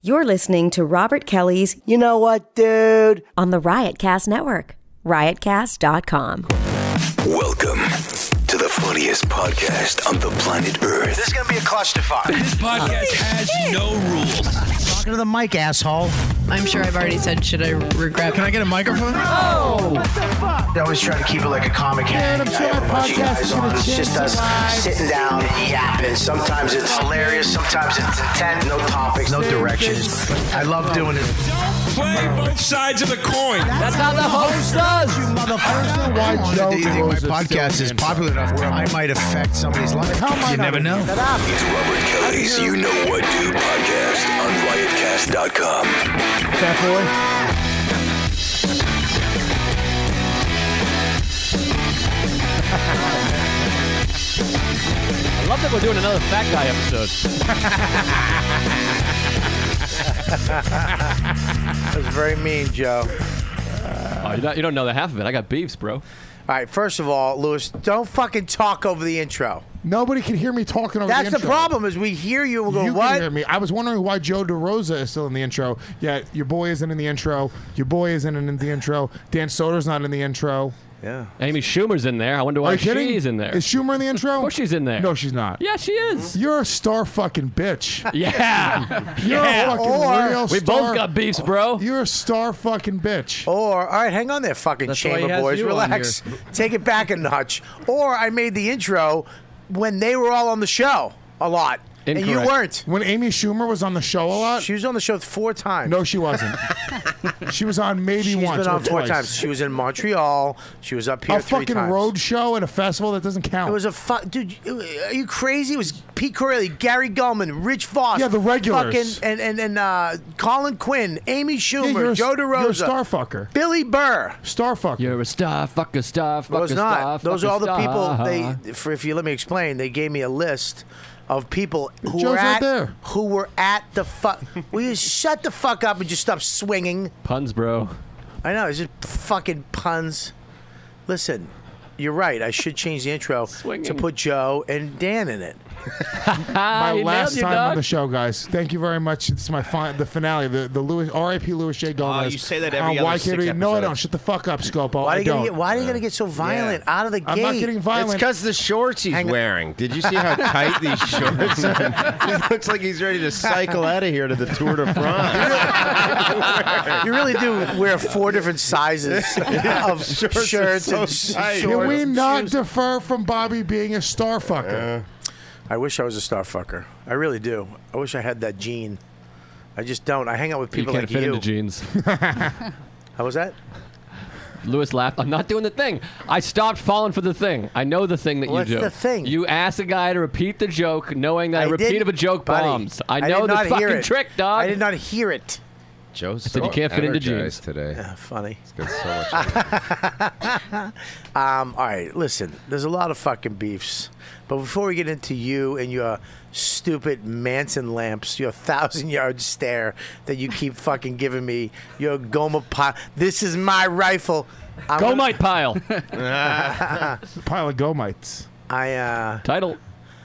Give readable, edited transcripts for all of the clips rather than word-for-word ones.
You're listening to Robert Kelly's You Know What, Dude? On the Riotcast Network, riotcast.com. Welcome to the funniest podcast on the planet Earth. This is going to be a clusterfuck. This podcast has no rules. Talking to the mic, asshole. I'm sure I've already said, should I regret? Can I get a microphone? Oh! What the fuck? I always try to keep it like a comic hang. I'm sure I have a my bunch of podcast guys is on. gonna It's change just us lives. sitting down and yapping. Sometimes it's hilarious. Sometimes it's intent. No topics, no directions. I love doing it. Play both sides of the coin. That's how the host does. You motherfucker. Why Joe Do you think my DeRosa podcast still is in? popular enough where I might affect somebody's life? You never know. It's Robert Kelly's You Know What Dude podcast on riotcast.com. Fat boy. I love that we're doing another Fat Guy episode. That's very mean, Joe. Oh, you don't know the half of it. I got beefs, bro. All right, first of all, Lewis, don't fucking talk over the intro. Nobody can hear me talking over That's the the intro. problem, is we hear you and we go, You what? can hear me. I was wondering why Joe DeRosa is still in the intro. Yet your boy isn't in the intro. Your boy isn't in the intro. Dan Soder's not in the intro. Yeah. Amy Schumer's in there. I wonder Are why you kidding? she's in there. Is Schumer in the intro? Of course she's in there. No, she's not. Yeah, she is. You're a star fucking bitch. Yeah. You're a fucking Or- real We star. both got beefs, bro. You're a star fucking bitch. Or, all right, hang on there, fucking That's why he chamber has boys. you on Relax. Take it back a notch. Or I made the intro when they were all on the show a lot. And you Incorrect. weren't. When Amy Schumer was on the show a lot? She was on the show 4 times. No, she wasn't. She was on maybe She's once been or on 4 twice. times. She was in Montreal. She was up here A 3 fucking times. road show at a festival that doesn't count. It was a dude. Are you crazy? It was Pete Corelli, Gary Gulman, Rich Voss. Yeah, the regulars. Fucking and Colin Quinn, Amy Yeah, Schumer, Joe DeRosa, You're a star fucker. Billy Burr. Star fucker. You're a star fucker, star fucker, Well, it's not. star Those are all the fucker, people. If you let me explain, they gave me a list of people who Joe's were right at there. who were at the fuck. Will you shut the fuck up and just stop swinging? Puns, bro. I know it's just fucking puns. Listen, you're right. I should change the intro to Swinging. put Joe and Dan in it. My You last nailed you, time dog. on the show, guys. Thank you very much. It's my the finale, the Louis R.I.P. Louis J. Gomez. you say that every on other YKB. 6 No, I episodes. don't. Shut the fuck up, Scopo. Why I are you don't. gonna get so violent out of the gate? I'm not getting It's violent. because the shorts he's Hang on. wearing. Did you see how tight these shorts are? He looks like he's ready to cycle out of here to the Tour de France. You really do wear 4 different sizes of Shorts are shirts so and tight. Can shorts. we and not shoes. defer from Bobby being a star fucker? I wish I was a star fucker. I really do. I wish I had that gene. I just don't. I hang out with You people can't like fit you. into jeans. How was that? Lewis laughed. I'm not doing the thing. I stopped falling for the thing. I know the thing that What's you do. the thing? You ask a guy to repeat the joke, knowing that a repeat didn't- of a joke buddy, bombs. I did know the not hear fucking it. trick, dog. I did not hear it. Joe's said you can't fit into jeans. today. Funny. He's got so much. All right, listen. There's a lot of fucking beefs, but before we get into you and your stupid Manson lamps, your 1,000-yard stare that you keep fucking giving me, your Goma pile. This is my rifle. Gomite pile. Pile of gomites. Title.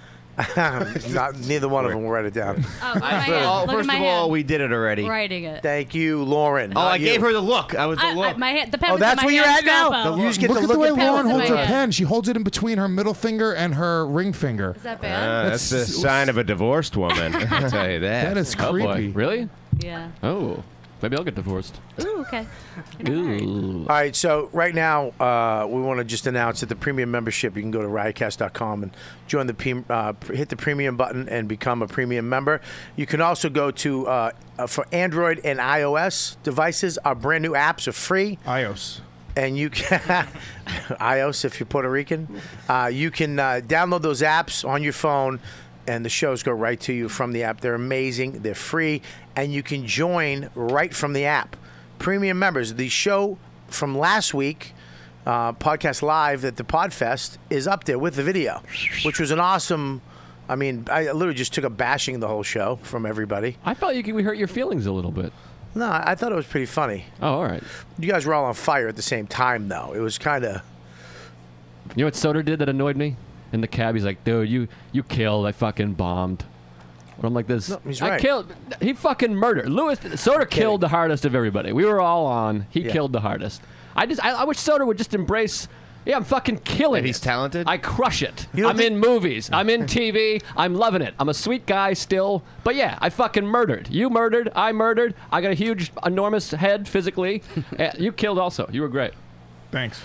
Neither one of them will write it down. Oh, look at my hand. Look at First my of all, hand. we did it already. Writing it. Thank you, Lauren. Oh, I gave her the look. I was the look. My hand, the pen Oh, was in that's my where you're hand, at now? Scopo. You just get Look to at the way look pen Lauren was in holds my her hand. pen. She holds it in between her middle finger and her ring finger. Is that bad? That's the sign of a divorced woman. I'll tell you that. That is Oh, boy. creepy. Really? Yeah. Oh. Maybe I'll get divorced. Ooh, okay. Ooh. All right, so right now we want to just announce that the premium membership, you can go to riotcast.com and join the hit the premium button and become a premium member. You can also go to for Android and iOS devices, our brand new apps are free. iOS. And you can iOS if you're Puerto Rican. You can download those apps on your phone, and the shows go right to you from the app. They're amazing. They're free, and you can join right from the app. Premium members. The show from last week, Podcast Live at the Podfest, is up there with the video, which was an awesome. I mean, I literally just took a bashing the whole show from everybody. I felt we hurt your feelings a little bit. No, I thought it was pretty funny. Oh, all right. You guys were all on fire at the same time, though. It was kind of. You know what Soder did that annoyed me? In the cab, he's like, dude, you killed. I fucking bombed. But I'm like this. No, he's I right. killed. He fucking murdered. Lewis Soder killed the hardest of everybody. We were all on. He killed the hardest. I wish Soder would just embrace. Yeah, I'm fucking killing And he's it. talented? I crush it. You don't I'm think- in movies. I'm in TV. I'm loving it. I'm a sweet guy still. But yeah, I fucking murdered. You murdered. I murdered. I got a huge, enormous head physically. You killed also. You were great. Thanks.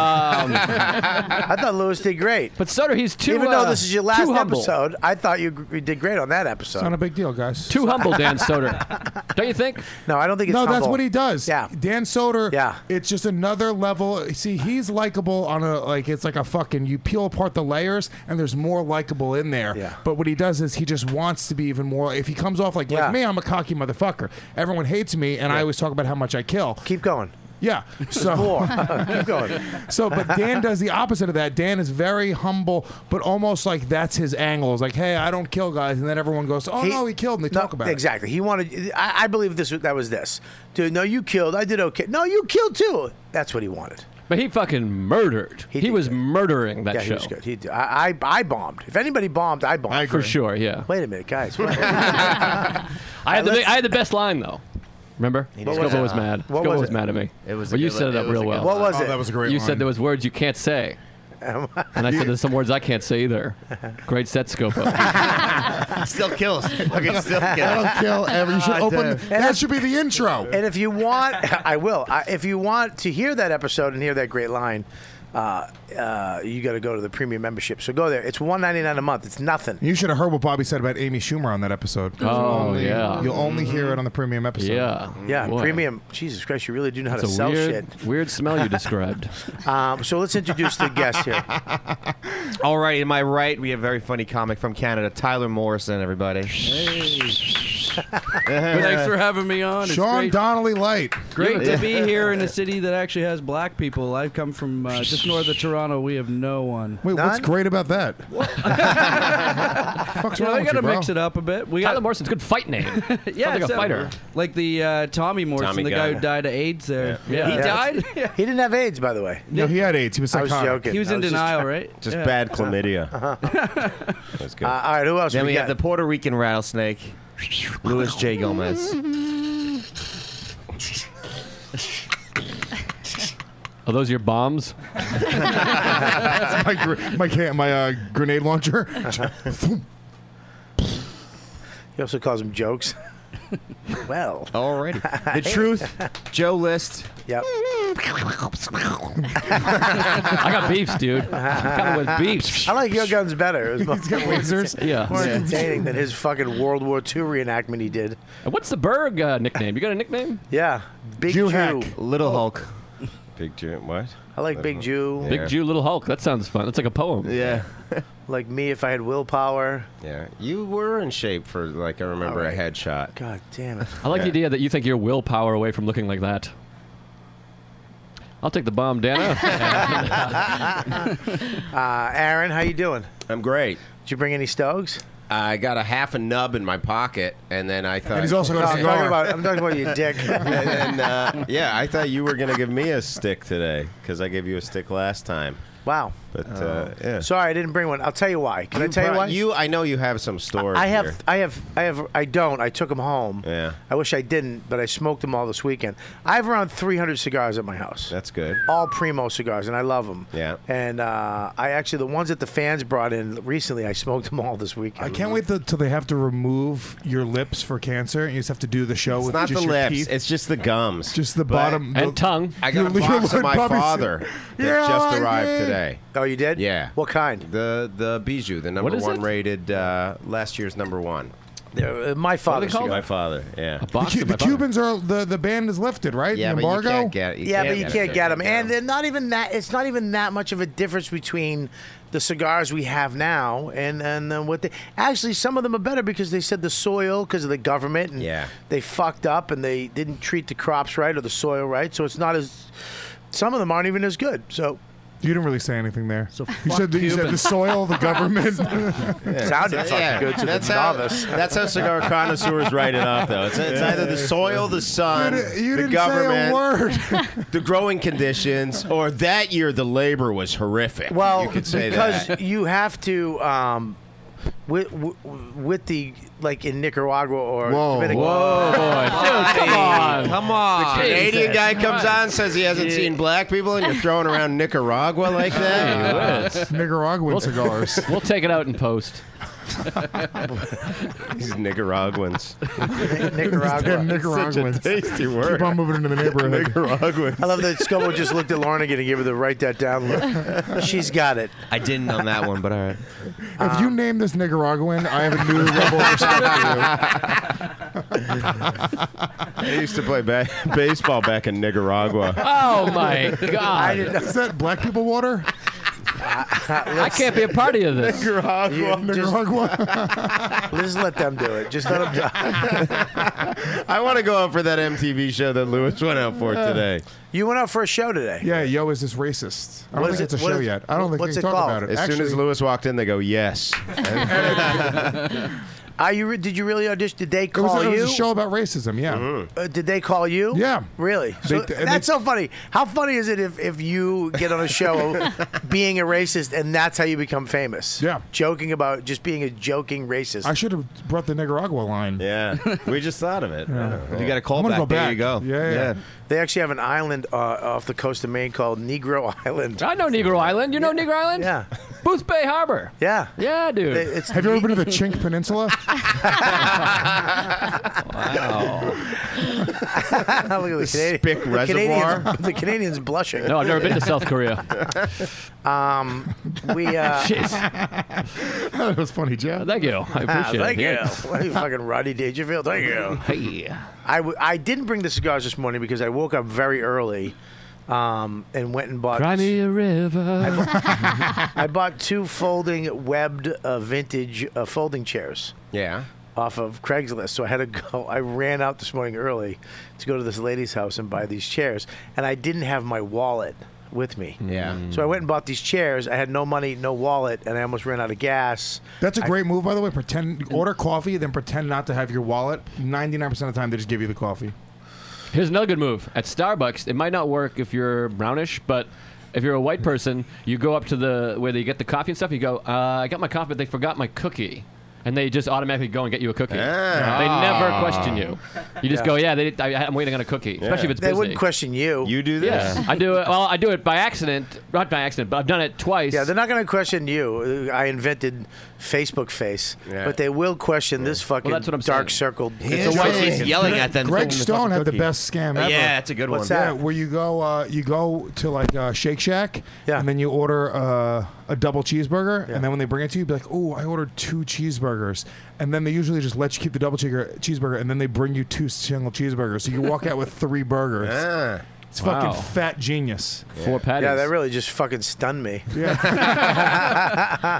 I thought Lewis did great. But Soder, he's too Even though this is your last too humble. episode, I thought you did great on that episode. It's not a big deal, guys. Too humble, Dan Soder. Don't you think? No, I don't think it's No, that's humble. what he does. Yeah. Dan Soder. Yeah. It's just another level. See, he's likable on a it's like a fucking. You peel apart the layers, and there's more likable in there. Yeah. But what he does is he just wants to be even more. If he comes off like Yeah. me, I'm a cocky motherfucker. Everyone hates me, and I always talk about how much I kill. Keep going. Yeah. So. More. Keep going. So, but Dan does the opposite of that. Dan is very humble, but almost like that's his angle. It's like, hey, I don't kill guys, and then everyone goes, oh no, he killed, and they talk about it. Exactly. He wanted. I believe that was this. Dude, no, you killed. I did okay. No, you killed too. That's what he wanted. But he fucking murdered. He was murdering that Yeah, show. he was good. He did. I bombed. If anybody bombed, I bombed. For sure, yeah. Wait a minute, guys. What? I had the best line though. Remember? Scopo was mad. What Scopo was was it? mad at me. It was. Well, you set it up real well. What was it? That was a great You line. said there was words you can't say. And I said there's some words I can't say either. Great set, Scopo. Still kills. Fucking still I kills. don't kill every. You should open. That should be the intro. And if you want, I will. If you want to hear that episode and hear that great line, you got to go to the premium membership. So go there. It's $1.99 a month. It's nothing. You should have heard what Bobby said about Amy Schumer on that episode. Oh, yeah. You'll only hear it on the premium episode. Yeah. Yeah, Boy. premium. Jesus Christ, you really do know how to It's a sell weird, shit. weird smell you described. So let's introduce the guest here. All right, in my right, we have a very funny comic from Canada, Tyler Morrison, everybody. Thanks for having me on. It's Sean great, Donnelly Light. great to be here in a city that actually has black people. I've come from just north of Toronto. We have no one. Wait, what's None? great about that? Fuck's You know, wrong I with got to you, bro? mix it up a bit. We Tyler got Morrison's a good fight name. yeah, Sounds like a so- fighter. like the Tommy Morrison, Tommy the guy guy. who died of AIDS. There, Yeah. he Yeah. died. He didn't have AIDS, by the way. No, he had AIDS. He was I was psychotic. joking. He was I in just denial, trying- right? Just Yeah. bad chlamydia. That's good. All right, who else? Then we have got? the Puerto Rican rattlesnake, Louis J. Gomez. Are those your bombs? my grenade launcher. He also calls them jokes. Well. Alrighty. The Truth, Joe List. Yep. I got beefs, dude. I'm coming with beefs. I like your guns better. It was more, He's got lasers. Yeah. more entertaining than his fucking World War II reenactment he did. And what's the Berg nickname? You got a nickname? Yeah. Big Jew Jew. hack. Little Hulk. Big Jew. What? I like Big Jew. Big Jew, Little Hulk. That sounds fun. That's like a poem. Yeah. Like me if I had willpower. Yeah. You were in shape for, like, I remember All right. a headshot. God damn it. I like the idea that you think you're willpower away from looking like that. I'll take the bomb, Dana. Aaron, how you doing? I'm great. Did you bring any stogs? I got a half a nub in my pocket, and then I thought. And he's also No, got a cigar. I'm talking about your dick. and then, yeah, I thought you were going to give me a stick today because I gave you a stick last time. Wow. But yeah. Sorry, I didn't bring one. I'll tell you why. Can I tell you why? I know you have some stored. here. I don't. I took them home. Yeah. I wish I didn't, but I smoked them all this weekend. I have around 300 cigars at my house. That's good. All Primo cigars, and I love them. Yeah. And I actually, the ones that the fans brought in recently, I smoked them all this weekend. I can't wait till they have to remove your lips for cancer. You just have to do the show It's with not just the your lips. teeth. It's just the gums. Just the But bottom. and tongue. I got a Your box of Lord my Bobby father that Yeah, just I arrived did. today. Oh, you did? Yeah. What kind? The Bijou, the number What is one it? rated last year's number one. My father's called? cigar. My father, yeah. A box The of my father. Cubans are the ban is lifted, right? Yeah, the but you embargo. can't get. Yeah, but you can't get them, it. and they're not even that. It's not even that much of a difference between the cigars we have now and what they. Actually, some of them are better because they said the soil because of the government, and Yeah. they fucked up and they didn't treat the crops right or the soil right. So it's not as. Some of them aren't even as good. So You didn't really say anything there. So you fuck said the Cubans. soil, the government. it sounded fucking good to that's the how, novice. That's how cigar connoisseurs write it off, though. It's either the soil, the sun, you the didn't government, say a word. the growing conditions, or that year the labor was horrific. Well, you could say because that. you have to. with the like in Nicaragua or Whoa. Dominican. Whoa, boy. Dude, come on. Come on. The Canadian guy comes on, says he hasn't seen black people, and you're throwing around Nicaragua like that? Nicaraguan cigars. We'll take it out in post. These Nicaraguans. Nicaragua. Nicaraguans. Such a tasty word. Keep on moving into the neighborhood. Nicaraguans. I love that Scobo just looked at Lauren again and gave her the write that down look. She's got it. I didn't on that one, but all right. If you name this Nicaraguan, I have a new level of respect for you. I used to play baseball back in Nicaragua. Oh, my God. Is that black people water? I can't be a party of this. Nicaragua. Just let them do it. Just let them do it. I want to go out for that MTV show that Lewis went out for today. You went out for a show today. Yeah, Yo, is this racist? I What don't is think it's it- a what show is- yet. I don't think what's they it can talk called? about it. As soon as Lewis walked in, they go, yes. Did you really audition? Did they It was, call it was you? a show about racism, yeah. Did they call you? Yeah. Really? So and that's so funny. How funny is it if you get on a show being a racist and that's how you become famous? Yeah. Joking about just being a joking racist. I should have brought the Nicaragua line. Yeah. We just thought of it. Yeah. You got a I'm call gonna back. go There back. you go. Yeah. They actually have an island off the coast of Maine called Negro Island. I know Negro Island. You know Negro Island? Yeah. Booth Bay Harbor. Yeah. Yeah, dude. Have you ever been to the Chink Peninsula? Wow. Look at the Canadian, Spick Reservoir. The Canadians blushing. No, I've never been to South Korea. Jeez. That was funny, Jeff. Thank you. I appreciate Thank it. you. Yes. What are you fucking Rodney Dangerfield? Thank you. Hey. I didn't bring the cigars this morning because I woke up very early and went and bought. Cry me a river. I bought 2 folding webbed vintage folding chairs Yeah. off of Craigslist. So I had to go. I ran out this morning early to go to this lady's house and buy these chairs, and I didn't have my wallet with me. Yeah. So I went and bought these chairs. I had no money, no wallet, and I almost ran out of gas. That's a great move, by the way. Order coffee, then pretend not to have your wallet. 99% of the time, they just give you the coffee. Here's another good move. At Starbucks, it might not work if you're brownish, but if you're a white person, you go up to where they get the coffee and stuff. You go, I got my coffee, but they forgot my cookie. And they just automatically go and get you a cookie. They never question you. You just go, I'm waiting on a cookie, especially if it's busy. They wouldn't question you. You do this? Yeah, I do it. Well, I do it by accident. Not by accident, but I've done it twice. Yeah, they're not going to question you. I invented Facebook Face, but they will question this fucking that's what I'm dark saying. circled. It's a white He's yelling at them. Greg throwing the Stone fucking had the cookie. best scam ever. Yeah, that's a good What's one. that? Yeah, where you go to like Shake Shack, and then you order a double cheeseburger, and then when they bring it to you, be like, "Oh, I ordered 2 cheeseburgers," and then they usually just let you keep the double cheeseburger, and then they bring you 2 single cheeseburgers, so you walk out with 3 burgers. It's fucking fat genius. 4 patties. Yeah, that really just fucking stunned me. Yeah.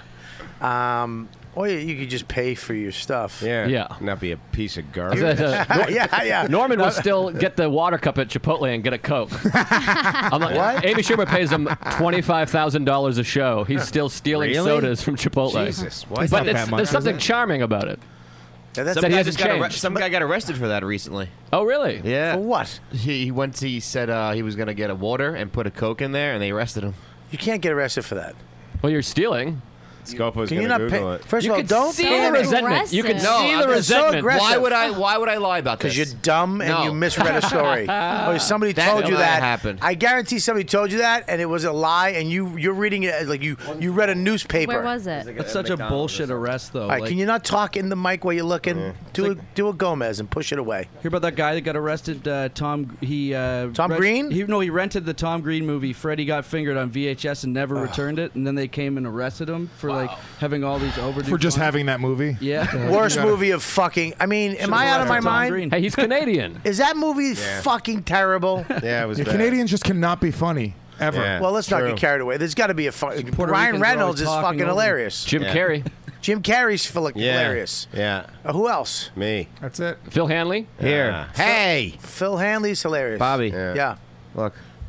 Or you could just pay for your stuff. Yeah. Not be a piece of garbage. Yeah. Norman will still get the water cup at Chipotle and get a Coke. I'm like, What? Amy Schumer pays him $25,000 a show. He's still stealing Really? sodas from Chipotle. Jesus, what? But there's something charming about it. Yeah, that's That he Guy hasn't just got changed. some guy got arrested for that recently. Oh, really? Yeah. For what? He said he was going to get a water and put a Coke in there, and they arrested him. You can't get arrested for that. Well, you're stealing. Scopo's Can you going to not Google pay? it. First You of all, can don't see pay the me. resentment. You can No, see the I'm just so resentment. aggressive. Why would I lie about this? Because you're dumb and No. you misread a story. Or somebody That told you might that. happen. I guarantee somebody told you that, and it was a lie, and you're reading it as like you read a newspaper. Where was it? That's such a bullshit arrest, though. All right, Like, can you not talk in the mic while you're looking? Do a Gomez and push it away. hear about that guy that got arrested? Tom Green? He rented the Tom Green movie. Freddie Got Fingered on VHS and never returned it, and then they came and arrested him for like having all these overdue. For just fines. having that movie. Yeah. Worst movie of fucking. I mean, am I out of my Tom mind? Green. Hey, he's Canadian. Is that movie fucking terrible? Yeah, it was bad. Canadians just cannot be funny ever. Yeah. Well, let's not True. get carried away. There's got to be a Puerto Ryan Ricans are Reynolds always is talking fucking over. hilarious. Jim Yeah. Carrey. Jim Carrey's hilarious. Yeah. Who else? Me. That's it. Phil Hanley. Here. Hey. Phil Hanley's hilarious. Bobby. Yeah. Look.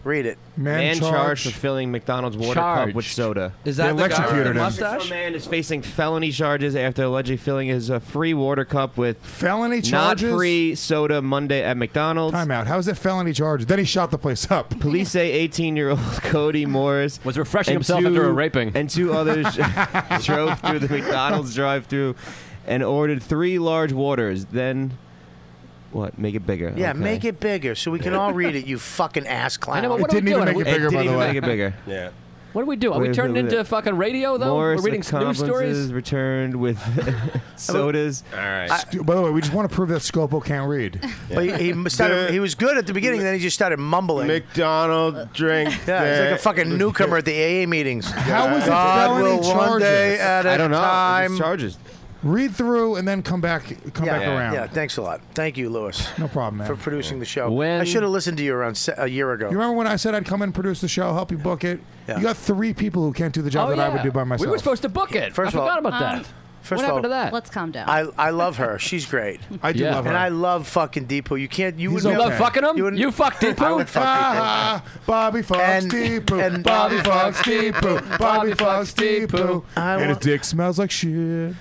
Read it. Man charged for filling McDonald's water cup with soda. Is that the guy with the mustache? A man is facing felony charges after allegedly filling his free water cup with felony not charges? free soda Monday at McDonald's. Time out. How is that felony charges? Then he shot the place up. Police say 18-year-old Cody Morris was refreshing himself after a raping, and 2 others drove through the McDonald's drive-thru and ordered 3 large waters. Then. What? Make it bigger. Yeah, Okay. make it bigger so we can all read it, you fucking ass clown. I know, but what are we doing? It didn't even make it bigger. Yeah. What do we do? Are we turning into fucking radio, though? Morris We're reading news stories? accomplices returned with sodas. All right. By the way, we just want to prove that Scopo can't read. But he was good at the beginning, then he just started mumbling. McDonald drink. Yeah, he's like a fucking newcomer at the AA meetings. How was it God felony will one charges? day at I a don't know. time. It's charges. Read through and then come back around. Yeah, thanks a lot. Thank you, Lewis. No problem, man. For producing the show. When- I should have listened to you around a year ago. You remember when I said I'd come and produce the show, help you book it? Yeah. You got 3 people who can't do the job that I would do by myself. We were supposed to book it. First I of all- forgot about that. First what of all, happened to that? Let's calm down. I love her. She's great. I do love her. And I love fucking Deepu. You can't. You He's would okay. You love fucking him? wouldn't- You fuck Deepu? I would fuck Deepu. Bobby fucks Deepu. Bobby fucks Deepu. Bobby fucks Deepu. And his dick smells like shit.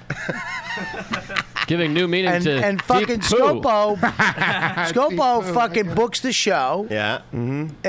Giving new meaning to And fucking Deepu. Scopo fucking books the show. Yeah. And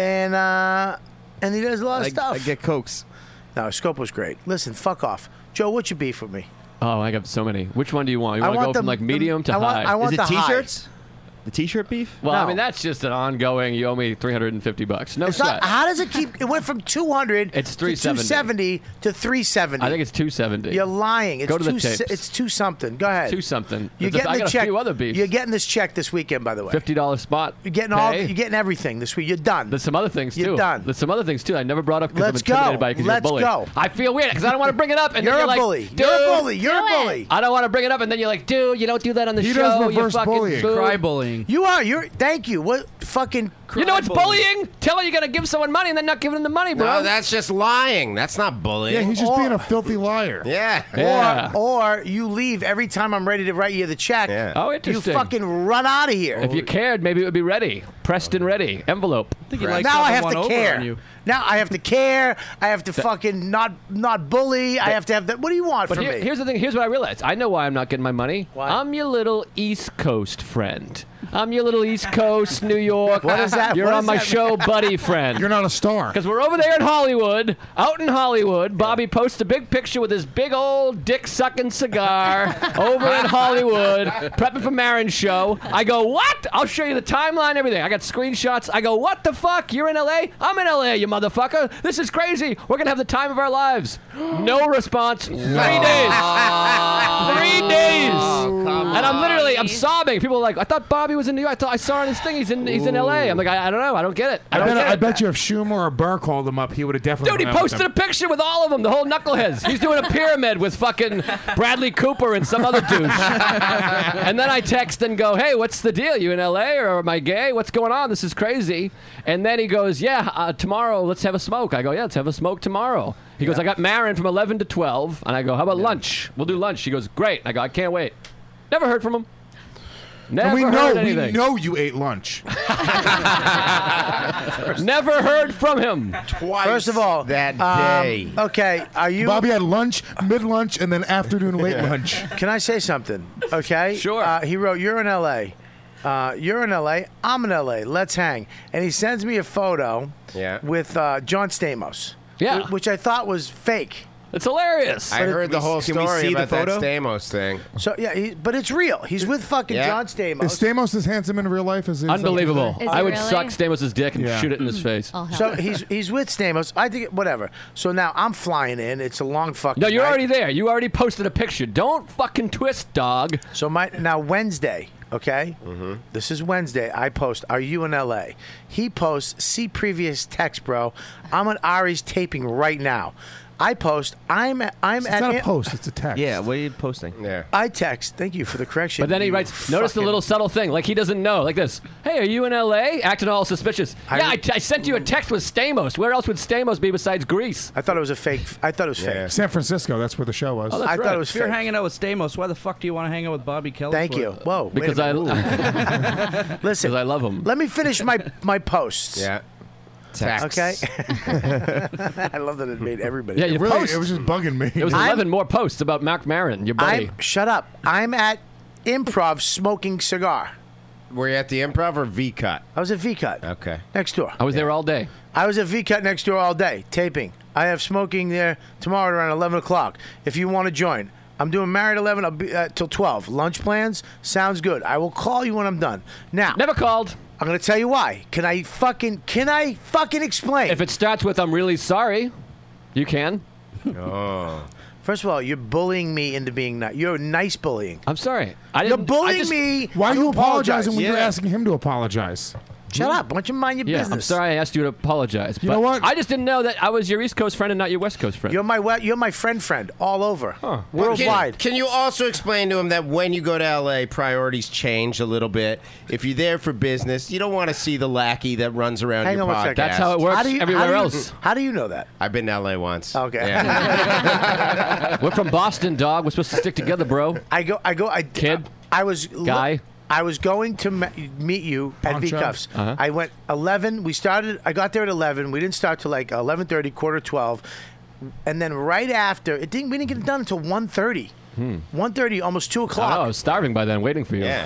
he does a lot of stuff. I get cokes. No, Scopo's great. Listen, fuck off. Joe, what's your beef with me? Oh, I got so many. Which one do you want? You I want to want go from the- like medium to I want- high? I want Is it the high. T-shirts? The T-shirt beef? Well, No. I mean, that's just an ongoing, you owe me $350. No It's sweat. not. How does it keep? It went from 200. It's to 370. 270 to 370. I think it's 270. You're lying. It's Go to the two, tapes. It's 2 something. Go ahead. 2 something. You're I getting got the a check. few other beefs. You're getting this check this weekend, by the way. $50 spot. You're getting all. pay. You're getting everything this week. You're done. There's some other things You're too. done. There's some other things too. I never brought up because I'm Let's intimidated go. by it because Let's you're a bully. go. I feel weird because I don't want to bring it up. And You're then a you're like, bully. Dude, You're a bully. You're a bully. I don't want to bring it up, and then you're like, dude, you don't do that on the He show. does you reverse fucking bullying. boo. Cry bullying. You are. You're. Thank you. What fucking? You know it's bullying. bullying? Tell her you're gonna give someone money and then not giving them the money, bro. No, that's just lying. That's not bullying. Yeah, he's just being a filthy liar. Yeah. Yeah. Or you leave every time I'm ready to write you the check. Yeah. Oh, You interesting. fucking run out of here. If you cared, maybe it would be ready, pressed and ready, envelope. I think he likes now I have having to one over care. on you. Now I have to care. I have to fucking not bully. I have to have that. What do you want But from me? here's the thing. Here's what I realized. I know why I'm not getting my money. Why? I'm your little East Coast friend. I'm your little East Coast, New York. What is that? You're What on does my that show, buddy friend. You're not a star. Because we're over there in Hollywood, out in Hollywood. Bobby posts a big picture with his big old dick-sucking cigar over in Hollywood, prepping for Maron's show. I go, what? I'll show you the timeline, everything. I got screenshots. I go, what the fuck? You're in L.A.? I'm in L.A., you motherfucker. This is crazy. We're going to have the time of our lives. No response. 3 days. 3 days. And I'm sobbing. People are like, I thought Bobby was in New York. I thought I saw on his thing. He's in L.A. I'm like, I don't know. I don't get it. I bet you if Schumer or Burr called him up, he would have definitely. Dude, he posted a picture with all of them, the whole knuckleheads. He's doing a pyramid with fucking Bradley Cooper and some other douche. And then I text and go, hey, what's the deal? You in L.A. or am I gay? What's going on? This is crazy. And then he goes, yeah, tomorrow let's have a smoke. I go, yeah, let's have a smoke tomorrow. He goes, I got Maron from 11 to 12. And I go, how about lunch? We'll do lunch. He goes, great. I go, I can't wait. Never heard from him. Never And we heard anything. know you ate lunch. Never heard from him. Twice. First of all, that day. Okay, are you? Bobby had lunch, mid-lunch, and then afternoon late lunch. Can I say something? Okay. Sure. He wrote, "You're in L.A. You're in L.A. I'm in L.A. Let's hang." And he sends me a photo. Yeah. With John Stamos. Yeah. Which I thought was fake. It's hilarious. I heard the whole Can we story see the about that photo? Stamos thing. So yeah, but it's real. He's with fucking Yeah. John Stamos. Is Stamos as handsome in real life as he is? Unbelievable. Is I he would really? suck Stamos' dick and Yeah. shoot it in his face. Oh, hell. So he's with Stamos. I think whatever. So now I'm flying in. It's a long fucking. No, you're night. already there. You already posted a picture. Don't fucking twist, dog. So now Wednesday. Okay, This is Wednesday. I post, "Are you in L.A.?" He posts, "See previous text, bro. I'm at Ari's taping right now." I post, "I'm It's at." not a post; it's a text. Yeah, what are you posting? Yeah. I text. Thank you for the correction. But then he you writes, notice the fucking- little subtle thing. Like he doesn't know. Like this. Hey, are you in L.A.? Acting all suspicious. I sent you a text with Stamos. Where else would Stamos be besides Greece? I thought it was a fake. I thought it was Yeah. fake. San Francisco. That's where the show was. Oh, that's I right. thought it was If you're fake. hanging out with Stamos, why the fuck do you want to hang out with Bobby Kelly? Thank for? you. Whoa. wait a Because I minute. Listen. love him. Let me finish my posts. Yeah. Okay. I love that it made everybody. Yeah, you Really, post. it was just bugging me. There was 11 more posts about Mark Maron, your buddy. Shut up. I'm at Improv smoking cigar. Were you at the Improv or V-Cut? I was at V-Cut. Okay. Next door. I was there all day. I was at V-Cut next door all day, taping. I have smoking there tomorrow around 11 o'clock. If you want to join. I'm doing Married 11 I'll be, till 12. Lunch plans? Sounds good. I will call you when I'm done. Now. Never called. I'm going to tell you why. Can I fucking explain? If it starts with I'm really sorry, you can. Oh. First of all, you're bullying me into being nice. You're nice bullying. I'm sorry. You're bullying me. Why are to you apologizing when apologize. you're asking him to apologize? Shut up. Why don't you mind your Yeah, business? I'm sorry I asked you to apologize. You know what? I just didn't know that I was your East Coast friend and not your West Coast friend. You're my friend all over. Worldwide. Can you also explain to him that when you go to L.A., priorities change a little bit? If you're there for business, you don't want to see the lackey that runs around Hang your on one podcast. second. That's how it works everywhere else. How do you know that? I've been to L.A. once. Okay. Yeah. We're from Boston, dog. We're supposed to stick together, bro. Kid. Guy. I was going to meet you at Poncho. V-Cuffs. Uh-huh. I went 11. I got there at 11. We didn't start till like 11:30, 11:45. And then right after, we didn't get it done until 1:30. 1:30, almost 2 o'clock. I was starving by then, waiting for you. So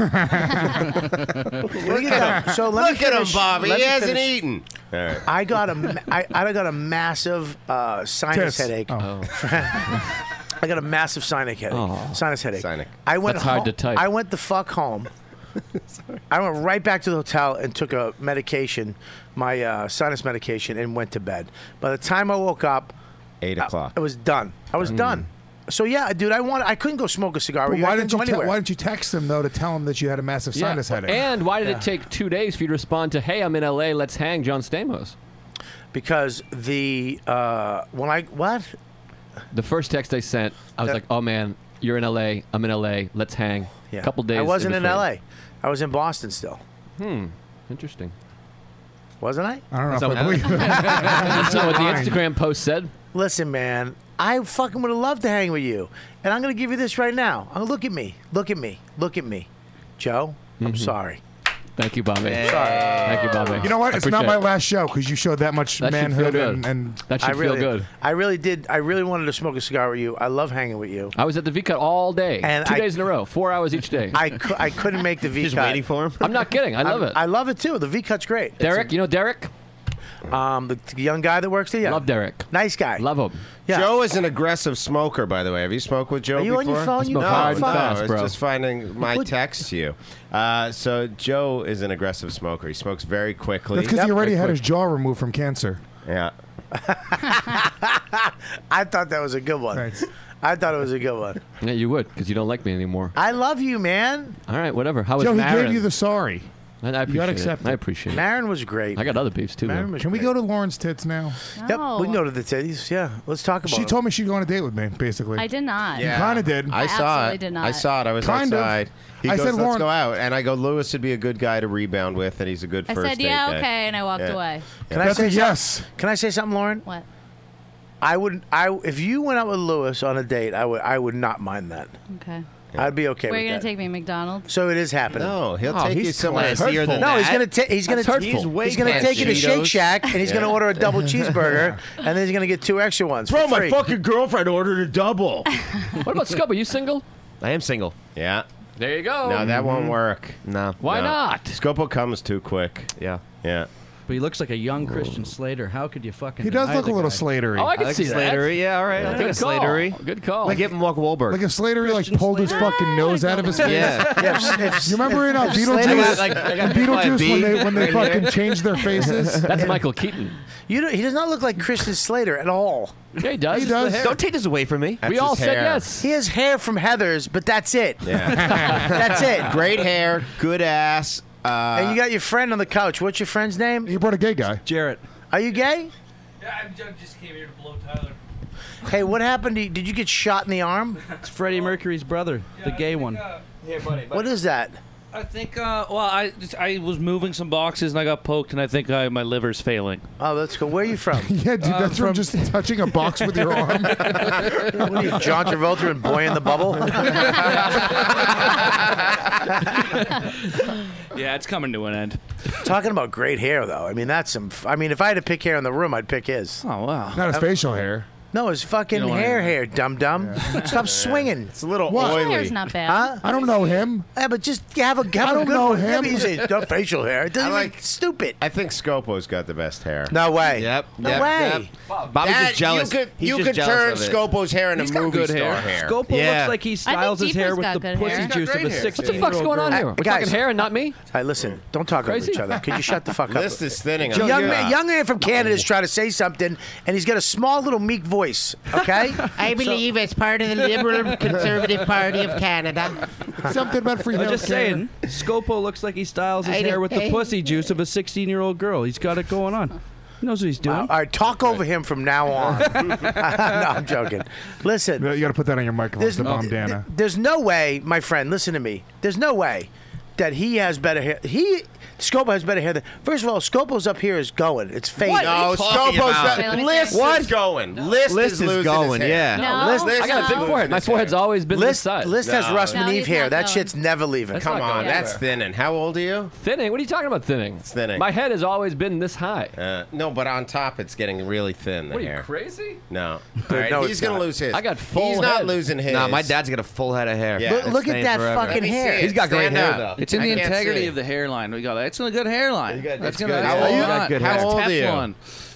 let Look me at him, finish. Bobby. Let He me hasn't finish. eaten. All right. I got a massive sinus Tits. headache. Oh. I got a massive sinus headache. Sinus. I went That's hard home, to type. I went the fuck home. I went right back to the hotel and took a medication, my sinus medication, and went to bed. By the time I woke up, 8 o'clock. I was done. I was done. So yeah, dude, I couldn't go smoke a cigar. But with you. I couldn't go anywhere. why didn't you text him though to tell him that you had a massive Yeah. sinus headache? And why did it take 2 days for you to respond to, hey, I'm in L.A., let's hang, John Stamos? Because the The first text I sent, I was like, oh, man, you're in L.A., I'm in L.A., let's hang. Yeah. A couple days. I wasn't in between. L.A. I was in Boston still. Interesting. Wasn't I? I don't know So- if I believe it. That's not what the Instagram post said. Listen, man, I fucking would have loved to hang with you. And I'm going to give you this right now. Look at me. Look at me. Look at me. Joe, I'm sorry. Thank you, Bobby. Sorry. Thank you, Bobby. You know what? I It's not appreciate my last show because you showed that much That should feel manhood good. and That should feel good. I really did. I really wanted to smoke a cigar with you. I love hanging with you. I was at the V-Cut all day. And 2 days in a row. 4 hours each day. I couldn't make the V-Cut. Just waiting for him? I'm not kidding. I love it. I love it too. The V-Cut's great. Derek, you know Derek? The young guy that works there. Yeah. Love Derek. Nice guy. Love him. Yeah. Joe is an aggressive smoker, by the way. Have you smoked with Joe Are you before? on your phone? I You smoke No, hard and no, fast, I was bro. just finding my text to you. So Joe is an aggressive smoker. He smokes very quickly. that's because he already Very had his quick. jaw removed from cancer. Yeah. I thought that was a good one. Thanks. I thought it was a good one. Yeah, you would, because you don't like me anymore. I love you, man. All right, whatever. How was Joe, he Marin? gave you the sorry. And I You appreciate gotta it. accept I it. appreciate it. Marin was great. I got other beefs, too, Marin though. was Can we great. go to Lauren's tits now? Yep, we can go to the titties. Yeah, let's talk about She it. told me she'd go on a date with me, basically. I did not. Yeah. Kinda did. I saw absolutely it. did not. I saw it. I was Kind of. outside. He I goes, said, let's Lauren- go out. And I go, Lewis would be a good guy to rebound with, and he's a good I first said, date yeah, guy. okay, and I walked Yeah. away. Can I That's say a yes. Can I say something, Lauren? What? If you went out with Lewis on a date, I would not mind that. Okay. I'd be okay Where are with you going that. to take me, McDonald's? So it is happening. No, he'll take you somewhere that's happier hurtful. than No, that. he's gonna take. He's gonna. That's He's hurtful. gonna take you to Shake Cheetos. Shack, and he's gonna Yeah. order a double cheeseburger, and then he's gonna get 2 extra ones. Bro, for my free. fucking girlfriend ordered a double. What about Scub? Are you single? I am single. Yeah. There you go. No, that won't work. No. Why No. not? Scopo comes too quick. Yeah. Yeah. But he looks like a young Christian Slater. How could you fucking? He does deny look a the little guy? Slatery. Oh, I can like see that. Slatery. Yeah, all right. I'll take a Good call. Slatery. Good call. I give him Mark Wahlberg. Like if Slatery like Christian pulled his Slater. fucking nose out of his face. Yeah. You remember in I Beetlejuice? got bit by a Beetlejuice bee when they right fucking here. changed their faces. That's Michael Keaton. He does not look like Christian Slater at all. Yeah, he does. He does. Don't take this away from me. That's We all his said hair. yes. He has hair from Heather's, but that's it. Yeah. That's it. Great hair, good ass. And you got your friend on the couch. What's your friend's name? You brought a gay guy. Jarrett. Are you gay? Yeah, I just came here to blow Tyler. Hey, what happened to you? Did you get shot in the arm? It's Freddie Mercury's brother, the gay one. Here, buddy. What is that? I think. I was moving some boxes and I got poked, and I think my liver's failing. Oh, that's cool. Where are you from? Yeah, dude, that's from just touching a box with your arm. What are you, John Travolta and Boy in the Bubble? Yeah, it's coming to an end. Talking about great hair, though. I mean, that's some. I mean, if I had to pick hair in the room, I'd pick his. Oh wow. Not his facial hair. No, his fucking You don't want hair, dum dum. Stop swinging. It's a little what? His hair's not bad. Huh? I don't know him. Yeah, but just have a I a don't good know one. him. Yeah, but you say, no facial hair. It doesn't like stupid. I think Scopo's got the best hair. No way. Yep. No yep, way. Yep. Bobby's That- just jealous. You He's could just turn jealous of it. Scopo's hair into He's got movie good star hair. hair. Scopo looks like he styles his hair with the pussy juice of a 16-year-old What the fuck's going on here? We're talking hair and not me? Hey, listen, don't talk Crazy? over each other. Could you shut the fuck up? List is thinning. The young man from Canada is trying to say something, and he's got a small little meek voice. Okay, I believe it's part of the Liberal Conservative Party of Canada. Something about free I'm health just saying, Scopo looks like he styles his hair with the pussy juice of a 16-year-old girl. He's got it going on. He knows what he's doing. all right, talk over him from now on. No, I'm joking. Listen, You got to put that on your microphone to bomb Dana. there's no way, my friend. Listen to me. There's no way that he has better hair. Scopo has better hair than. First of all, Scopo's up here is going. It's fading. What? No, Scopo's List is going. List is losing going. his hair. Yeah. List, I got a big forehead. My forehead's always been this size. List has Russ No, Maneve he's hair. not That going. shit's never leaving. Come not on, going that's anywhere. thinning. How old are you? Thinning? What are you talking about thinning? It's thinning. My head has always been this high. No, but on top it's getting really thin. The What are hair. you, crazy? No. All right, no, he's it's gonna not. lose his. I got full He's not head. losing his. Nah, my dad's got a full head of hair. Yeah. Look at Staying that forever. fucking Let me see hair. it. He's got great Stand hair, up. though. It's in I the can't integrity see. of the hairline. We got it's a good hairline. That's gonna. good. That's How all old- you you got want. good hair. That's How old are you? Teflon.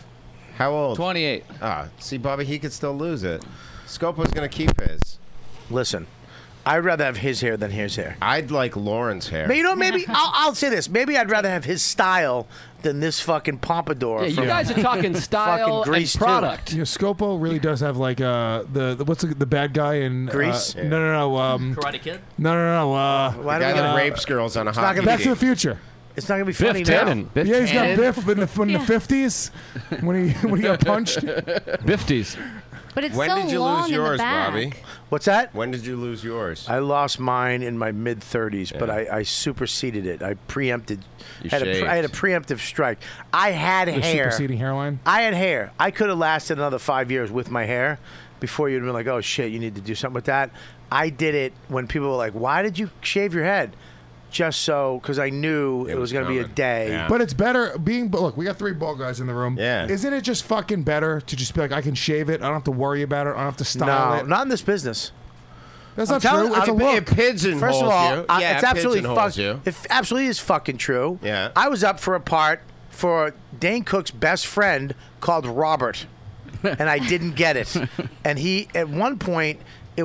How old? 28. See, Bobby, he could still lose it. Scopo's gonna keep his. Listen, I'd rather have his hair than his hair. I'd like Lauren's hair. But you know, maybe I'll say this. Maybe I'd rather have his style than this fucking pompadour. Yeah, you from guys are talking style fucking and Grease, too. product. You know, Scopo really does have like the what's the bad guy in Grease? No. Karate Kid. No. Why The do guy we that gotta- rapes girls on a not hockey gonna Back team. to the Future. It's not gonna be Biff funny now. Tannen. Biff Yeah, he's got Tannen. Biff in the 50s when he got punched. Bifties. But it's When so did you long lose in yours, the back. Bobby? What's that? When did you lose yours? I lost mine in my mid 30s, but I superseded it. I preempted. You I had a preemptive strike. I had The hair. superseding hairline. I had hair. I could have lasted another 5 years with my hair before you'd been like, oh shit, you need to do something with that. I did it when people were like, why did you shave your head? Just so, because I knew it was going to be a coming. day. Yeah. But it's better being. But look, we got 3 bald guys in the room. Yeah. Isn't it just fucking better to just be like, I can shave it. I don't have to worry about it. I don't have to style No, it. not in this business. That's I'm not telling- true. It's a I- look. pigeonholes First of all, you. it's absolutely pigeonholes you. It absolutely is fucking true. Yeah. I was up for a part for Dane Cook's best friend called Robert, and I didn't get it. And he, at one point, we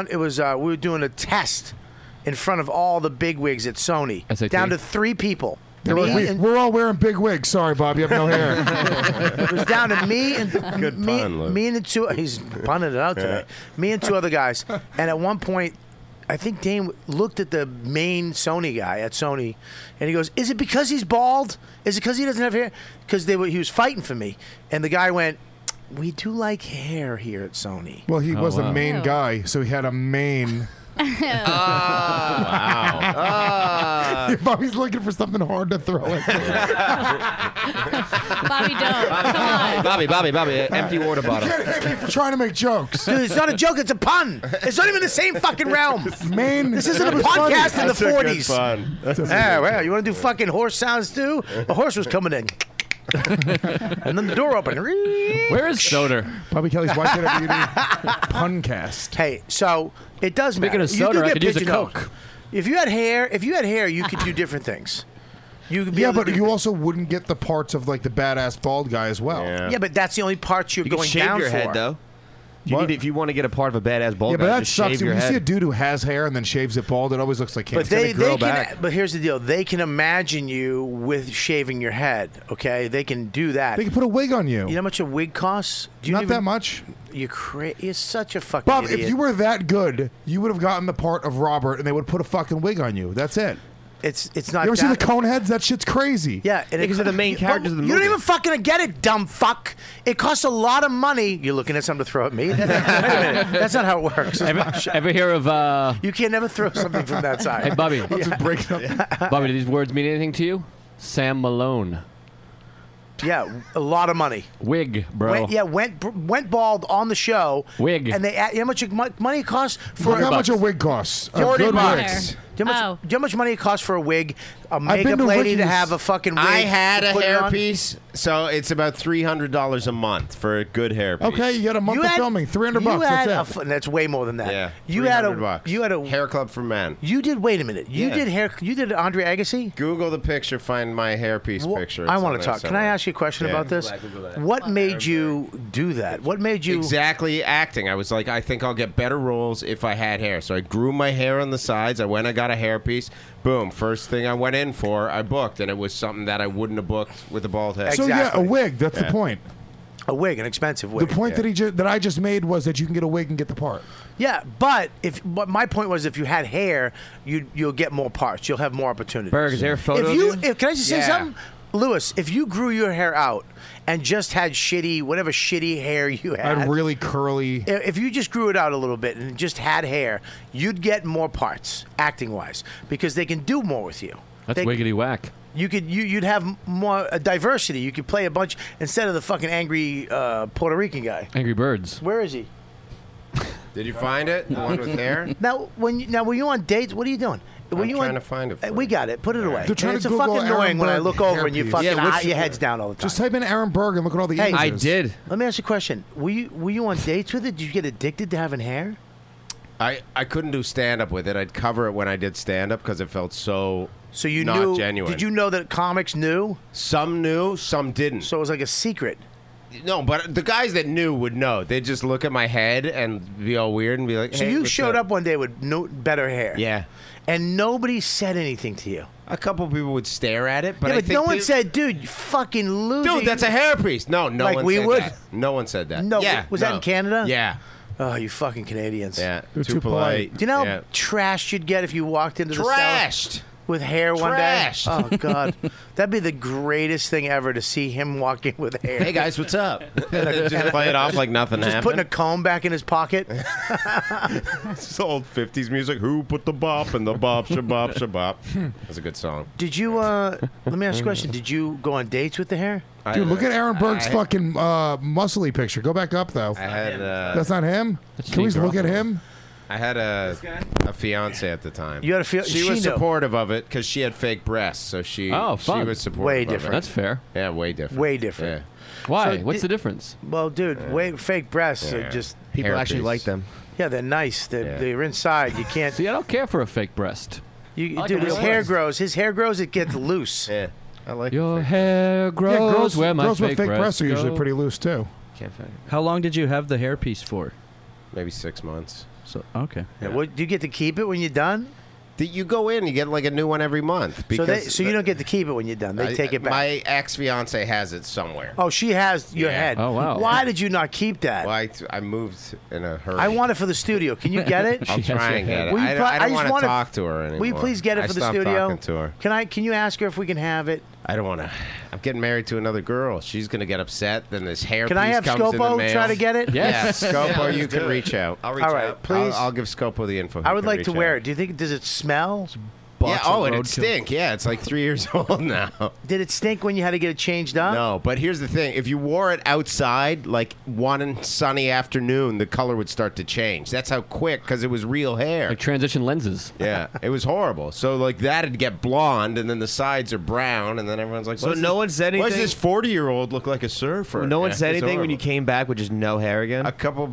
were doing a test in front of all the bigwigs at Sony, SAT? down to 3 people. They're like, Me and- we're all wearing big wigs. Sorry, Bob, you have no hair. It was down to me and Good pun, Luke. me and the two. He's punning it out today. Me and 2 other guys. And at one point, I think Dane looked at the main Sony guy at Sony, and he goes, "Is it because he's bald? Is it because he doesn't have hair?" Because he was fighting for me, and the guy went, "We do like hair here at Sony." Well, he was the wow. main guy, so he had a mane. Wow. Bobby's looking for something hard to throw at me. Bobby, don't. Come on. Bobby, empty water bottle. For trying to make jokes. Dude, it's not a joke. It's a pun. It's not even the same fucking realm. Main. This isn't a podcast in the That's a good 40s. fun. Yeah, well, you want to do fucking horse sounds too? A horse was coming in. And then the door opened. Where is Soder? Bobby Kelly's White Kid Beauty Puncast. Hey, so it does Speaking matter. of You soda, do I get could use a pigeonholed. Coke. If you had hair, you could do different things. You could be Yeah, able to but you also wouldn't get the parts of like the badass bald guy as well. yeah, but that's the only parts you're You can going shave down your for. head though. You What? need, if you want to get a part of a badass bald Yeah, but guy, that just sucks. shave When your you see a head. dude who has hair and then shaves it bald, it always looks like him. But It's gonna they grow can. back. But here's the deal: they can imagine you with shaving your head. Okay, they can do that. They can put a wig on you. You know how much a wig costs? Do you Not even- that much. You're such a fucking Bob, idiot. if you were that good, you would have gotten the part of Robert, and they would put a fucking wig on you. That's it. It's not. You ever seen the that- Coneheads? That shit's crazy. Yeah, and Because of the main characters of the You don't movie. even fucking get it, dumb fuck. It costs a lot of money. You're looking at something to throw at me. Wait a minute. That's not how it works. Ever hear of? You can't never throw something from that side. Hey, Bobby. I'll just break it up. Bobby, do these words mean anything to you? Sam Malone. Yeah, a lot of money. Wig, bro. Went bald on the show. Wig. And they you know how much money it costs for Look how much a wig costs. A $40. good wig. Do you know how much money it costs for a wig? A been makeup to lady to Ricky's. have a fucking wig. I had to a put it on? hairpiece, so it's about $300 a month for a good hairpiece. Okay, you got a month You of had- filming. $300 you bucks. had That's it. that's way more than that. Yeah, You had $300. You had a hair club for men. You did. Wait a minute. You Yeah. did hair. You did Andre Agassi. Google the picture. Find my hairpiece picture. I It's want on to there talk. Can I somewhere. ask you a question Yeah. about this? What made you do that? What made you Exactly acting. I was like, I think I'll get better roles if I had hair. So I grew my hair on the sides. I went and got a hairpiece. Boom. First thing I went in for, I booked. And it was something that I wouldn't have booked with a bald head. So yeah, a wig. That's the point. a wig, an expensive wig? The point that I just made was that you can get a wig and get the part. Yeah, but my point was, if you had hair, you'll get more parts. You'll have more opportunities. Berg, is there a photo If of you, you? if, can I just say Yeah. something, Lewis? If you grew your hair out and just had whatever shitty hair you I had had, really curly. if you just grew it out a little bit and just had hair, you'd get more parts acting wise because they can do more with you. That's They- wiggity whack. You'd have more diversity. You could play a bunch instead of the fucking angry Puerto Rican guy. Angry Birds. Where is he? Did you find it? The one with hair? Now, were you on dates? What are you doing? Were I'm you trying on, to find it. We got it. Put it away. They're trying it's to a Google fucking Aaron annoying when I Burr look over and you hairpiece. fucking your head's down all the time. Just type in Aaron Berg and look at all the Hey, images. Let me ask you a question. Were you on dates with it? Did you get addicted to having hair? I couldn't do stand up with it. I'd cover it when I did stand up because it felt so. So you not knew? genuine. Did you know that comics knew? Some knew, some didn't. So it was like a secret. No, but the guys that knew would know. They'd just look at my head and be all weird and be like, So hey, you what's showed up? up one day with better hair. Yeah. And nobody said anything to you. A couple people would stare at it, but yeah, I but think no one they- said, "Dude, you fucking loser." Dude, that's a hairpiece. No Like one we said would? that. No one said that. No, yeah, was that no. in Canada? Yeah. Oh, you fucking Canadians. Yeah, They're too too polite. Do you know how Yeah. trashed you'd get if you walked into the Trashed. cellar with hair one Trashed. day? Oh God, that'd be the greatest thing ever to see him walking with hair. Hey guys, what's up? Just play it off like nothing Just happened. putting a comb back in his pocket. It's old 50s music. Who put the bop in the bop, shabop, shabop? That's a good song. Did you? Let me ask you a question. Did you go on dates with the hair? Dude, look at Aaron Berg's I- fucking muscly picture. Go back up though. I had That's not him. That's Can we Gene look at Garofalo. him? I had a fiance at the time. You had a feel. She was supportive of it because she had fake breasts, so she Oh, she fun. was supportive. Way of different. It. That's fair. Yeah, way different. Way different. Why? So What's di- the difference? Well, dude, fake breasts are Yeah. just. People actually Hairpiece. like them. Yeah, they're nice. They're inside. You can't. See, I don't care for a fake breast. You, I like dude, a his real hair breast. grows. His hair grows. It gets loose. Yeah, I like Your fake hair grows Yeah, girls, where my girls with fake fake breasts are usually go. pretty loose too. Can't find it. How long did you have the hairpiece for? Maybe 6 months. So okay. Yeah, what, do you get to keep it when you're done? You go in, you get like a new one every month. Because So you don't get to keep it when you're done. They take it back. My ex fiance has it somewhere. Oh, she has your Yeah. head. Oh, wow. Why did you not keep that? Well, I moved in a hurry. I want it for the studio. Can you get it? I'll She has try your and get head. it. Will you I pro- I don't just want to wanna- talk to her anymore. Will you please get it I for the stopped studio? talking to her. Can you ask her if we can have it? I don't want to. I'm getting married to another girl. She's going to get upset. Then this hair Can I piece have comes in the Scopo mail. try to get it? Yes. Yeah, Scopo, you Let's do can it. reach out. I'll reach All right, out. please. I'll give Scopo the info. He I would can like reach to out. wear it. Do you think? Does it smell? Yeah. Box Oh, of and it roadkill. stink. Yeah, it's like 3 years old now. Did it stink when you had to get it changed up? No, but here's the thing: if you wore it outside, like one sunny afternoon, the color would start to change. That's how quick, because it was real hair. Like transition lenses. Yeah, it was horrible. So like that'd get blonde, and then the sides are brown, and then everyone's like, So "What's no this- one said Why does anything? this 40-year-old look like a surfer?" No one Yeah, said it's anything when you horrible. came back with just no hair again. A couple.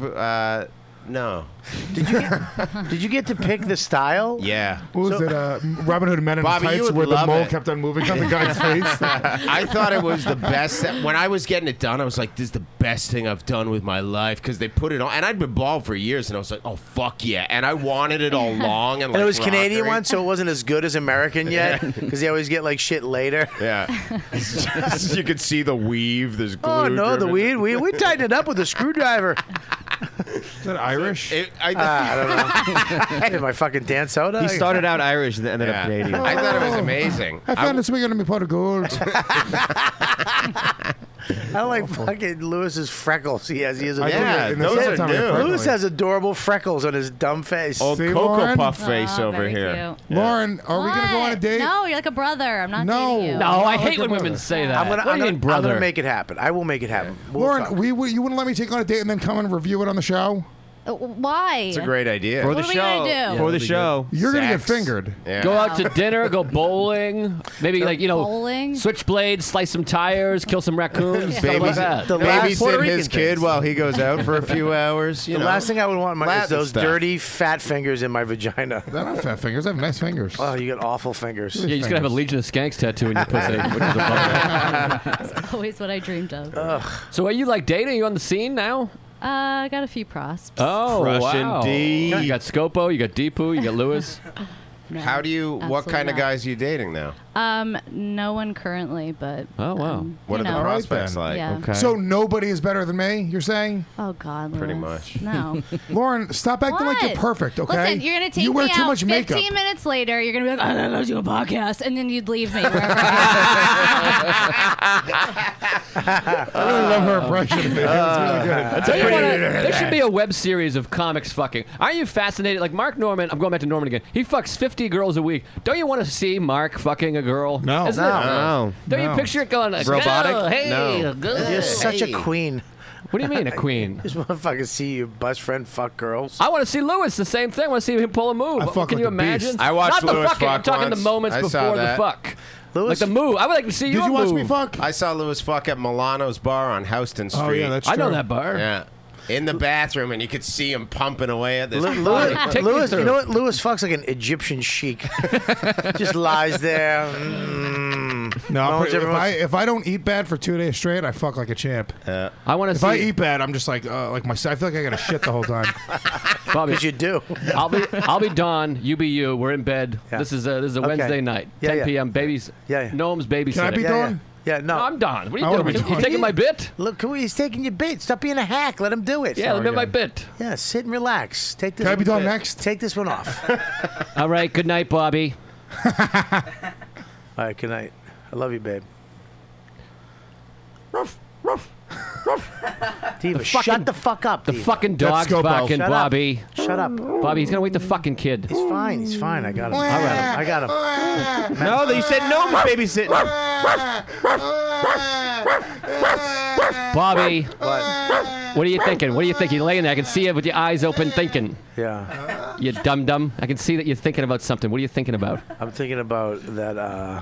No. Did you get to pick the style? Yeah. What was it? Robin Hood Men in Bobby, you Tights, would where the love mole it. kept on moving on the guy's face. I thought it was the best. When I was getting it done, I was like, "This is the best thing I've done with my life," because they put it on, and I'd been bald for years, and I was like, "Oh fuck yeah!" And I wanted it all long and And like it was Canadian rockery. one, so it wasn't as good as American yet, because they always get like shit later. Yeah, It's just- you could see the weave. There's glue. Oh no, the driven. weed. We tightened it up with a screwdriver. Is that Irish? I don't know. Hey, my fucking Dan Soda. He started out Irish and ended up Canadian. I thought it was amazing. I found this weekend in my pot of gold. I like fucking Lewis's freckles. He has those are new. Lewis has adorable freckles on his dumb face. Old Cocoa Puff face over here. Lauren, are we going to go on a date? No, you're like a brother. I'm not No. dating you. No, I hate when women say that. I'm What do you mean, I'm brother? gonna make it happen. I will make it happen. We'll Lauren, talk. you wouldn't let me take on a date and then come and review it on the show? Why? It's a great idea. For the What are we show. Gonna do? For the show. You're going to get Sex. fingered. Yeah. Go out to dinner, go bowling, maybe Bowling? switchblades, slice some tires, kill some raccoons, stuff like that. Babysit his kid while he goes out for a few hours. The last thing I would want is Latin those stuff. dirty fat fingers in my vagina. They're not fat fingers. I have nice fingers. Oh, you got awful fingers. Yeah, you're just gonna have a Legion of Skanks tattoo in your pussy, which is a bummer. That's always what I dreamed of. So are you like dating? Are you on the scene now? I got a few prosps. Oh, Russian wow. D. You got Scopo, you got Deepu, you got Lewis. No, How do you? What absolutely kind of not. guys are you dating now? No one currently, but Oh, wow. What are the know. prospects like? Yeah. Okay. So nobody is better than me, you're saying? Oh God, Pretty Lewis. much. No. Lauren, stop acting like you're What? perfect, okay? Listen, you're gonna take You wear me too out much 15 makeup. minutes later. You're gonna be like, I'm gonna go do a podcast, and then you'd leave me wherever. I really love her impression of it. It's really good. I tell you what, there should be a web series of comics fucking. Aren't you fascinated? Like Mark Norman, I'm going back to Norman again. He fucks 50 girls a week. Don't you want to see Mark fucking a girl? No. Isn't No. it? Don't you No. picture it going Robotic? "Go, hey, No. go, You're such a hey." queen. What do you mean a queen? Just want to fucking see your best friend fuck girls. I want to see Lewis. The same thing. I want to see him pull a move. I fuck Can like you a beast. imagine? I watched Not the Lewis fucking. I'm fuck talking once. the moments I saw before the that. fuck. Lewis, Like the move. I would like to see Did your you watch move. me fuck? I saw Lewis fuck at Milano's bar on Houston Street. Oh, yeah, that's I true. know that bar. Yeah. In the bathroom, and you could see him pumping away at this. Lewis, Take me Lewis, through. you know what? Lewis fucks like an Egyptian sheik. Just lies there. No, Moans every once- if I don't eat bad for 2 days straight, I fuck like a champ. I want to If see. I eat bad, I'm just like my. I feel like I got to shit the whole time. Bobby, Because you do. I'll be Don. You be you. We're in bed. Yeah. This is a Okay. Wednesday night. Yeah, 10 yeah. p.m. Babies. Yeah, yeah. Gnome's babysitting. Can I be Yeah, Dawn? yeah. Yeah, no. No, I'm Don. What I are wanna you be doing? You Dawn. taking my bit? Look, he's taking your bait. Stop being a hack. Let him do it. Yeah, let me have my again. bit. Yeah, sit and relax. Take this. Can I be Dawn bit. next? Take this one off. All right. Good night, Bobby. All right, good night. I love you, babe. Diva, shut the fuck up. The Diva. fucking dog's Scopo. barking, Shut up. Bobby. Shut up. Bobby, he's gonna wake the fucking kid. He's fine. He's fine. I got him. I got him. No, you said no babysitting. Bobby, What? what are you thinking? What are you thinking? You're laying there. I can see you with your eyes open thinking. Yeah. You dum dum. I can see that you're thinking about something. What are you thinking about? I'm thinking about that.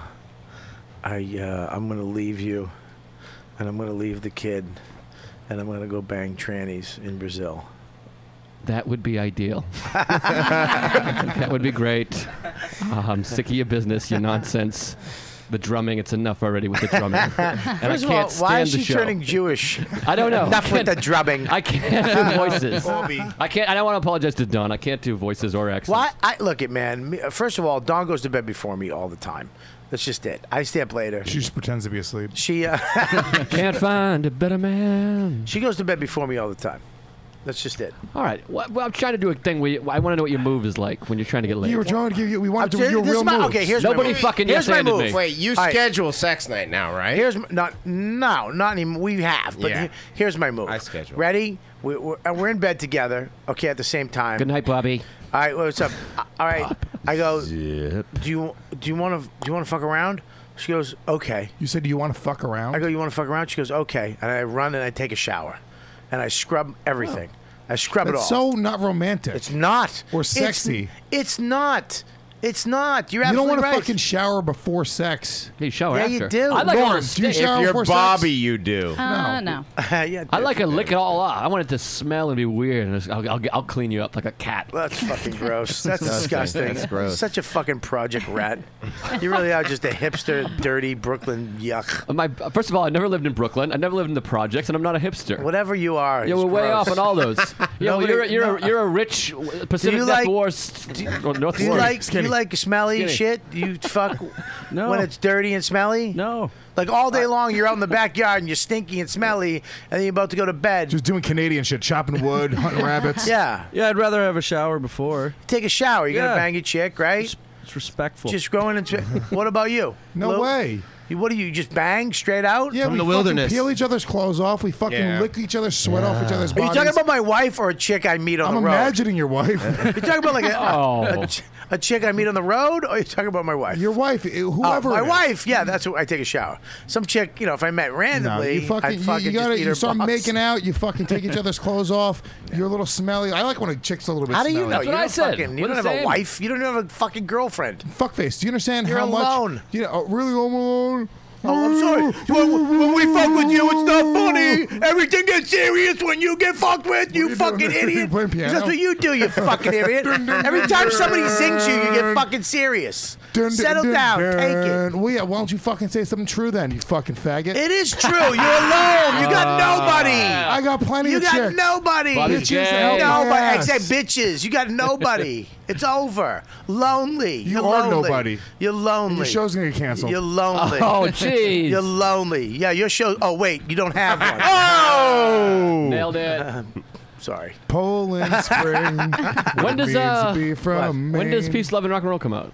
I'm gonna leave you, and I'm gonna leave the kid, and I'm gonna go bang trannies in Brazil. That would be ideal. That would be great. I'm sick of your business, your nonsense. The drumming, it's enough already with the drumming. And First I of all, can't why is stand she the show. turning Jewish? I don't know. Enough with the drumming. I can't do voices. I can't. I don't want to apologize to Don. I can't do voices or accents. Why? Look it, man. First of all, Dawn goes to bed before me all the time. That's just it. I stay up later. She just pretends to be asleep. She can't find a better man. She goes to bed before me all the time. That's just it. All right. Well, I'm trying to do a thing where I want to know what your move is like when you're trying to get laid. You were trying to give you. We wanted to do your This is real my- moves. okay, here's Nobody my move. fucking Here's my yes-anded move. me. Wait, you All right. schedule sex night now, right? Here's not anymore. We have, but Yeah. here's my move. I schedule. Ready? We're in bed together. Okay, at the same time. Good night, Bobby. All right, what's up? All right, I go. Do you want to fuck around? She goes, okay. You said, do you want to fuck around? I go, you want to fuck around? She goes, okay. And I run and I take a shower, and I scrub everything. I scrub it That's all. so not romantic. It's not. Or sexy. It's not. It's not. You're You don't absolutely want to right. fucking shower before sex. You shower Yeah, after. you do. I like Lauren, a do you shower If you're before Bobby, sex? you do. No. Yeah, I like to lick it all off. I want it to smell and be weird, and I'll clean you up like a cat. That's fucking gross. That's disgusting. That's gross. Such a fucking project rat. You really are just a hipster, dirty Brooklyn yuck. First of all, I never lived in Brooklyn. I never lived in the projects, and I'm not a hipster. Whatever you are. Yeah, is we're way gross. off on all those. Nobody- you're a rich Pacific you like- Northwest. Do you like You like smelly Skinny. shit? You fuck No. when it's dirty and smelly? No. Like all day long, you're out in the backyard and you're stinky and smelly, and then you're about to go to bed. Just doing Canadian shit, chopping wood, hunting rabbits. Yeah. Yeah, I'd rather have a shower before. Take a shower. You're Yeah. gonna bang your chick, right? It's respectful. Just going into. What about you? No Lou? way. What do you just bang straight out? Yeah, we fucking peel each other's clothes off. We fucking Yeah. lick each other's sweat off each other's Are you bodies. talking about my wife or a chick I meet on I'm the road? imagining your wife. You're talking about like Oh. a chick I meet on the road, or are you talking about my wife? Your wife, whoever. my it is. wife, yeah, that's what I take a shower. Some chick, if I met No, randomly, you fucking, I'd fucking you gotta, just eat you her start box. making out. You fucking take each other's clothes off. You're a little smelly. I like when a chick's a little bit. How do you smelly. know? You don't have a wife. You don't have a fucking girlfriend. Fuckface. Do you understand You're how alone. much? You know, really alone. Oh, I'm sorry. When we fuck with you, it's not funny. Everything gets serious when you get fucked with, you fucking idiot. playing piano? That's what you do, you fucking idiot. Every time somebody zings you, you get fucking serious. Settle down. Take it. Well, yeah, why don't you fucking say something true then, you fucking faggot? It is true. You're alone. You got nobody. I got plenty You of got chicks. nobody. Bitches to help my Nobody. ass. Except bitches. You got nobody. It's over. Lonely. You You're are lonely. nobody. You're lonely. Your show's gonna get canceled. You're lonely. Oh, jeez. You're lonely. Yeah, your show. Oh, wait. You don't have one. Oh! Nailed it. Sorry. Poland Spring. When does be from when does Maine. Peace, Love, and Rock and Roll come out?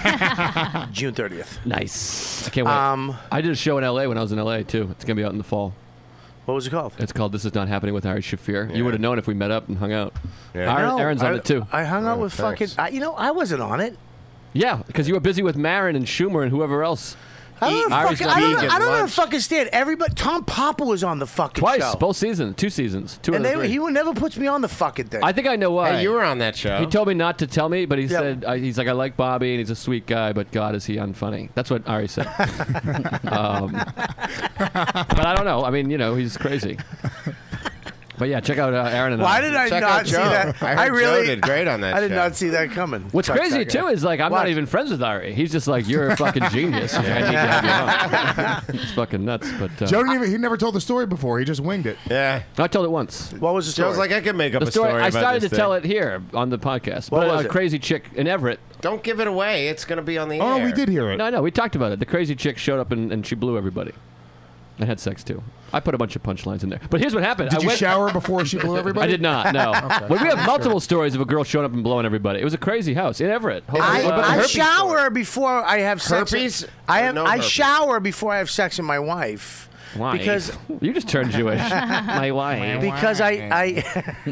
June 30th. Nice. I can't wait. I did a show in L.A. when I was in L.A. too. It's gonna be out in the fall. What was it called? It's called "This Is Not Happening" with Ari Shafir. Yeah. You would have known if we met up and hung out. Yeah. No, Aaron's on it too. I hung out with thanks. fucking. I wasn't on it. Yeah, because you were busy with Marin and Schumer and whoever else. I don't, Ari's fucking, got I don't, vegan I don't lunch. fucking stand. Everybody. Tom Papa was on the fucking Twice, show. both seasons, 2 seasons, two And of the three. he never puts me on the fucking thing. I think I know why. Hey, you were on that show. He told me not to tell me, but he said he's like, I like Bobby and he's a sweet guy, but God, is he unfunny? That's what Ari said. But I don't know. I mean, he's crazy. But yeah, check out Aaron and Why did I Check not out see Joe. that? I heard really Joe did great on that I did show. not see that coming. What's Fuck crazy that guy. too is like I'm What? not even friends with Ari. He's just like, you're a fucking genius. I need to have you on. It's fucking nuts. But Joe didn't even. He never told the story before. He just winged it. Yeah. I told it once. What was the story? Joe's like, I could make up The a story I about started this to tell thing. it here on the podcast. What but was a it? crazy chick in Everett. Don't give it away. It's going to be on the Oh air. no, we did hear it. No, I know. We talked about it. The crazy chick showed up and she blew everybody. And had sex too. I put a bunch of punchlines in there. But here's what happened. Did I you went, shower before she blew everybody? I did not. No. Okay. But we have multiple stories of a girl showing up and blowing everybody. It was a crazy house in Everett. I shower before I have sex. Herpes? I Or have. no I herpes? shower before I have sex with my wife. Why? Because you just turned Jewish. My wife. Because I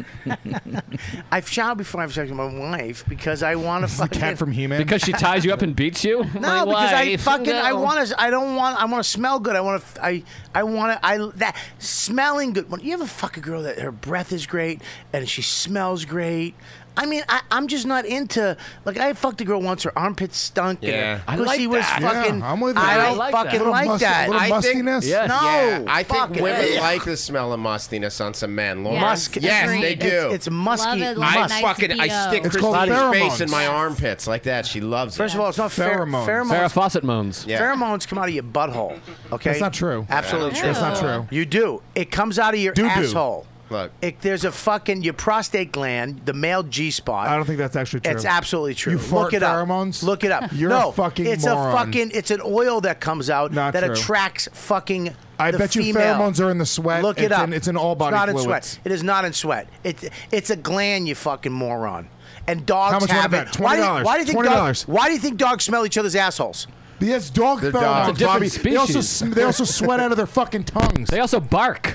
shower before I have sex with my wife because I want to fucking Cat from He-Man. Because she ties you up and beats you? No, because I fucking I want to. I don't want. I want to smell good. I want to. I want to. That smelling good. When you ever fuck a girl that her breath is great and she smells great. I mean, I'm just not into. Like, I fucked a girl once. Her armpits stunk. Yeah. and I her pussy like was that. fucking. Yeah, I'm with you. I I don't like fucking that. like that. Little I think- mustiness. Yes. No, Yeah, I think fucking- women Ugh. like the smell of mustiness on some men. Lauren? Musk. Yes, Agreed. they do. It's musky. Love it, I love nice fucking I BO. stick It's Chris called Bottie's face pheromones. in my armpits like that. She loves it. First of all, it's not Pheromones. Farrah Fawcett moans. Yeah. Pheromones come out of your butthole. Okay, That's not true. Absolutely Yeah. true. That's not true. You do. It comes out of your Do-do. asshole. Look. There's a fucking your prostate gland, the male G spot. I don't think that's actually true. It's absolutely true. You fart Look it up. pheromones? Look it up. You're no, a fucking it's moron. a fucking. It's an oil that comes out Not that true. attracts fucking. I the bet you female. pheromones are in the sweat. Look it It's up. in- it's in all body It's not fluids. in sweat. It is not in sweat. It's a gland. You fucking moron. And dogs How much have want it. that? $20. Why do you think $20. Why do you think dogs smell each other's assholes? Yes, dog They're pheromones, dogs. It's a different Bobby. species. They also sweat out of their fucking tongues. They also bark.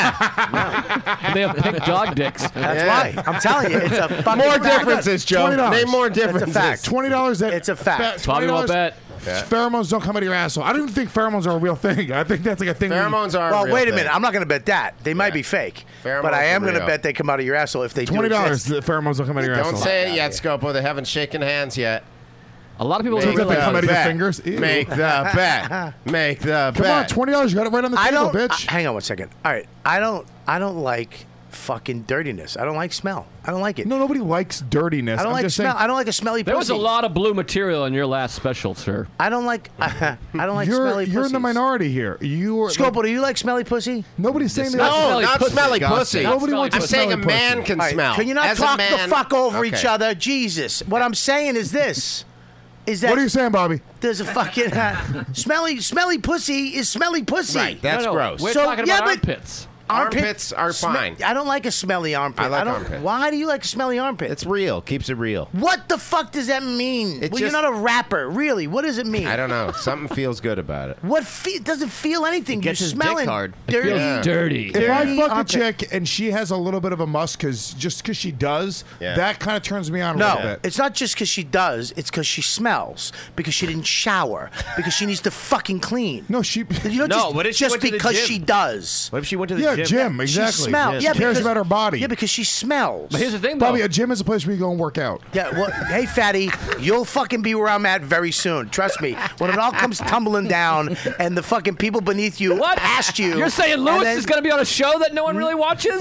Yeah. And they have pink dog dicks. That's why. I'm telling you, it's a fucking More fact. differences, Joe. $20. Name more That's a differences. fact. $20. That It's a fact. Bobby won't $20. bet. Pheromones don't come out of your asshole. I don't even think pheromones are a real thing. I think that's like a thing. Pheromones are. Well, real wait a thing. minute. I'm not going to bet that. They might be fake. Pheromones But I am are going to real. bet they come out of your asshole if they do $20. exist. The pheromones don't come out of your Don't asshole. say it yet, Scopo. They haven't shaken hands yet. A lot of people Make think they like, come out of your bet. fingers? Ew. Make the bet. Make the Come on, bet. $20. You got it right on the I table, don't. bitch. Hang on one second. All right. I don't like fucking dirtiness. I don't like smell. I don't like it. No, nobody likes dirtiness. I don't I'm like just smell. saying, I don't like a smelly there was pussy. a lot of blue material in your last special, sir. I don't like. I don't like you're smelly in the pussies. minority here. You are. Scopo, do you like smelly pussy? Nobody's saying Not that. smelly not pussy. smelly pussy. Nobody wants I'm a saying a smelly man pussy. can All right, smell. Can you not As a talk man, the fuck over okay. each other? Jesus. What I'm saying is this. is that What are you saying, Bobby? there's a fucking smelly pussy is smelly pussy. Right, that's gross. We're So, talking yeah, about but- armpits. Armpits are fine. I don't like a smelly armpit. I like don't. armpits. Why do you like a smelly armpit? It's real. Keeps it real. What the fuck does that mean? It's well, you're just- not a rapper, really. What does it mean? I don't know. Something feels good about it. What doesn't feel anything? It gets You're his dick smelling hard. dirty. Yeah. Dirty. If I Dirty fuck a armpit. chick and she has a little bit of a musk, just because she does, Yeah. that kind of turns me on a No, little bit. it's not just because she does. It's because she smells. Because she didn't shower. Because she needs to fucking clean. No, she. You know, No, just, what if she just went to the because gym? she does. What if she went to the Yeah, gym? gym, exactly. She smells. She Yeah, cares because- about her body. Yeah, because she smells. But here's the thing, though. Bobby, a gym is a place where you go and work out. Yeah, well, hey, fatty, you'll fucking be where I'm at very soon. Trust me. When it all comes tumbling down and the fucking people beneath you What? past you. You're saying and Lewis then- is going to be on a show that no one really watches?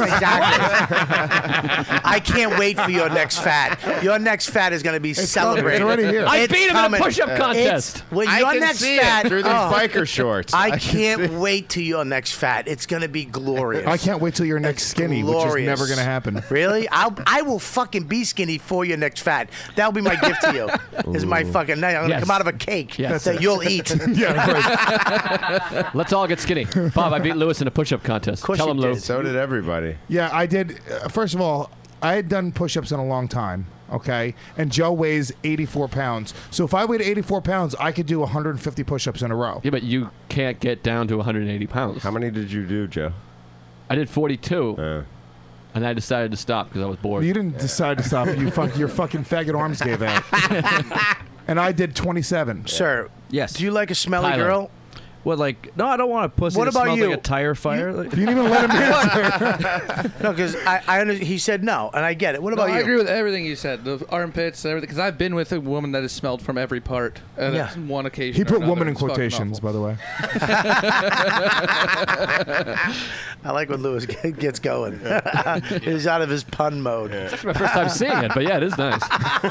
Exactly. I can't wait for your next fat. Your next fat is going to be celebrated. It's already here. I It's beat him in a coming. push-up contest. When I your can next see fat it through these oh, biker shorts. I can see can't it. wait to your next fat. It's going to be glorious. I can't wait till you're next skinny, which is glorious. never going to happen. Really? I will fucking be skinny for your next fat. That'll be my gift to you. Is my fucking night. I'm gonna Yes. come out of a cake Yes. that you'll eat. Yeah, right. Let's all get skinny. Bob, I beat Lewis in a push-up contest. course Tell you him, Lou. did. So did everybody. Yeah, I did. First of all, I had done push-ups in a long time. Okay, and Joe weighs 84 pounds. So if I weighed 84 pounds, I could do 150 push-ups in a row. Yeah, but you can't get down to 180 pounds. How many did you do, Joe? I did 42, and I decided to stop because I was bored. You didn't decide to stop. Your fucking faggot arms gave out. And I did 27. Sir, Yes. do you like a smelly Tyler. girl? What, like, no, I don't want a pussy What that about smells you? like a tire fire. You didn't even let him answer. No, because he said no, and I get it. What about No, you? I agree with everything you said. The armpits and everything. Because I've been with a woman that has smelled from every part. And Yeah. it's one occasion. He or put another. woman in It's fucking quotations, awful. by the way. I like when Lewis gets going. He's out of his pun mode. It's actually my first time seeing it, but yeah, it is nice.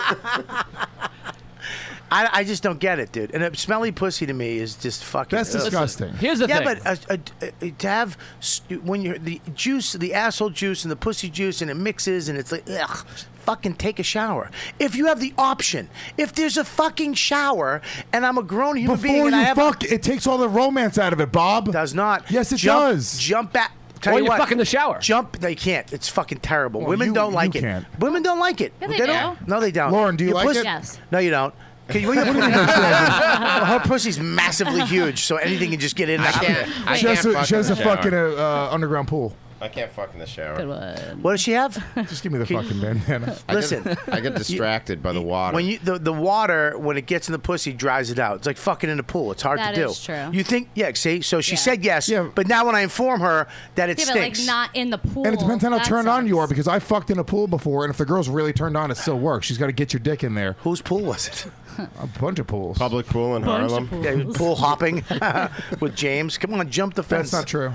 I just don't get it, dude. And a smelly pussy to me is just fucking. That's ugh. disgusting. Here's the Yeah, thing. but to have when you're the juice, the asshole juice, and the pussy juice, and it mixes, and it's like, ugh, fucking take a shower. If you have the option, if there's a fucking shower, and I'm a grown human being, Before and I you have fuck, it takes all the romance out of it, Bob. does not. Yes, it Jump- does. Jump back. Tell Or you you what, fuck in the shower. Jump. They can't. It's fucking terrible. Well, Women you- don't like you it. can't. Women don't like it. Yeah, they don't. No, they don't. Lauren, do you Your like pussy- it? Yes. No, you don't. Okay, well, her pussy's massively huge, so anything can just get in. I can't. I She has can't to, fuck she in has the to shower. fuck in a underground pool. I can't fuck in the shower. Good one. What does she have? Just give me the fucking bandana. Listen, I get distracted by the water. when you the water when it gets in the pussy dries it out. It's like fucking in a pool. It's hard That to do. is true. You think? Yeah. See, so she Yeah. said yes, Yeah. but now when I inform her that it Yeah, but like stinks, not in the pool. And it depends on how That turned on you are, sucks. because I fucked in a pool before, and if the girl's really turned on, it still works. She's got to get your dick in there. whose pool was it? A bunch of pools. Public pool in Bunch of Harlem. pools. Yeah, pool hopping with James. Come on, jump the fence. That's not true.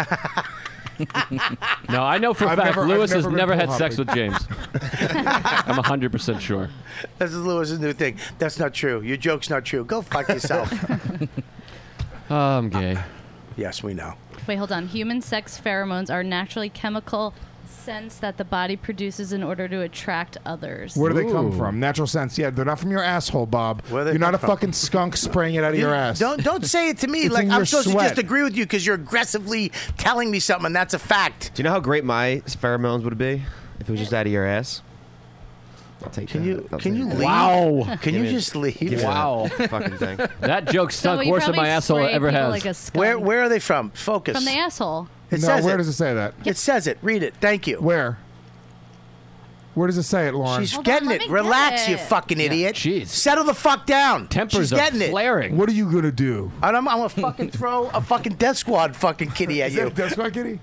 No, I know for a I've fact never- Lewis I've has never been never had pool sex with hopping. James. I'm 100% sure. This is Lewis's new thing. That's not true. Your joke's not true. Go fuck yourself. I'm gay. Yes, we know. Wait, hold on. Human sex pheromones are naturally chemical scents that the body produces in order to attract others. Where do they come Ooh. from? Natural sense. Yeah, they're not from your asshole, Bob. Where they You're not come a from? fucking skunk spraying it out of your ass. Don't say it to me It's like in I'm your supposed to sweat. just agree with you because you're aggressively telling me something and that's a fact. Do you know how great my pheromones would be if it was just out of your ass? I'll take Can that. you I'll can take you that. leave? Wow. Can Give you me- just leave? give me Wow. that fucking thing. That joke stunk you worse than probably my asshole spray ever people has. like a skunk. Where are they from? Focus. From the asshole. It No, says where it. does it say that? It says it. Read it. Thank you. Where? Where does it say it, Lauren? She's Hold getting on, it. let me Relax, get you it. fucking idiot. jeez. Settle the fuck down. Tempers She's are getting it. flaring. What are you gonna do? And I'm gonna fucking throw a fucking Death Squad fucking kitty at Is you. that Death Squad kitty?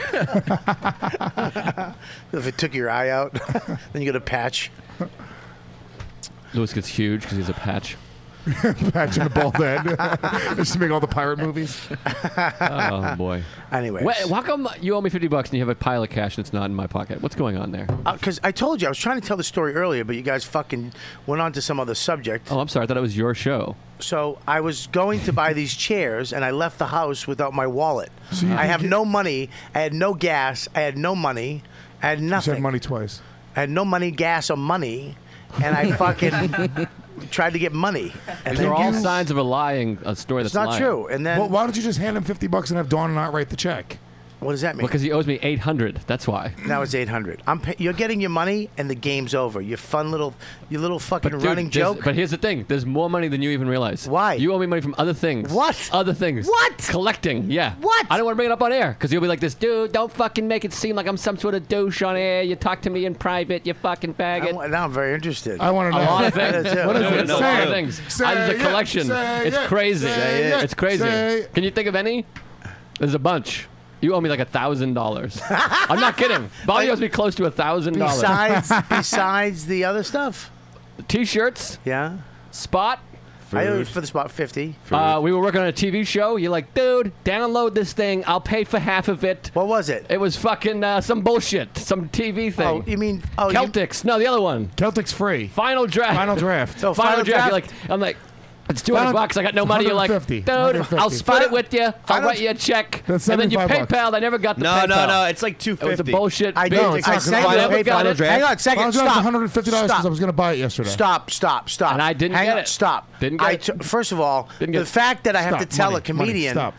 If it took your eye out, then you get a patch. Lewis gets huge because he's a patch. Patching the bald head. Just to make all the pirate movies. Oh, boy. Anyways. Wait, how come you owe me $50 and you have a pile of cash and it's not in my pocket? What's going on there? Because I told you, I was trying to tell the story earlier, but you guys fucking went on to some other subject. Oh, I'm sorry. I thought it was your show. So I was going to buy these chairs, and I left the house without my wallet. So you I can have get- no money. I had no gas. I had no money. I had You nothing. said money twice. I had no money, gas, or money. And I fucking tried to get money, and They're then all signs of a story that's not lying. true. And then Well, why don't you just hand him $50 and have Dawn not write the check? What does that mean? Because he owes me $800. That's why. Now it's $800. You're getting your money, and the game's over. Your little fucking Dude, running joke. But here's the thing: there's more money than you even realize. Why? You owe me money from other things. What? Other things. What? Collecting. Yeah. What? I don't want to bring it up on air because you'll be like this, dude. Don't fucking make it seem like I'm some sort of douche on air. You talk to me in private. You fucking faggot. Now I'm very interested. I want to know. A lot of things. What is it? A lot of things. There's a collection. It's crazy. It's crazy. Can you think of any? There's a bunch. You owe me like $1,000. I'm not kidding. Bobby owes me close to $1,000. Besides the other stuff. T-shirts. Yeah. Spot. I owe you for the spot 50. We were working on a TV show. You're like, dude, download this thing. I'll pay for half of it. What was it? It was fucking some bullshit, some TV thing. Oh, you mean Celtics? No, the other one. Celtics free. Final draft. Final draft. Oh, Final Final draft. draft? I'm like, it's $200. I got no money. You're like, dude, 150. I'll split it with you. I'll Final- write you a check. That's and then you $75. PayPal. I never got the PayPal. No, it's like It was a $250. bullshit. I big- did. No, it's I not sent gonna you buy the it. PayPal. Final draft. Hang on a second. Final draft Stop. $150 because Stop. I was going to buy it yesterday. Stop. And I didn't Hang get on, it. Stop. Didn't get it. First of all, Didn't get the it. fact that I have Stop. to tell Money. a comedian, Stop.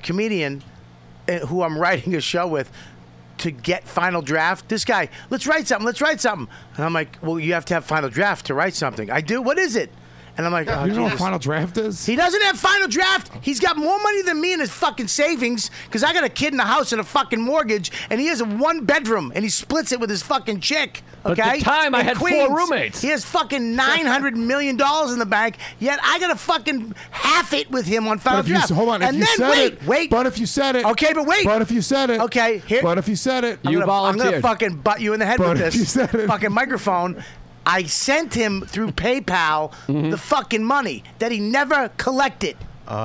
who I'm writing a show with, to get Final Draft. This guy, let's write something. And I'm like, well, you have to have Final Draft to write something. I do. What is it? And I'm like, oh, You know what Jesus. Final Draft is? He doesn't have Final Draft. He's got more money than me in his fucking savings because I got a kid in the house and a fucking mortgage, and he has a 1-bedroom, and he splits it with his fucking chick. But Okay? the time I In had 4 Queens. roommates. He has fucking $900 million in the bank, yet I got to fucking half it with him on Final But if you, Draft. hold on, if and you then said wait. But if you said it. Okay, but wait. But if you said it. Okay, here. But if you said it. I'm going to fucking butt you in the head But with if you this said it. fucking microphone. I sent him through PayPal the fucking money that he never collected.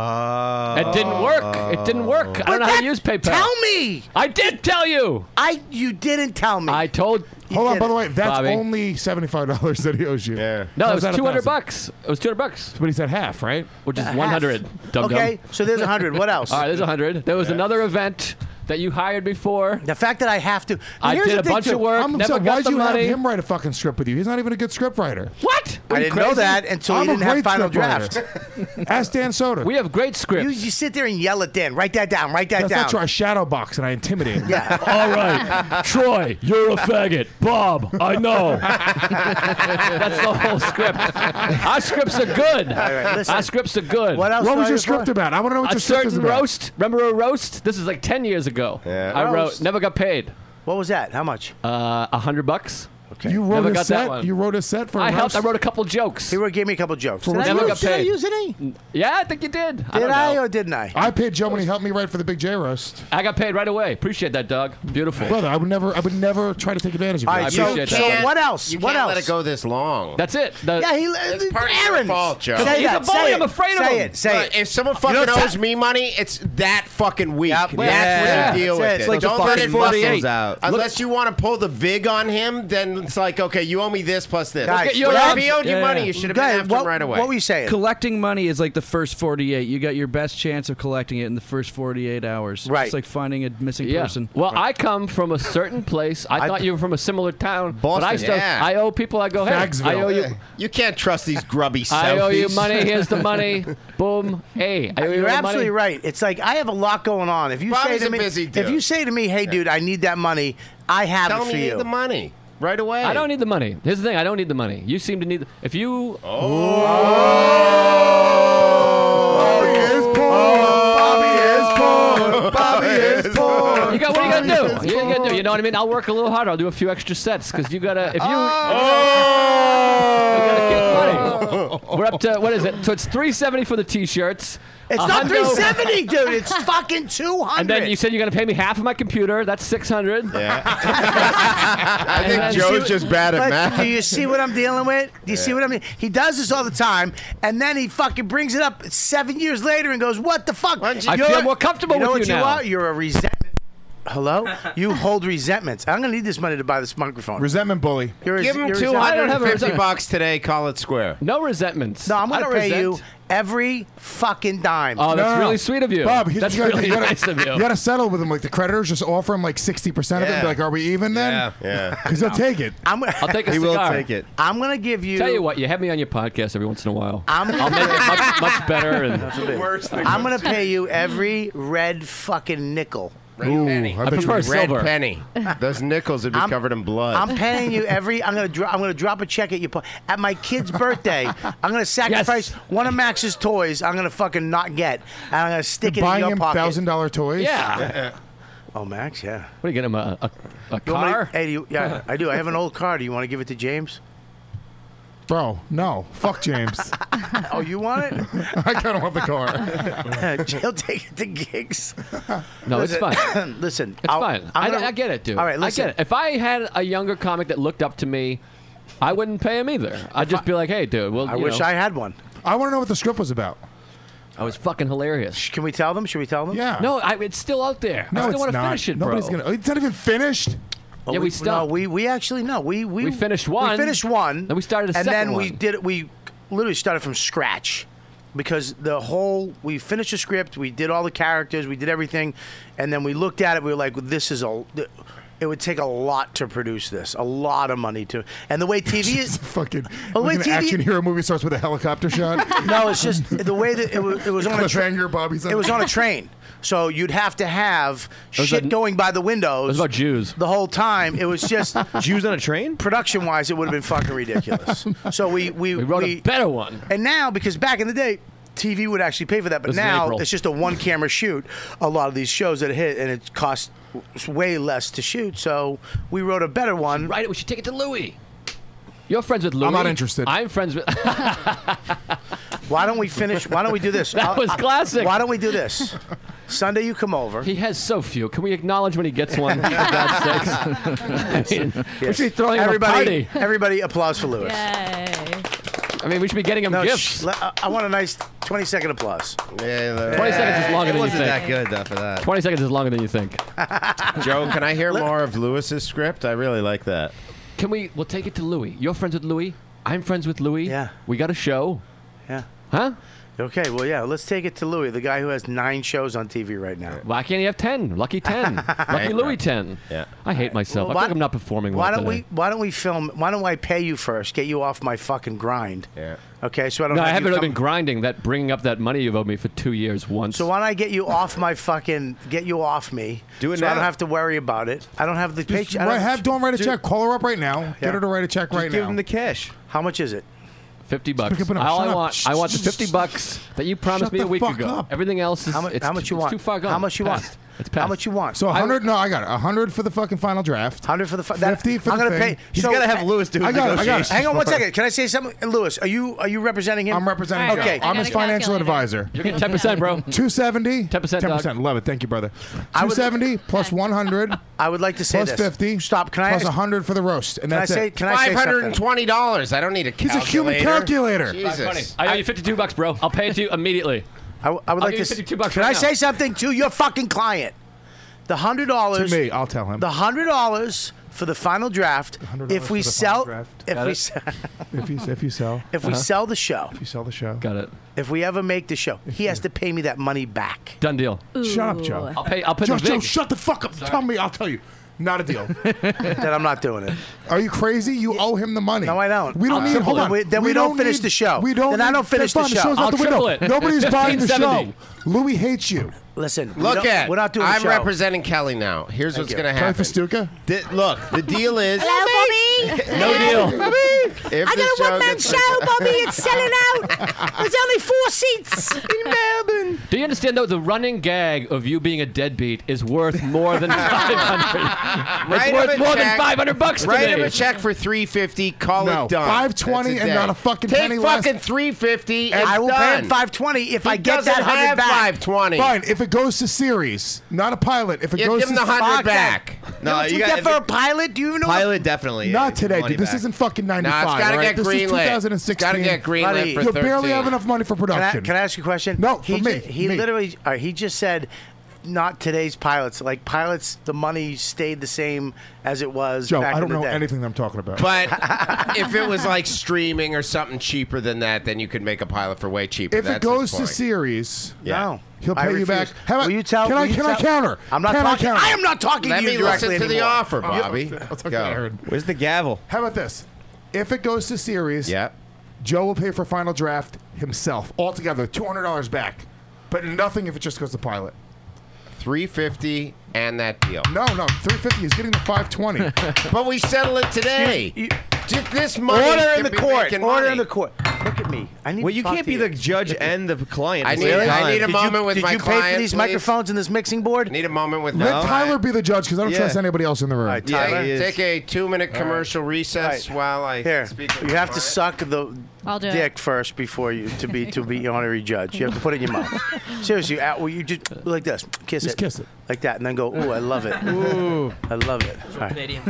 It didn't work. It didn't work. I don't know how to use PayPal. Tell me. I did tell you. You didn't tell me. I told. Hold on, by the way, that's Bobby. only $75 that he owes you. Yeah. No, it was $200. It was $200. But he said half, right? Which is Half. 100. Okay, so there's 100. What else? All right, there's 100. There was another event that you hired before. The fact that I have to. I Here's did the a thing, bunch too. of work. I'm Never upset. got Why'd the you money. have him write a fucking script with you? He's not even a good script writer. What? I didn't know that until I'm you a didn't have great Final script Draft. writer. Ask Dan Soder. We have great scripts. You sit there and yell at Dan. Write that down. Write that That's down. not true. I shadow box and I intimidate him. Yeah. All right, Troy, you're a faggot. Bob, I know. That's the whole script. Our scripts are good. All right, listen. Our scripts are good. What else? What do was I your do for? script about? I want to know what A your script is certain about. roast. Remember a roast? This is like 10 years ago. Yeah. I wrote. Roast. Never got paid. What was that? How much? $100. Okay. You wrote Never a got that set. one. You wrote a set for. I a helped. I roast? wrote a couple jokes. He gave me a couple jokes. For Did I Never use- got Did I paid. use any? Yeah, I think you did. I Did don't I know. or didn't I? I paid Joe when he helped me write for the Big J roast. I got paid right away. Appreciate that, dog. Beautiful. Brother, I would never try to take advantage of you. All I right, so, appreciate so that. what else? You what can't else? let it go this long. That's it. Yeah, It's part of your Aaron. fault, Joe. Say He's that. a bully. Say I'm it. afraid of Say him. it. Say it. If someone You fucking know, owes me money, it's that fucking week. Yep. That's Yeah. what you deal That's with. it. It. It's like Don't the let fucking it muscles muscles out. Unless you want to pull the vig on him, then it's like, okay, you owe me this plus this. Guys, your But odds. if he owed you Yeah, money, yeah. you should have Go been ahead. after him right away. What were you saying? Collecting money is like the first 48. You got your best chance of collecting it in the first 48 hours. Right. It's like finding a missing Yeah. person. Well, I come from a certain place. I thought you were from a similar town. But I Boston, still, yeah. I owe people. I go, hey, Fagsville. I owe you. You can't trust these grubby Southies. I owe you money. Here's the money. Boom. Hey, I owe you You're the absolutely money. right. It's like I have a lot going on. If you Bobby's say to a me, busy dude. if you say to me, "Hey, dude, I need that money," I have Tell it me for you you. need the money right away. I don't need the money. Here's the thing. I don't need the money. You seem to need. If you. Bobby is poor. Bobby is poor. You got what are you gonna do? You gonna do? You know what I mean? I'll work a little harder. I'll do a few extra sets because you gotta. If you. You gotta get money. We're up to what is it? So it's $370 for the t-shirts. It's not $370, dude. It's fucking $200. And then you said you're gonna pay me half of my computer. That's $600. Yeah. I think Joe's just bad at But math. do you see what I'm dealing with? Do you see what I mean? He does this all the time, and then he fucking brings it up 7 years later and goes, "What the fuck?" I feel more comfortable you know with what you you now. are? You're a resentment. Hello? You hold resentments. I'm going to need this money to buy this microphone. Resentment bully. You're Give him you're $250 today. Call it square. No resentments. No, I'm going I to don't pay resent. you every fucking dime. Oh, that's really sweet of you. Bob, That's you gotta, really you gotta, nice of you. You got to settle with him. Like the creditors, just offer him like 60% of it. And be like, are we even then? Yeah. Because he'll take it. I'll take a He cigar. will take it. I'm going to give you. Tell you what, you have me on your podcast every once in a while. I'll make it much better. And I'm going to pay you every red fucking nickel. Penny. I prefer silver. Red penny. Those nickels would be covered in blood. I'm paying you every. I'm gonna drop a check at you. At my kid's birthday, I'm gonna sacrifice one of Max's toys. I'm gonna fucking not get, and I'm gonna stick it in Buying your him pocket. $1,000 toys? Yeah. Oh, Max, yeah. What do you get him a You want me- car? Hey, yeah, I do. I have an old car. Do you want to give it to James? Bro, no. Fuck James. Oh, you want it? I kind of want the car. He'll take it to gigs. No, it's Listen, fine. Listen, It's fine. I get it, dude. All right, listen. I get it. If I had a younger comic that looked up to me, I wouldn't pay him either. I'd just be like, hey, dude, well, I wish I had one. I want to know what the script was about. I was fucking hilarious. Can we tell them? Should we tell them? Yeah. No, it's still out there. No, I it's still want to not. finish it, bro. Nobody's gonna. It's not even finished. Oh, Yeah, we No, stopped. we actually no. We finished one. We finished one. Then we started a and second then we one. did it. We literally started from scratch because we finished the script. We did all the characters. We did everything, and then we looked at it. We were like, this is it would take a lot to produce this, a lot of money to. And the way TV is fucking. the way Like an TV action hero movie starts with a helicopter shot. No, it's just the way that it was on a Cliffhanger, Bobby's on It was on a train. So you'd have to have shit going by the windows. It was about Jews. The whole time. It was just Jews on a train? Production-wise, it would have been fucking ridiculous. So we wrote a better one. And now, because back in the day, TV would actually pay for that, but This is now April. it's just a one-camera shoot. A lot of these shows that hit, and it costs way less to shoot. So we wrote a better one. Right, we should take it to Louis. You're friends with Louis. I'm not interested. I'm friends with. Why don't we finish? Why don't we do this? That was classic. Why don't we do this? Sunday, you come over. He has so few. Can we acknowledge when he gets one? For God's sakes. I mean, we should be throwing him a party. Everybody, applause for Lewis. I mean, we should be getting him gifts. I want a nice 20-second applause. 20 seconds is longer than you think. that good though for that. 20 seconds is longer than you think. Joe, can I hear more of Lewis's script? I really like that. We'll take it to Louis. You're friends with Louis. I'm friends with Louis. Yeah. We got a show. Yeah. Huh? Okay, well, yeah, let's take it to Louis, the guy who has 9 shows on TV right now. Why can't he have 10? Lucky 10. Lucky Louis 10. Yeah. I hate myself. Well, I think I'm not performing well Why don't today. Why don't we film? Why don't I pay you first? Get you off my fucking grind. Yeah. Okay, so I don't. No, I have haven't you really come- been grinding that, bringing up that money you've owed me for 2 years once. So why don't I get you off my fucking? Get you off me. Do it so I now. don't have to worry about it. I don't have the Just paycheck. have Dawn write a check. Call her up right now. Yeah. Get her to write a check right Give now. him the cash. How much is it? $50. pick up enough. All Shut I up. want, I want the $50 that you promised Shut me a the week fuck ago. up. Everything else is How much? it's, How much it's you want? too far gone. How much you Past. want? It's past. How much you want? So 100. No, I got it. 100 for the fucking final draft. 100 for the 50 for I'm the gonna thing. pay. He's so- got to have Lewis do I got it. negotiations. Hang on one for it. second. Can I say something, Lewis? Are you representing him? I'm representing. All right, Okay. I I'm got his a financial calculator. advisor. You're getting 10%, bro. 270. 10%, dog. 10%. Love it. Thank you, brother. I would- 270 plus 100 I would like to say plus this. 50. Stop. Can I? Plus ask- 100 for the roast, and Can I that's say? it. Can I say something? $520. I don't need a He's calculator. a human calculator. Jesus. I owe you $52, bro. I'll pay it to you immediately. I would I'll like give to. you $52 Can right I now. say something to your fucking client? The To $100. me, I'll tell him. The $100 for the final draft. $100 If we for the sell, final draft. if Got we it. sell, If you sell, if we sell the show, if you sell the show, Uh-huh. got it. If we ever make the show, he has to pay me that money back. Done deal. Shut up, Joe. I'll pay the Joe, vig. shut the fuck up. Tell me. I'll tell you. Not a deal. Then I'm not doing it. Are you crazy? You owe him the money. No, I don't. We don't I'll need. triple Hold it. on. Then we don't finish need- the show. We don't. Then I need- don't finish that's the fine. show. show's out I'll the window. triple it. Nobody's buying the show. 1570. Louis hates you. Listen, Look at. we're not doing the I'm show. representing Kelly now. Here's what's you. going to Sorry happen. for Stuka. Look, the deal is. Hello, Bobby. No deal. If I the got a show one-man gets- show, Bobby. It's selling out. There's only 4 seats in Melbourne. Do you understand, though, the running gag of you being a deadbeat is worth more than 500. It's Write worth him a more than check. $500 to Write him me. a check for $350. Call No, it done. $520 That's and day. not a fucking Take penny less. fucking $350. I will it's pay done. him $520 if He I get doesn't that 100 have back. $520. Fine. If it goes to series, not a pilot. If it You goes give him to the 100 Fuck that. back. You know what you got- get if for it- a pilot? Do you even know? Pilot definitely. not today, money dude. This back. isn't fucking 95. Nah, it's got to all right? get This is greenlit. 2016. Got to get greenlit Buddy, for You 13. barely have enough money for Can I, production. can I ask you a question? No, for me. He Me. literally, he just said not today's pilots. Like pilots, the money stayed the same as it was Joe, back I don't in the know day. anything that I'm talking about. But if it was like streaming or something cheaper than that, then you could make a pilot for way cheaper. If That's it goes his to point. series, No. he'll I pay you refuse. back. How about, Will you tell? Can will I you can I tell- counter? I'm not Can talking. I counter? I am not talking Let to you me directly listen to the anymore. offer, Bobby. Go. Where's the gavel? How about this? If it goes to series, Joe will pay for final draft himself altogether, $200 back, but nothing if it just goes to pilot. $350 and that deal. No, $350. He's getting the $520. But we settle it today. Just this money. Order can in the be court. making Order money. in the court. Look at me. I need. Well, to you talk can't to be you. the judge and the client. I at the need- same I time. need a moment with did my you pay for client, these please? microphones and this mixing board? Need a moment with Let my Tyler be the judge because I don't trust anybody else in the room. All right, Yeah, Tyler. take a 2-minute commercial recess while I speak. You have to suck the I'll do dick first before you to be honorary judge. You have to put it in your mouth. Seriously, well, you just like this, kiss Just it, kiss it like that, and then go. Ooh, I love it. Ooh, I love it. All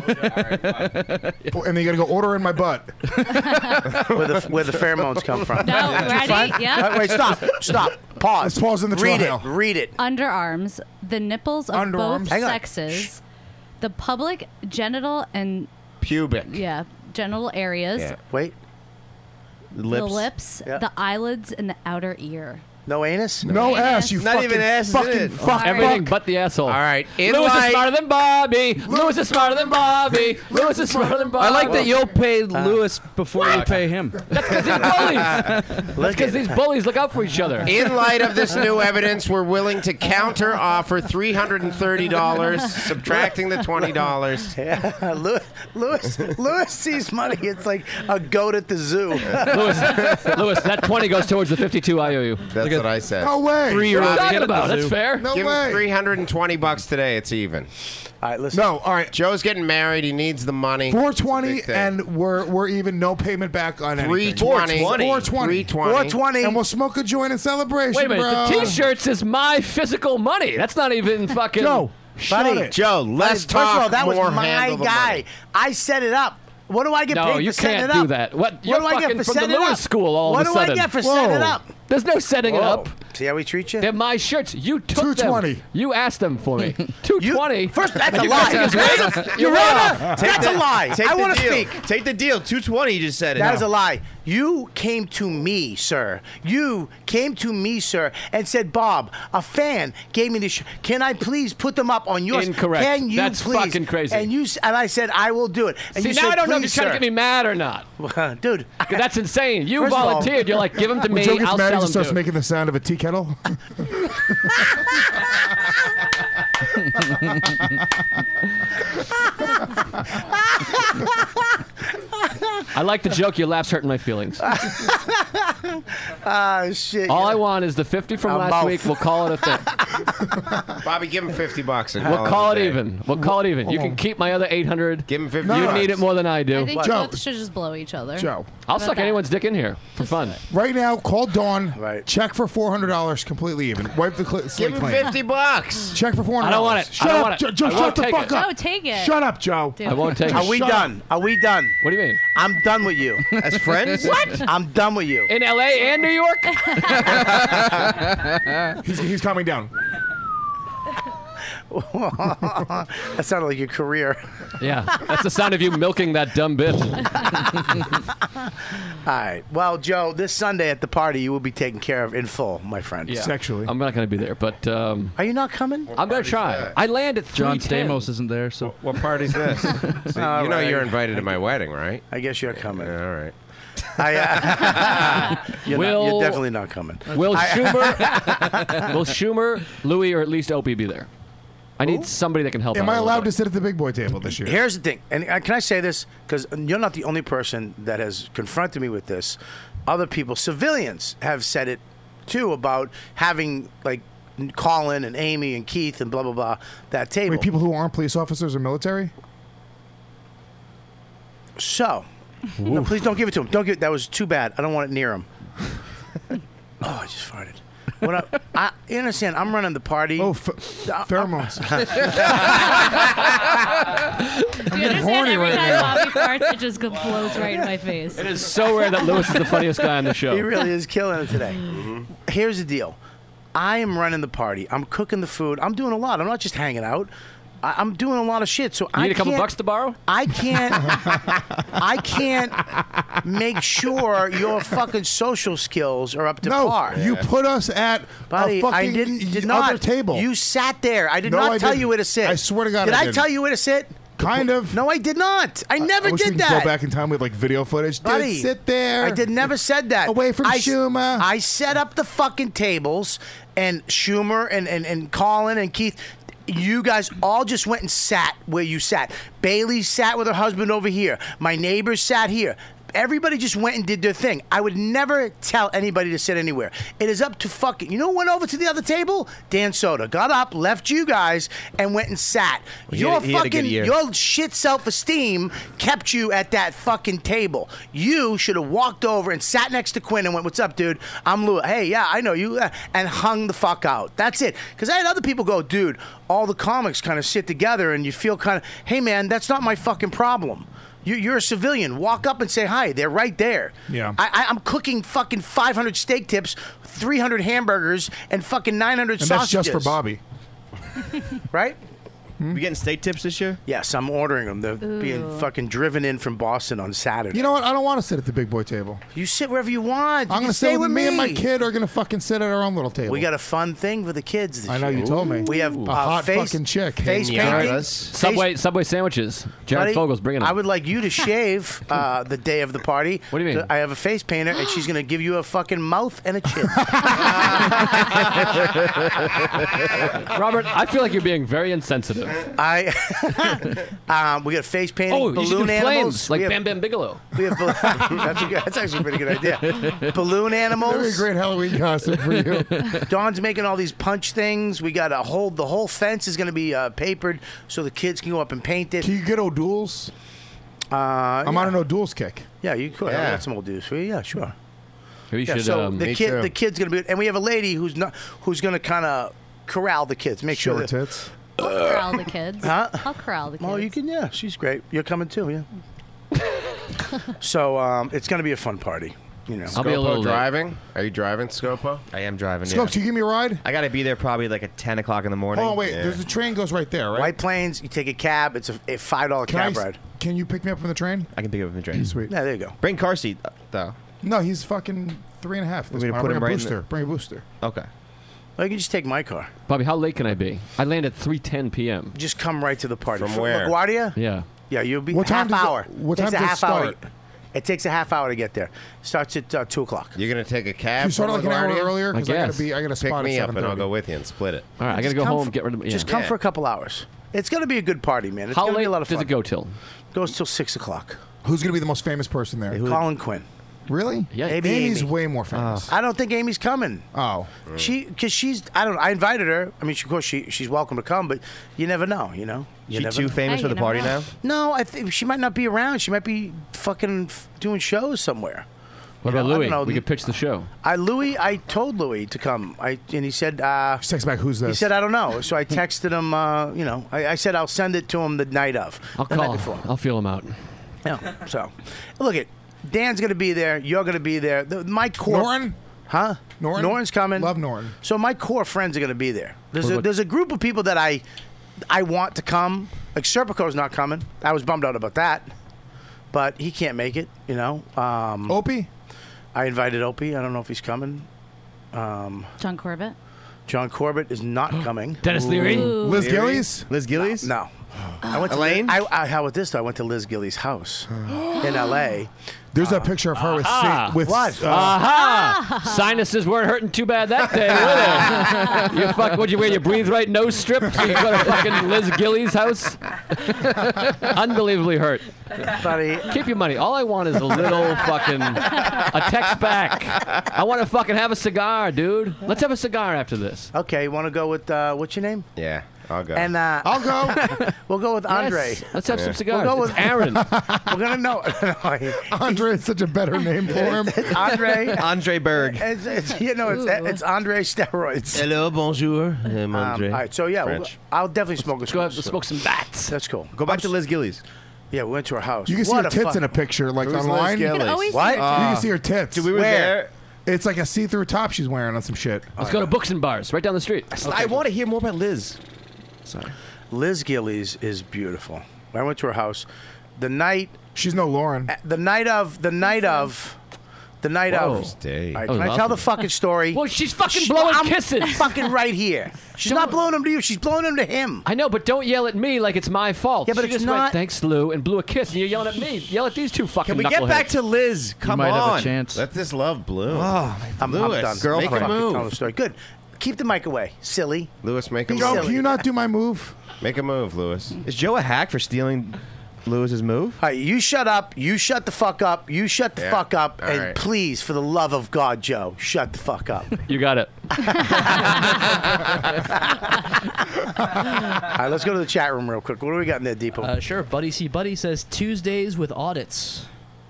right. Oh, and then you got to go order in my butt. Where the pheromones come from? No, Did you ready? find- Yeah. Wait, stop. Pause. Let's pause in the Read trial. it. Read it. Underarms, the nipples of Underarms. both Hang on. sexes, the public genital and Pubic. genital areas, Yeah. Wait. the lips, Yeah. the eyelids, and the outer ear. No anus. No ass. You Not fucking even ass is in fucking it. fuck. Everything but the asshole. All right. Lewis is smarter than Bobby. Lewis is smarter than Bobby. Lewis is smarter than Bobby. I like that you'll pay Lewis before you pay him. That's because these bullies. That's because these bullies look out for each other. In light of this new evidence, we're willing to counter offer $330, subtracting the $20. Yeah, Lewis sees money. It's like a goat at the zoo. Lewis, that 20 goes towards the 52 I owe you. That's what I said. No way. 3-year-old talking about. That's fair. No Give way. him $320 today. It's even. All right, listen. No, all right. Joe's getting married. He needs the money. 420 It's a big thing. and we're even. No payment back on anything. 320. 420. 420. And we'll smoke a joint in celebration, Wait a minute. bro. The T-shirts is my physical money. That's not even fucking. Joe, shut Buddy. it. Joe, less First of all, talk, that was more my handle the guy. money. I set it up. What do I get No, paid you for setting can't it up? do that. What? You're do I get fucking for from the setting it Lewis up? school all What of a do I sudden. get for setting it Whoa. up? There's no setting it Whoa. up. See how we treat you? They're my shirts. You took 220. them. You asked them for me. 220. First, that's a You lie. guys are just- Your way Honor, off. that's a lie. Take I the want to deal. speak. Take the deal. 220. You just said it. That is a lie. You came to me, sir. You came to me, sir, and said, Bob, a fan gave me this. Can I please put them up on yours? Incorrect. Can you That's please? fucking crazy. And I said, I will do it. And See, you now said, I don't know if "Please, you're trying to sir." get me mad or not. Dude, 'Cause that's insane. You First of all- volunteered. You're like, give them to When me. Joe gets I'll mad, he sell just them starts to. making the sound of a tea kettle. I like the joke. Your laugh's hurting my feelings. Ah, shit. All I want is the 50 from last mouth. week. We'll call it a thing. Bobby, give him $50. And We'll call it a day. even. We'll call it even. You can keep my other 800. Give him $50. You need it more than I do. I think Joe. both should just blow each other. Joe. I'll How about suck that? anyone's dick in here for fun. Right now, call Dawn. Right. Check for $400 completely even. Wipe the slate Give him clean. $50. Check for $400. I don't want it. Shut I don't up, want it. Joe. I Shut won't the take fuck it. up. No, take it. Shut up, Joe. Dude. I won't take Are it. we Shut done? Are we done? What do you mean? I'm done with you. As friends? What? I'm done with you. In L.A. and New York? He's calming down. That sounded like your career. Yeah. That's the sound of you milking that dumb bitch. All right. Well, Joe, this Sunday at the party, you will be taken care of in full, my friend. Yeah. Sexually. I'm not going to be there, but Are you not coming? I'm going to try. I land at 3:10. John Stamos isn't there, so What party's this? So All you know right. you're invited to my wedding, right? I guess you're coming. Yeah, all right. You're definitely not coming. Will Schumer, Louis, or at least Opie be there? I need somebody that can help Am out I a little allowed to bit. sit at the big boy table this year? Here's the thing, and can I say this? Because you're not the only person that has confronted me with this. Other people, civilians, have said it too about having like Colin and Amy and Keith and blah blah blah that table. Wait, people who aren't police officers or military? So, no, please don't give it to him. Don't give. That was too bad. I don't want it near him. Oh, I just farted. You understand? I'm running the party. Oh, pheromones. Do you understand? Every time Bobby farts, it just blows right in my face. It is so rare that Lewis is the funniest guy on the show. He really is killing it today. Here's the deal. I am running the party. I'm cooking the food. I'm doing a lot. I'm not just hanging out. I'm doing a lot of shit. So You need a couple bucks to borrow? I can't make sure your fucking social skills are up to par. You put us at Buddy, a fucking I did not. other table. You sat there. I did No, not I tell didn't. you where to sit. I swear to God, Did I I didn't. tell you where to sit? Kind of. No, I did not. I never I wish we did could that. Go back in time with like video footage. Buddy, Dude, sit there. I did never said that. Away from Schumer. I set up the fucking tables, and Schumer and Colin and Keith. You guys all just went and sat where you sat. Bailey sat with her husband over here. My neighbors sat here. Everybody just went and did their thing. I would never tell anybody to sit anywhere. It is up to fucking... You know who went over to the other table? Dan Soda. Got up, left you guys, and went and sat. He had a good year. Your shit self-esteem kept you at that fucking table. You should have walked over and sat next to Quinn and went, "What's up, dude? I'm Lou. Hey, yeah, I know you." And hung the fuck out. That's it. Because I had other people go, "Dude, all the comics kind of sit together and you feel kind of... Hey, man, that's not my fucking problem. You're a civilian. Walk up and say hi. They're right there. Yeah. I'm cooking fucking 500 steak tips, 300 hamburgers, and fucking 900 And sausages. that's just for Bobby. Right? We getting steak tips this year? Yes, I'm ordering them. They're being fucking driven in from Boston on Saturday. You know what? I don't want to sit at the big boy table. You sit wherever you want. I'm going to sit with me and my kid are going to fucking sit at our own little table. We got a fun thing for the kids this I know, year. you told me. We have a hot face, fucking chick. face painting. Subway sandwiches. Jared Buddy, Fogel's bringing them. I would like you to shave the day of the party. What do you mean? I have a face painter, and she's going to give you a fucking mouth and a chin. Robert, I feel like you're being very insensitive. We got face painting, Oh, you should do balloon animals. flames, like We have- Bam Bam Bigelow. We have that's actually a pretty good idea. Balloon animals. That'd be a great Halloween costume for you. Don's making all these punch things. We got the whole fence is going to be papered so the kids can go up and paint it. Can you get O'Doul's? I'm on an O'Doul's kick. Yeah, you could. Yeah. I got some old dudes for you. Yeah, sure. We Yeah, should. so Me the kid's going to be, and we have a lady who's going to kind of corral the kids, make Show sure her tits. I'll corral the kids. Huh? I'll corral the kids. Well, you can. Yeah, she's great. You're coming too. Yeah. So it's going to be a fun party. You know, Scopo driving? Are you driving, Scopo? I am driving. Scopes, can you give me a ride? I got to be there probably like at 10 o'clock in the morning. Oh, wait. There's a train goes right there, right? White Plains. You take a cab. It's a $5 Can I cab s- ride. Can you pick me up from the train? I can pick it up from the train. Sweet. Yeah, there you go. Bring car seat, though. No, he's fucking 3.5. Want me to I'll put bring him a right in booster. the- Bring a booster. Okay. Well, you can just take my car. Bobby, how late can I be? I land at 3:10 p.m. Just come right to the party. From where? LaGuardia? Yeah. Yeah, you'll be What time half does it- hour. what Takes time a does it half hour. start? It takes a half hour to get there. Starts at 2 o'clock. You're going to take a Can cab you start from like an hour LaGuardia? earlier? Because I got to Pick spot me at up and I'll 7:30. go with you and split it. All right, I got to go home, get rid of. Yeah. Just come for a couple hours. It's going to be a good party, man. It's How going to be late a lot of fun. does it go till? Goes till 6 o'clock. Who's going to be the most famous person there? Colin Quinn. Really? Yeah. Maybe Amy's Amy. way more famous. I don't think Amy's coming. Oh. Because she's, I don't know, I invited her. I mean, of course, she's welcome to come, but you never know, you know? You She never too know. famous for the party now? No, I think she might not be around. She might be fucking doing shows somewhere. What You about know, I Louis? don't know. We could pitch the show. I told Louis to come. And he said, She texts back, who's he this? said, I don't know. So I texted him, I said I'll send it to him the night of. I'll the night call. before. I'll feel him out. Yeah. So, look it. Dan's going to be there. You're going to be there. My core. Norton? Huh? Norton? Norton's coming. Love Norton. So my core friends are going to be there. What about- There's a group of people that I want to come. Like Serpico's not coming. I was bummed out about that. But he can't make it, you know. Opie? I invited Opie. I don't know if he's coming. John Corbett. John Corbett is not coming. Dennis Leary? Liz Gillies? Liz Gillies? No. I went to Elaine? how about this though? I went to Liz Gillies' house in L.A. There's that picture of her with... Aha. with What? Aha! Sinuses weren't hurting too bad that day, were they? You what'd you wear? Your breathe right nose strip? So you go to fucking Liz Gillies' house? Unbelievably hurt. Buddy. Keep your money. All I want is a little fucking a text back. I want to fucking have a cigar, dude. Let's have a cigar after this. Okay, you want to go with what's your name? Yeah, I'll go. And I'll go. we'll go with Andre. Yes. Let's have some cigars. We'll go It's with Aaron. We're gonna know. Andre is such a better name for him. It's Andre. Andre Berg. It's it's Andre steroids. Hello, bonjour. I'm Andre. All right, so yeah, French. I'll definitely smoke a Let's go have to smoke some bats. That's cool. Go back to Liz Gillies. Yeah, we went to her house. You can see What her a tits fuck- in a picture, like Who's Liz online. Gillies? You can always What? see You your You tits. can see her tits. Dude, we were Where? there. It's like a see-through top she's wearing on some shit. Let's go to Books and Bars right down the street. I want to hear more about Liz. Sorry. Liz Gillies is beautiful. I went to her house. The night she's no Lauren. The night of. All right, can I tell the fucking story? Well, she's fucking blowing I'm kisses. fucking right here. She's not blowing them to you. She's blowing them to him. I know, but don't yell at me like it's my fault. Yeah, but she it's just not- went, thanks, Lou, and blew a kiss, and you're yelling at me. Yell at these two fucking Can we get knuckleheads. back to Liz? Come on. Let this love bloom. I'm Lewis, done. girlfriend. Make a Move. Tell the story. Good. Keep the mic away. Silly. Lewis, make a Be Joe, move. can you not do my move? Make a move, Lewis. Is Joe a hack for stealing Lewis's move? All right, you shut up. You shut the fuck up. You shut the fuck up. All And right. please, for the love of God, Joe, shut the fuck up. You got it. All right, let's go to the chat room real quick. What do we got in there, Deepo? Sure. Buddy C. Buddy says Tuesdays with audits.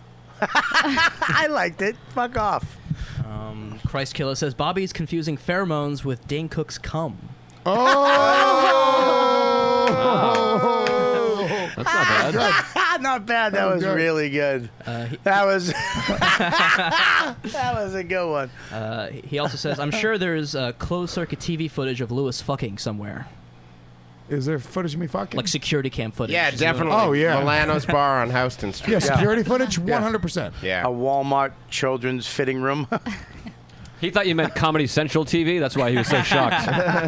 I liked it. Fuck off. Christ Killer says Bobby's confusing pheromones with Dane Cook's cum. Oh! That's not bad. Not bad. That was really good. That was that was a good one. He also says, I'm sure there's closed-circuit TV footage of Lewis fucking somewhere. Is there footage of me fucking? Like security cam footage. Yeah, definitely. Oh, yeah. Milano's bar on Houston Street. Yeah, security footage, 100%. Yeah. A Walmart children's fitting room. He thought you meant Comedy Central TV. That's why he was so shocked.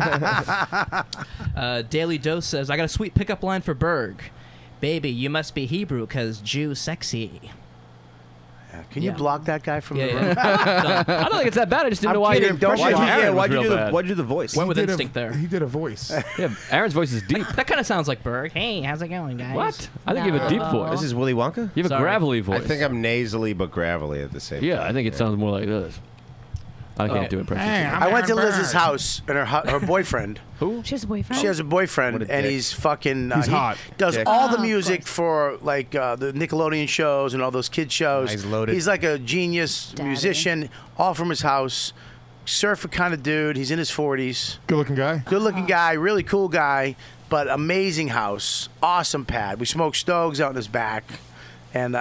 Daily Dose says, I got a sweet pickup line for Berg. Baby, you must be Hebrew because Jew sexy. Can you block that guy from the room? I don't think it's that bad. I just didn't know why you didn't. Don't Why'd you- Aaron Why'd was you real do the bad. Why'd you do the voice? Went with He did instinct there. He did a voice. Yeah, Aaron's voice is deep. That kind of sounds like Berg. Hey, how's it going, guys? What? I think you have a deep voice. This is Willy Wonka? You have a Sorry. gravelly voice. I think I'm nasally but gravelly at the same time. Yeah, I think it sounds more like this. I can't do impressions. I went to Liz's house and her boyfriend. Who? She has a boyfriend? She has a boyfriend, What a and dick. he's fucking. He's he hot. Does Dick. all the Oh, of music course. for like the Nickelodeon shows and all those kid shows. He's loaded. He's like a genius Daddy. musician, all from his house. Surfer kind of dude. He's in his 40s. Good-looking guy. Good-looking guy, really cool guy, but amazing house, awesome pad. We smoked stoves out in his back, and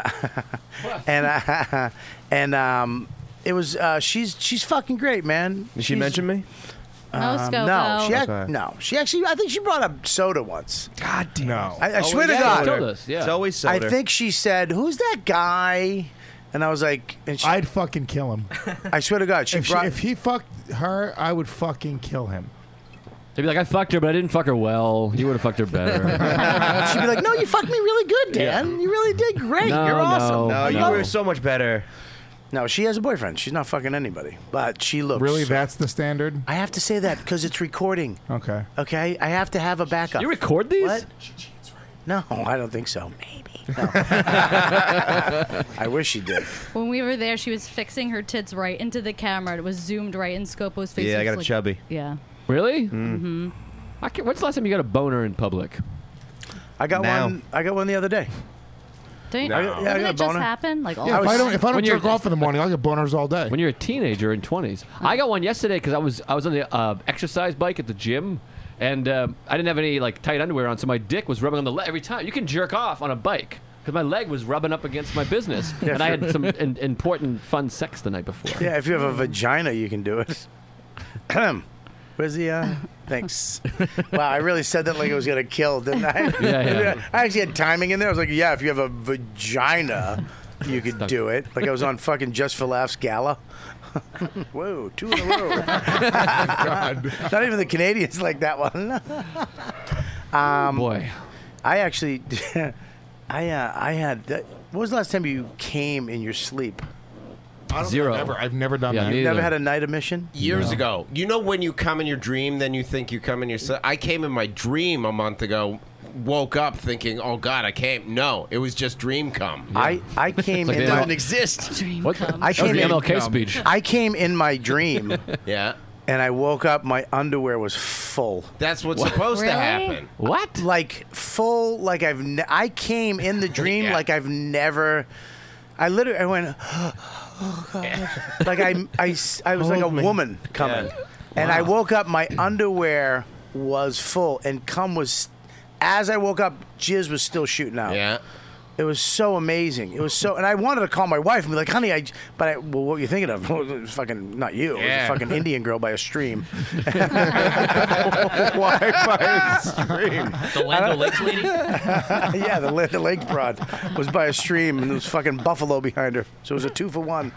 it was she's fucking great, man. Did she mention me? No, Scopo. No, Okay. no. She actually, I think she brought up soda once. God damn. No. I swear to yeah, God, you told us, yeah. It's always soda. I think she said, "Who's that guy?" And I was like, and she, I'd fucking kill him. I swear to God, she If, brought. if he fucked her, I would fucking kill him. They'd be like, I fucked her, but I didn't fuck her well. You would have fucked her better. She'd be like, "No, you fucked me really good, Dan. You really did great. No, You're awesome." No, you No. were so much better. No, she has a boyfriend. She's not fucking anybody, but she looks. Really, that's the standard? I have to say that because it's recording. Okay. Okay, I have to have a backup. You record these? What? No, I don't think so. Maybe. No. I wish she did. When we were there, she was fixing her tits right into the camera. It was zoomed right in Scopo's face. Yeah, It I got was a like- chubby. Yeah. Really? Mm-hmm. When's the last time you got a boner in public? I got Now. one. I got one the other day. Don't No. you, Yeah, I didn't got a it just boner. happen? Like all Yeah, of if a I sudden? don't When you're- jerk off in the morning, I'll get boners all day. When you're a teenager in 20s. I got one yesterday because I was on the exercise bike at the gym, and I didn't have any like tight underwear on, so my dick was rubbing on the leg every time. You can jerk off on a bike because my leg was rubbing up against my business, and I had some important fun sex the night before. Yeah, if you have a vagina, you can do it. Where's the? Thanks. Wow, I really said that like it was gonna kill, didn't I? Yeah. I actually had timing in there. I was like, yeah, if you have a vagina, you could do it. Like I was on fucking Just for Laughs gala. Whoa, 2 in a row. Not even the Canadians like that one. Boy, I actually, I had. What was the last time you came in your sleep? I don't Zero. think I've never done Yeah, that. neither. Never had a night emission? Years ago. You know when you come in your dream, then you think you come in your... I came in my dream a month ago, woke up thinking, oh, God, I can't... No, it was just dream come. I came It's like in. they my- don't exist. what? I That was came the in. MLK speech. I came in my dream, Yeah. and I woke up. My underwear was full. That's what's supposed to Really? happen. What? Like full. Like I came in the dream Yeah. like I've never. I literally. I went. Oh God. Like I was like a woman coming, Yeah. and I woke up. My underwear was full, and cum was. As I woke up, jizz was still shooting out. Yeah. It was so amazing. It was so, and I wanted to call my wife and be like, "Honey, well, what were you thinking of? It was fucking not you. It was a fucking Indian girl by a stream." Why by a stream? The Land O'Lakes lady? Yeah, the Land O'Lakes broad was by a stream, and there was fucking buffalo behind her. So it was a 2-for-1.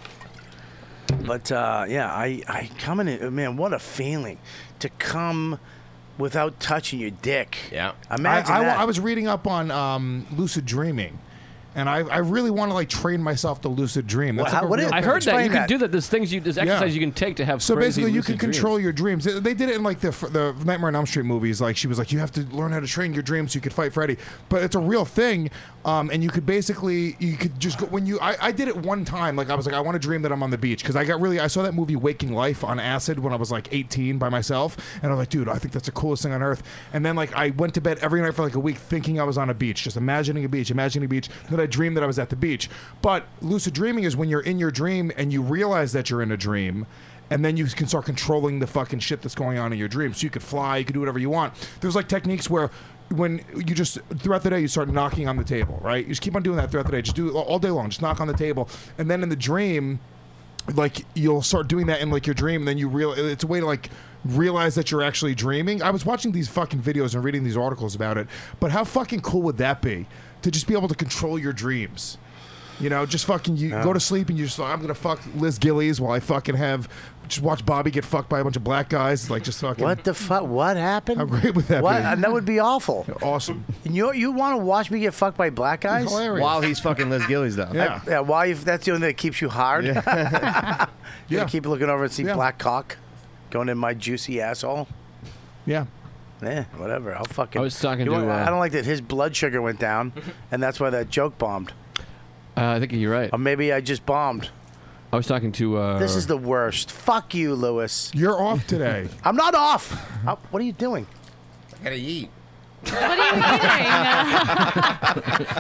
But yeah, I coming in, man. What a feeling to come without touching your dick. Yeah. Imagine that. I was reading up on lucid dreaming, and I really want to like train myself to lucid dream. That's like a real I thing. heard that you can do that. There's things there's exercise you can take to have. So crazy basically, you lucid can dreams. control your dreams. They did it in like the Nightmare on Elm Street movies. Like she was like, you have to learn how to train your dreams so you could fight Freddy. But it's a real thing, and you could just go when I did it one time. Like I was like, I want to dream that I'm on the beach because I saw that movie Waking Life on acid when I was like 18 by myself, and I was like, dude, I think that's the coolest thing on earth. And then like I went to bed every night for like a week thinking I was on a beach, just imagining a beach. Then I dreamed that I was at the beach. But lucid dreaming is when you're in your dream and you realize that you're in a dream, and then you can start controlling the fucking shit that's going on in your dream. So you could fly, you could do whatever you want. There's like techniques where when you just throughout the day you start knocking on the table, right? You just keep on doing that throughout the day. Just do it all day long. Just knock on the table, and then in the dream, like you'll start doing that in like your dream, and then you it's a way to like realize that you're actually dreaming. I was watching these fucking videos and reading these articles about it, but how fucking cool would that be to just be able to control your dreams? You know, just fucking go to sleep and you just I'm gonna fuck Liz Gillies while I fucking just watch Bobby get fucked by a bunch of black guys. Like just fucking. What the fuck? What happened? How great would that be? That would be awful. Awesome. And you want to watch me get fucked by black guys? Hilarious. While he's fucking Liz Gillies, though. Yeah. That's the only thing that keeps you hard. You keep looking over and see black cock going in my juicy asshole. Yeah. Yeah, whatever. I'll fucking. I was talking I don't like that his blood sugar went down, and that's why that joke bombed. I think you're right. Or maybe I just bombed. I was talking to. This is the worst. Fuck you, Lewis. You're off today. I'm not off. What are you doing? I gotta eat. What are you eating?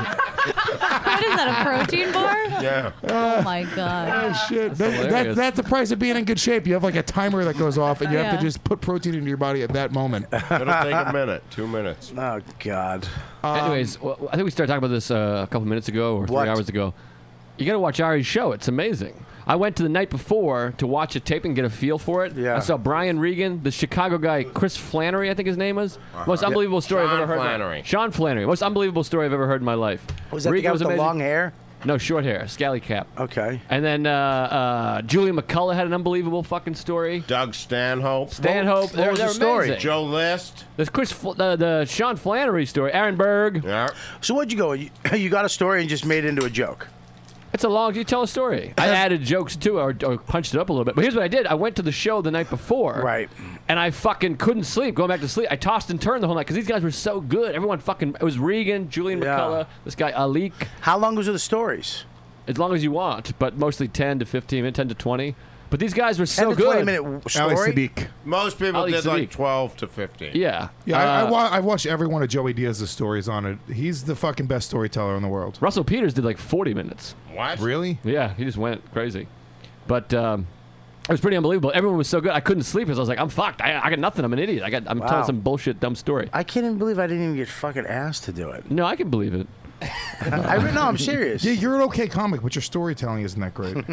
What is that, a protein bar? Yeah. Oh my god. Oh shit! That's the price of being in good shape. You have like a timer that goes off, and you have to just put protein into your body at that moment. It'll take a minute, 2 minutes. Oh God. Anyways, I think we started talking about this a couple minutes ago or 3 hours ago. You got to watch Ari's show. It's amazing. I went to the night before to watch a tape and get a feel for it. Yeah. I saw Brian Regan, the Chicago guy, Chris Flannery, I think his name is. Most unbelievable story I've ever heard. Sean Flannery. Most unbelievable story I've ever heard in my life. Was that the guy with the long hair? No, short hair, scally cap. Okay. And then Julia McCullough had an unbelievable fucking story. Doug Stanhope. What was the story? Amazing. Joe List. There's the Sean Flannery story. Aaron Berg. Yeah. So what'd you go? You got a story and just made it into a joke. It's you tell a story. I added jokes too, or punched it up a little bit. But here's what I did. I went to the show the night before. Right. And I fucking couldn't sleep, going back to sleep. I tossed and turned the whole night because these guys were so good. Everyone it was Regan, Julian McCullough, this guy Alik. How long was the stories? As long as you want, but mostly 10 to 15 minutes, 10 to 20. But these guys were so 10 to good. 20-minute story? Most people Ali did Sadiq. like 12 to 15. Yeah. Yeah, I've watched every one of Joey Diaz's stories on it. He's the fucking best storyteller in the world. Russell Peters did like 40 minutes. What? Really? Yeah, he just went crazy. But it was pretty unbelievable. Everyone was so good. I couldn't sleep because I was like, I'm fucked. I got nothing. I'm an idiot. I'm telling some bullshit, dumb story. I can't even believe I didn't even get fucking asked to do it. No, I can believe it. No, I'm serious. Yeah, you're an okay comic, but your storytelling isn't that great.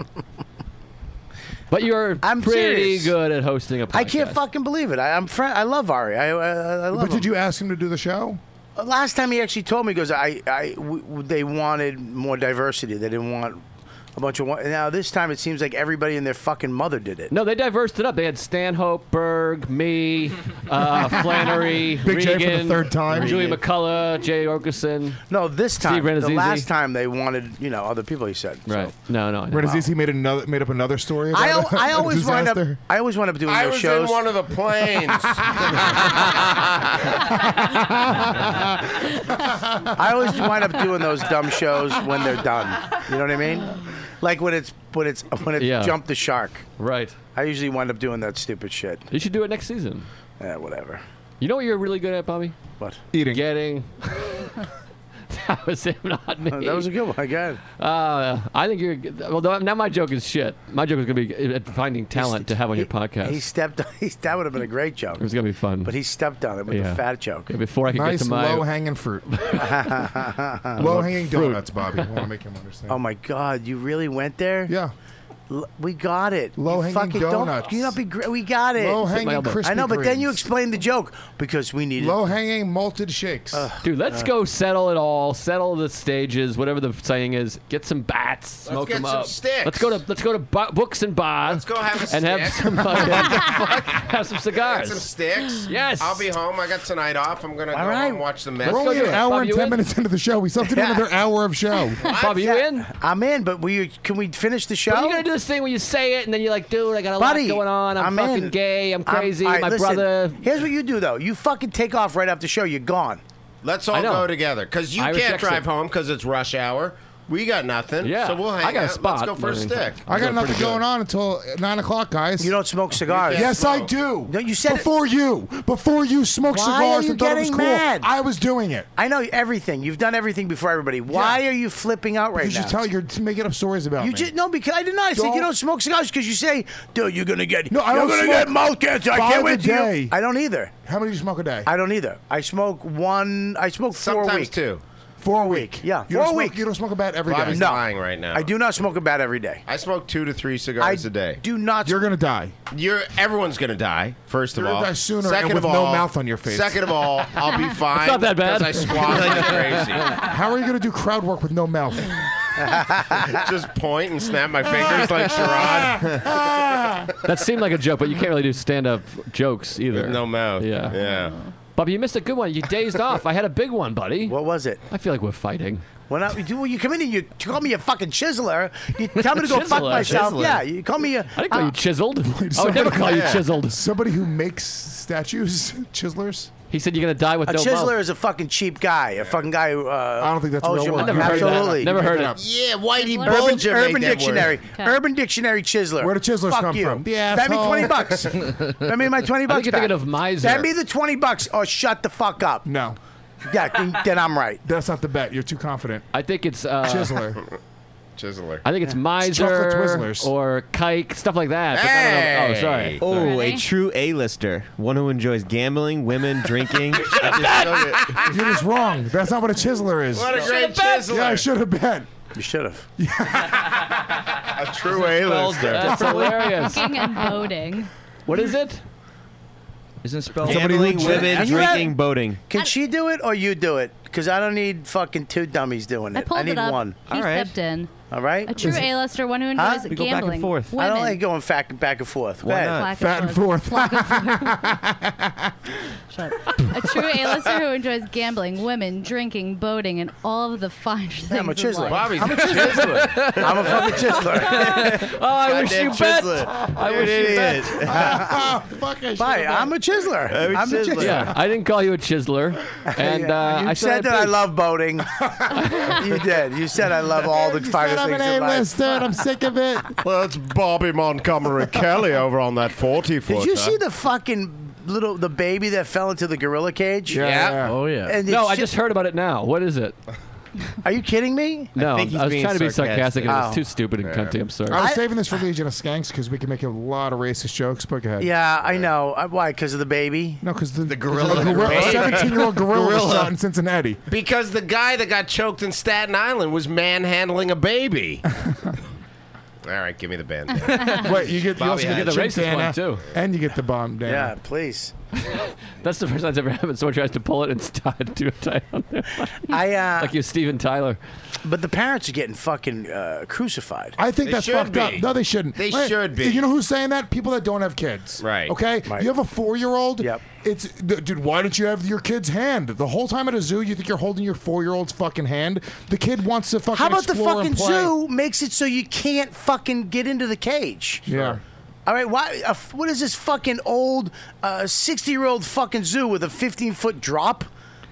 But I'm pretty serious. good at hosting a podcast. I can't fucking believe it. I love Ari. I love him. But did you ask him to do the show? Last time he actually told me, he goes, they wanted more diversity. They didn't want a bunch of. Now this time it seems like everybody and their fucking mother did it. No, they diversified it up. They had Stanhope, Berg, me, Flannery, Big J Regan, for the third time. Julie McCullough, Jay Okerson. No, this time. Steve The Renazizi. last time they wanted, other people. He said. Right. No. Renazizi made up another story. About I always wind up. disaster? I always wind up doing I those was shows. in one of the planes. I always wind up doing those dumb shows when they're done. You know what I mean? Like when it's jumped the shark. Right. I usually wind up doing that stupid shit. You should do it next season. Yeah, whatever. You know what you're really good at, Bobby? What? Eating. Getting That was him, not me. That was a good one. Again. I think you're. Well, now my joke is shit. My joke is going to be finding talent to have on your podcast. That would have been a great joke. It was going to be fun. But he stepped on it with the fat joke. Yeah, before I could Nice get to my low-hanging fruit. Low-hanging donuts, Bobby. I want to make him understand. Oh my God! You really went there? Yeah. We got it. Low-hanging fucking donuts. Can you not be? We got it. Low-hanging Krispy I know, but then you Kremes. explained the joke because we needed Low-hanging malted shakes. Dude, let's go settle it all. Settle the stages, whatever the saying is. Get some bats, smoke get them some up. sticks. Let's go to books and bars. Let's go have a and have stick. some have some I cigars. got some sticks. Yes. I'll be home. I got tonight off. I'm gonna go All home right. and watch the Mets. We're only an hour and 10 minutes into the show. We still have to do another hour of show. Bob, you in? I'm in, but can we finish the show? But you gotta do this thing where you say it and then you're like, dude, I got a Buddy, lot going on. I'm fucking in. gay. I'm crazy. all right, my listen, brother. Here's what you do though. You fucking take off right after the show. You're gone. Let's all go together because you Irish can't exit. drive home because it's rush hour. We got nothing. Yeah. So we'll hang I got a out. spot, Let's go for a but- stick. I got nothing going on until 9 o'clock, guys. You don't smoke cigars. Yes, I do. No, you said before you smoked Why cigars are you and thought it was getting cool. mad? I was doing it. I know everything. You've done everything before everybody. Why are you flipping out right Because now? you're making up stories about You me. just no, because I did not. I said you don't smoke cigars because you say, dude, you're gonna get I you're don't gonna smoke get mouth cancer. I 5 can't a wait till day. you. I don't either. How many do you smoke a day? I don't either. I smoke one. I smoke 4 a Sometimes week. 2. 4 a week. Yeah, You 4 don't a smoke- week. You don't smoke a bat every day. Bobby's No. lying right now. I do not smoke a bat every day. I smoke 2 to 3 cigars a day. Do not. You're gonna die. Everyone's gonna die. First of You're all, gonna die sooner Second and with of no all, mouth on your face. Second of all, I'll be fine. not that bad. because I squat like crazy. How are you gonna do crowd work with no mouth? Just point and snap my fingers like Sherrod. That seemed like a joke, but you can't really do stand-up jokes either. With no mouth. Yeah. Yeah. Bobby, you missed a good one. You dazed off. I had a big one, buddy. What was it? I feel like we're fighting. When you come in and you call me a fucking chiseler, you tell me to go fuck Chiseler. myself. Chiseler. Yeah, you call me a. I didn't call you chiseled. I would never call you chiseled. Somebody who makes statues, chiselers. He said you're gonna die with A no chiseler mouth. is a fucking cheap guy. A fucking guy who. I don't think that's a owes real your word. money. Never heard of that. Absolutely. Never heard Make it. Yeah, Whitey Urban, Bulger Urban made that Dictionary. word. Okay. Urban Dictionary chiseler. Where do chiselers Fuck come you. from? The Send me asshole. $20. Send me my $20 I think you're back. thinking of miser. Send me the $20 or shut the fuck up. No, Yeah, then I'm right. that's not the bet. You're too confident. I think it's Chiseler. Chiseler. I think it's miser chocolate Twizzlers. or kike, stuff like that. But Hey! oh, sorry. Oh, Ready? a true A-lister. One who enjoys gambling, women, drinking. You're just wrong. That's not what a chiseler is. What a great chiseler. Yeah, I should have bet. You should have. A true A-lister. That's hilarious. Cooking and boating. What is it? Isn't it spelled Gambling, legit. women, And you drinking, have- boating. Can she do it or you do it? Because I don't need fucking two dummies doing I it. pulled I need it up. one. He All right. stepped in. All right? A true A-lister, one who enjoys We go back and gambling. forth. I don't Women. like going back and forth. Go Why ahead. not? Black Fat and forth. Shut up. A true A-lister who enjoys gambling, women, drinking, boating, and all of the fine things Yeah, I'm a in chiseler. life. Bobby's a chiseler. I'm a fucking chiseler. Oh, I wish you bet. chiseler. I wish you bet. Fuck, I should Bye. have bet. I'm a chiseler. I'm a chiseler. Yeah, I didn't call you a chiseler, and You I said that I love boating. You did. You said I love all the finest I'm things an in life. A-lister and I'm sick of it. Well, it's Bobby Montgomery Kelly over on that 40-footer. Did you see the fucking the baby that fell into the gorilla cage? Yeah. Oh yeah. And No, it's I just heard about it now. What is it? Are you kidding me? No, I, think he's was being trying to be sarcastic. sarcastic, and it was Oh. too stupid and cunty. I'm sorry. I was saving this for Legion of Skanks because we can make a lot of racist jokes. But go ahead. Yeah, I know. Why? Because of the baby? No, because the gorilla. a 17-year-old gorilla was Gorilla. shot in Cincinnati. Because the guy that got choked in Staten Island was manhandling a baby. All right, give me the band. Wait, you also you get get the Jim racist Dana, one too. and you get the bomb. Dana. Yeah, please. That's the first time it's ever happened. Someone tries to pull it and do a tie on there. Like you're Steven Tyler. But the parents are getting fucking crucified. I think They that's should fucked up. be. No, they shouldn't. They Right. should be. You know who's saying that? People that don't have kids. Right. Okay? Right. You have a 4-year-old. Yep. It's dude. Why don't you have your kid's hand the whole time at a zoo? You think you're holding your 4-year-old's fucking hand? The kid wants to fucking. How about the explore fucking and play. zoo makes it so you can't fucking get into the cage? Yeah. All right, why? What is this fucking old 60-year-old fucking zoo with a 15-foot drop?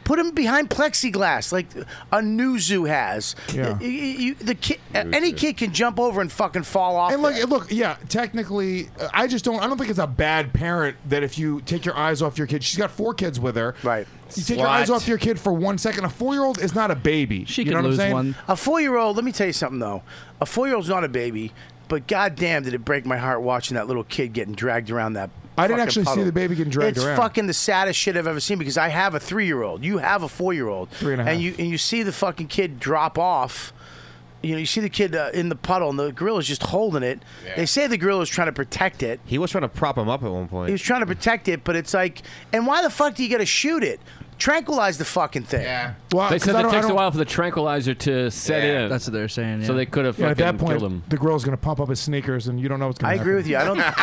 Put them behind plexiglass like a new zoo has. Yeah. Any kid can jump over and fucking fall off. And look, yeah, technically, I don't think it's a bad parent that if you take your eyes off your kid, she's got 4 kids with her. Right. You take your eyes off your kid for 1 second. A 4-year-old is not a baby. She you could know what lose I'm saying? one. A 4-year-old, let me tell you something, though. A 4-year-old's not a baby, but goddamn did it break my heart watching that little kid getting dragged around that I didn't fucking actually puddle. see the baby getting dragged it's around. fucking the saddest shit I've ever seen because I have a 3-year-old. You have a 4-year-old. 3.5. And you see the fucking kid drop off. You know, you see the kid in the puddle, and the gorilla's just holding it. Yeah. They say the gorilla's trying to protect it. He was trying to prop him up at one point. He was trying to protect it, but it's like, and why the fuck do you got to shoot it? Tranquilize the fucking thing. Yeah. Well, They said 'cause it takes a don't- while for the tranquilizer to set in. That's what they're saying. Yeah. So they could have Yeah, fucking at that point, killed him. the gorilla's going to pump up his sneakers, and you don't know what's going I to agree happen. with you.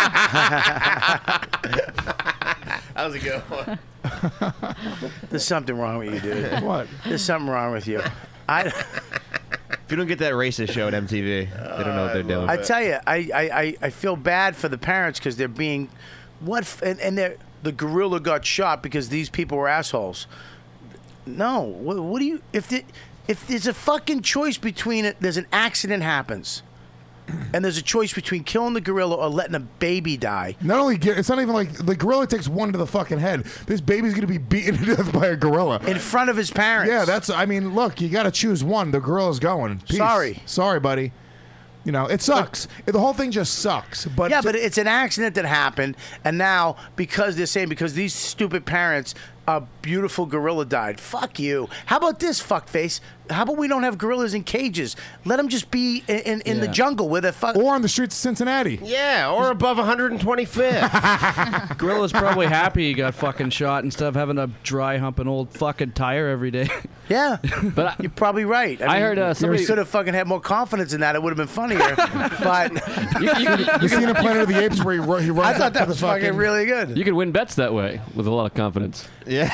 That was a good one. There's something wrong with you, dude. What? There's something wrong with you. If you don't get that racist show at MTV, they don't know what they're doing. I tell you, I feel bad for the parents because they're being and the gorilla got shot because these people were assholes. No, what do you if there's a fucking choice between it? There's an accident happens, and there's a choice between killing the gorilla or letting a baby die. Not only it's not even like the gorilla takes one to the fucking head. This baby's gonna be beaten to death by a gorilla in front of his parents. Yeah, that's. I mean, look, you got to choose one. The gorilla's going. Peace. Sorry, buddy. You know, it sucks. The whole thing just sucks. But yeah, but it's an accident that happened, and now because these stupid parents, a beautiful gorilla died. Fuck you. How about this, fuckface? How about we don't have gorillas in cages? Let them just be in the jungle with or on the streets of Cincinnati. Yeah, or above 125th. Gorilla's probably happy he got fucking shot instead of having to dry hump an old fucking tire every day. Yeah, but you're probably right. I heard somebody could have fucking had more confidence in that. It would have been funnier. But you seen a Planet of the Apes where he runs I up thought to that the was fucking fucking really good. You could win bets that way with a lot of confidence. Yeah.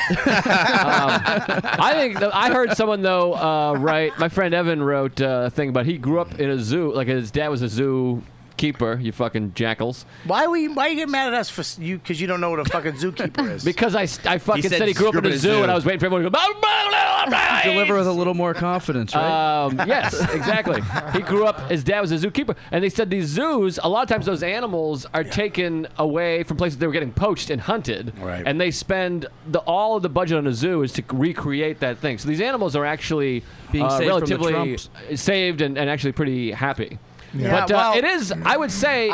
I think I heard someone though write. My friend Evan wrote a thing about he grew up in a zoo. Like his dad was a zoo keeper. You fucking jackals. Why you get mad at us for you? Because you don't know what a fucking zookeeper is. Because I fucking said he grew up in a zoo, and I was waiting for everyone to go. Deliver with a little more confidence, right? Yes, exactly. He grew up. His dad was a zookeeper, and they said these zoos. A lot of times, those animals are taken away from places they were getting poached and hunted, right? And they spend all of the budget on a zoo is to recreate that thing. So these animals are actually Being saved from the relatively Trumps. saved and actually pretty happy. Yeah. But Well, it is. I would say.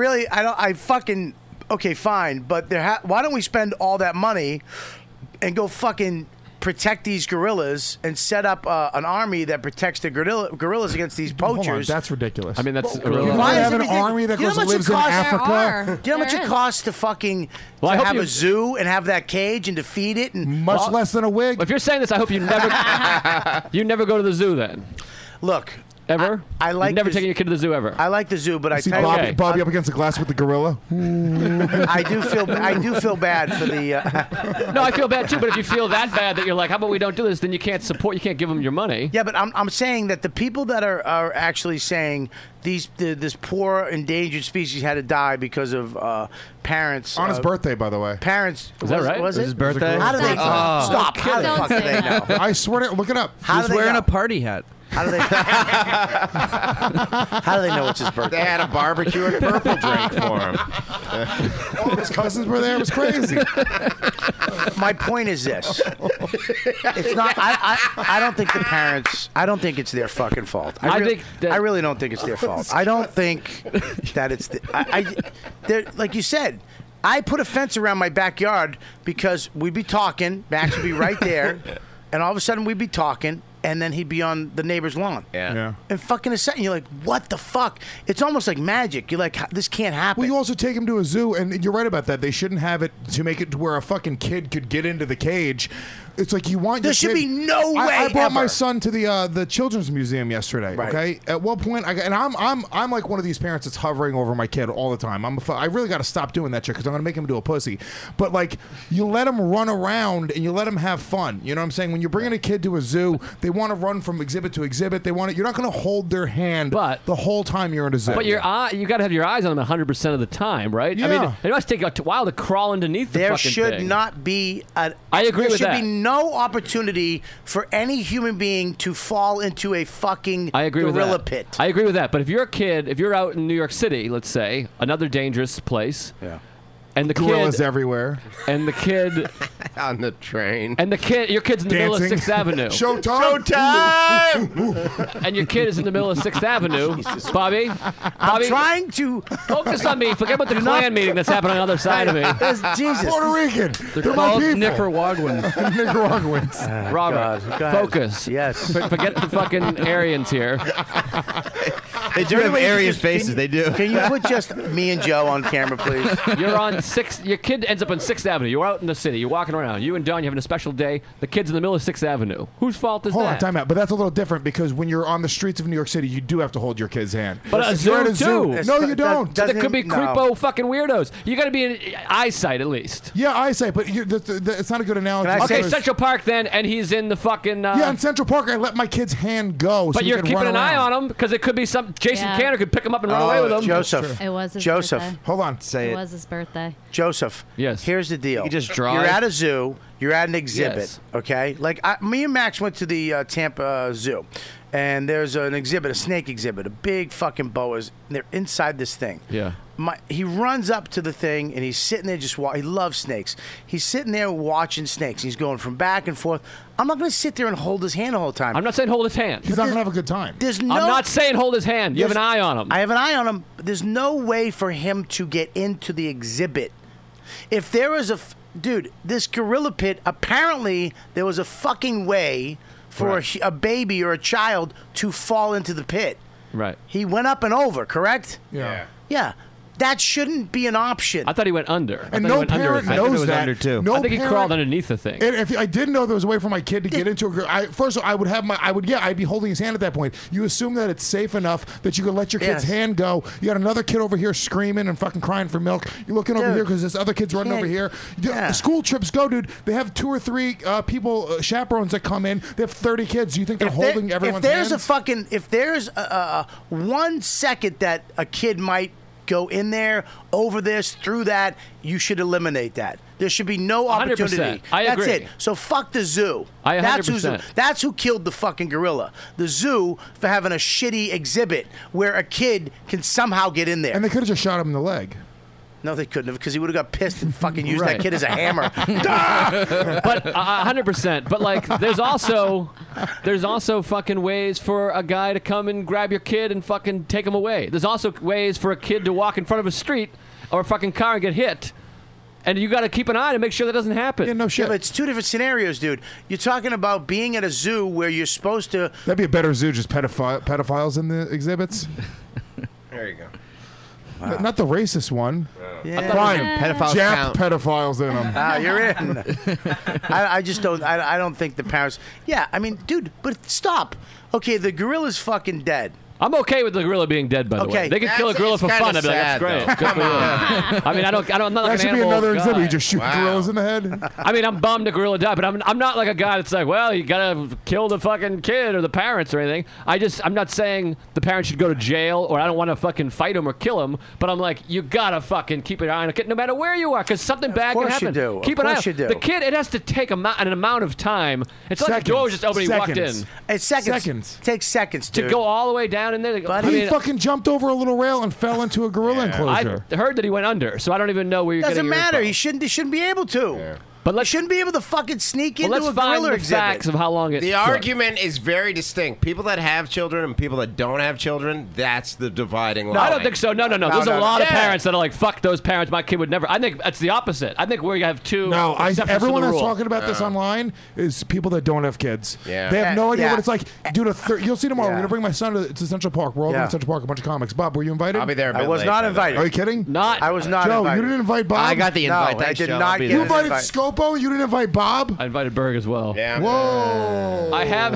Okay, fine. But why don't we spend all that money and go fucking protect these gorillas and set up an army that protects the gorillas against these poachers? Hold on, that's ridiculous. I mean, that's. You Why have is an it army that you know goes how and much it lives in costs- Africa. Do you know how much it costs to fucking Well, I hope have you- a zoo and have that cage and to feed it and Much less than a wig. If you're saying this, I hope you never go to the zoo then. Look. Ever? I like You've never this- taken your kid to the zoo ever. I like the zoo, but I You see tell Bobby, you, Bobby up against the glass with the gorilla. I do feel bad for the. No, I feel bad too. But if you feel that bad that you're like, how about we don't do this? Then you can't give them your money. Yeah, but I'm saying that the people that are actually saying this poor endangered species had to die because of parents On his birthday, by the way. Parents, Is that right? Was It it was his birthday? How do they stop? How the Don't fuck do say they that. know? I swear to look it up. How He's do they wearing know? a party hat. How do they? How do they know it's his birthday? They had a barbecue and purple drink for him. All his cousins were there. It was crazy. My point is this: it's not. I don't think the parents. I don't think it's their fucking fault. I think that- I really don't think it's their fault. I don't think that it's. They're like you said. I put a fence around my backyard because we'd be talking. Max would be right there, and all of a sudden we'd be talking. And then he'd be on the neighbor's lawn. Yeah. And fucking a second, you're like, what the fuck? It's almost like magic. You're like, this can't happen. Well, you also take him to a zoo, and you're right about that. They shouldn't have it to make it to where a fucking kid could get into the cage. It's like you want. There your should kid- be no way I brought my ever. son to the children's museum yesterday. Right. Okay. At what point? I'm like one of these parents that's hovering over my kid all the time. I really got to stop doing that shit because I'm gonna make him into a pussy. But like, you let him run around and you let him have fun. You know what I'm saying? When you're bringing a kid to a zoo, they want to run from exhibit to exhibit. You're not gonna hold their hand the whole time you're in a zoo. But you got to have your eyes on them 100% of the time, right? I Yeah. mean, it must take a while to crawl underneath the There fucking should thing. not be. I agree with There that. should be no opportunity for any human being to fall into a fucking I agree with gorilla that. pit. I agree with that. But if you're a kid, if you're out in New York City, let's say, another dangerous place. Yeah. And the Gorillas kid everywhere. And the kid on the train. And the kid, your kid's in the middle of Dancing. 6th Avenue. Showtime. And your kid is in the middle of 6th Avenue. Bobby, I'm trying to focus on me. Forget about the Klan meeting that's happening on the other side of me. Jesus. Puerto Rican. They're my called people. Nicaraguans. Nicaraguans. Robert, God. focus. Yes. Forget the fucking Aryans here. They do have Aryan faces. They do. Can you put just me and Joe on camera, please? You're on 6th. Your kid ends up on 6th Avenue. You're out in the city. You're walking around. You and Don, you're having a special day. The kid's in the middle of 6th Avenue. Whose fault is Hold that? on, time out. But that's a little different because when you're on the streets of New York City, you do have to hold your kid's hand. But a If you're at zoo, too. No, you don't. There could be creepo fucking weirdos. You got to be in eyesight at least. Yeah, eyesight, but it's not a good analogy. Okay, because- Central Park then, and he's in the fucking. Yeah, in Central Park, I let my kid's hand go. But so he you're could keeping run an eye around. on him because it could be some Jason Yeah. Canner could pick him up and run away with him. Joseph. It was his Joseph. birthday. Hold on. Say It it. was his birthday. Joseph. Yes. Here's the deal. You just drive. You're at a zoo. You're at an exhibit. Yes. Okay. Like me and Max went to the Tampa Zoo, and there's an exhibit, a snake exhibit, a big fucking boas. And they're inside this thing. Yeah. He runs up to the thing and he's sitting there just he loves snakes. He's sitting there watching snakes. He's going from back and forth. I'm not going to sit there and hold his hand the whole time. I'm not saying hold his hand. He's not going to have a good time. There's no. I'm not saying hold his hand. You have an There's- eye on him. I have an eye on him. But there's no way for him to get into the exhibit. If there was dude, this gorilla pit, apparently there was a fucking way for a baby or a child to fall into the pit. Right. He went up and over, correct? Yeah. Yeah. That shouldn't be an option. I thought he went under. I And thought no he went under parent his head. knows it was that. under, too. No I think he parent- crawled underneath the thing. And if I didn't know there was a way for my kid to get into a girl, first of all, I'd be holding his hand at that point. You assume that it's safe enough that you can let your kid's Yes. hand go. You got another kid over here screaming and fucking crying for milk. You're looking over Dude. here because this other kid's running Can't- over here. Yeah. School trips go, dude. They have 2 or 3 people, chaperones that come in. They have 30 kids. Do you think they're holding everyone's if there's hands? if there's a 1 second that a kid might go in there, over this, through that, you should eliminate that. There should be no 100%. opportunity. I That's agree. it. So fuck the zoo. I That's 100%. that's who killed the fucking gorilla. The zoo for having a shitty exhibit where a kid can somehow get in there. And they could have just shot him in the leg. No, they couldn't have because he would have got pissed and fucking used Right. that kid as a hammer. But 100%. But like, there's also fucking ways for a guy to come and grab your kid and fucking take him away. There's also ways for a kid to walk in front of a street or a fucking car and get hit. And you got to keep an eye to make sure that doesn't happen. Yeah, no shit. Yeah, but it's 2 different scenarios, dude. You're talking about being at a zoo where you're supposed to. That'd be a better zoo, just pedophiles in the exhibits. There you go. Not the racist one. Yeah. Fine. Pedophiles Jap count. pedophiles in them. Ah, you're in. I just don't. I don't think the parents. Yeah, I mean, dude, but stop. Okay, the gorilla's fucking dead. I'm okay with the gorilla being dead, by the way. Okay. They could kill a gorilla for fun. I'd be like, that's great. Good for you. I mean, I'm not That like an should be animal another guy. exhibit. You just shoot gorillas in the head. I mean, I'm bummed a gorilla died, but I'm not like a guy that's like, well, you gotta kill the fucking kid or the parents or anything. I'm not saying the parents should go to jail or I don't want to fucking fight him or kill him, but I'm like, you gotta fucking keep an eye on a kid no matter where you are because something bad can course you happen. do. Keep Of an eye course on you do. the kid. It has to take an amount of time. It's like the door was just open. He walked in. It's seconds. Seconds. Takes seconds, dude. To go all the way down in there. Buddy. I He mean, fucking jumped over a little rail and fell into a gorilla enclosure. I heard that he went under, so I don't even know where you're Doesn't getting your matter. info. He shouldn't be able to. But He shouldn't be able to fucking sneak Well, into let's a find gorilla the exhibit. facts of how long it The took. argument is very distinct. People that have children and people that don't have children, that's the dividing line. No, I don't think so. No. There's a lot of Yeah. parents that are like, fuck those parents. My kid would never. I think it's the opposite. I think where you have two. No, exceptions everyone to the that's rule. talking about this online is people that don't have kids. Yeah. They have no idea Yeah. what it's like. Dude, you'll see tomorrow. Yeah. We're going to bring my son to Central Park. We're all going Yeah. to Central Park, a bunch of comics. Bob, were you invited? I'll be there a bit I was late, not by the way. invited. Are you kidding? Not. I was not Joe, invited. you didn't invite Bob? I got the invite. No, I Thanks, did Joe. not I'll be get You there. an invited invite. Scopo? You didn't invite Bob? I invited Berg as well. Yeah. Whoa. I have.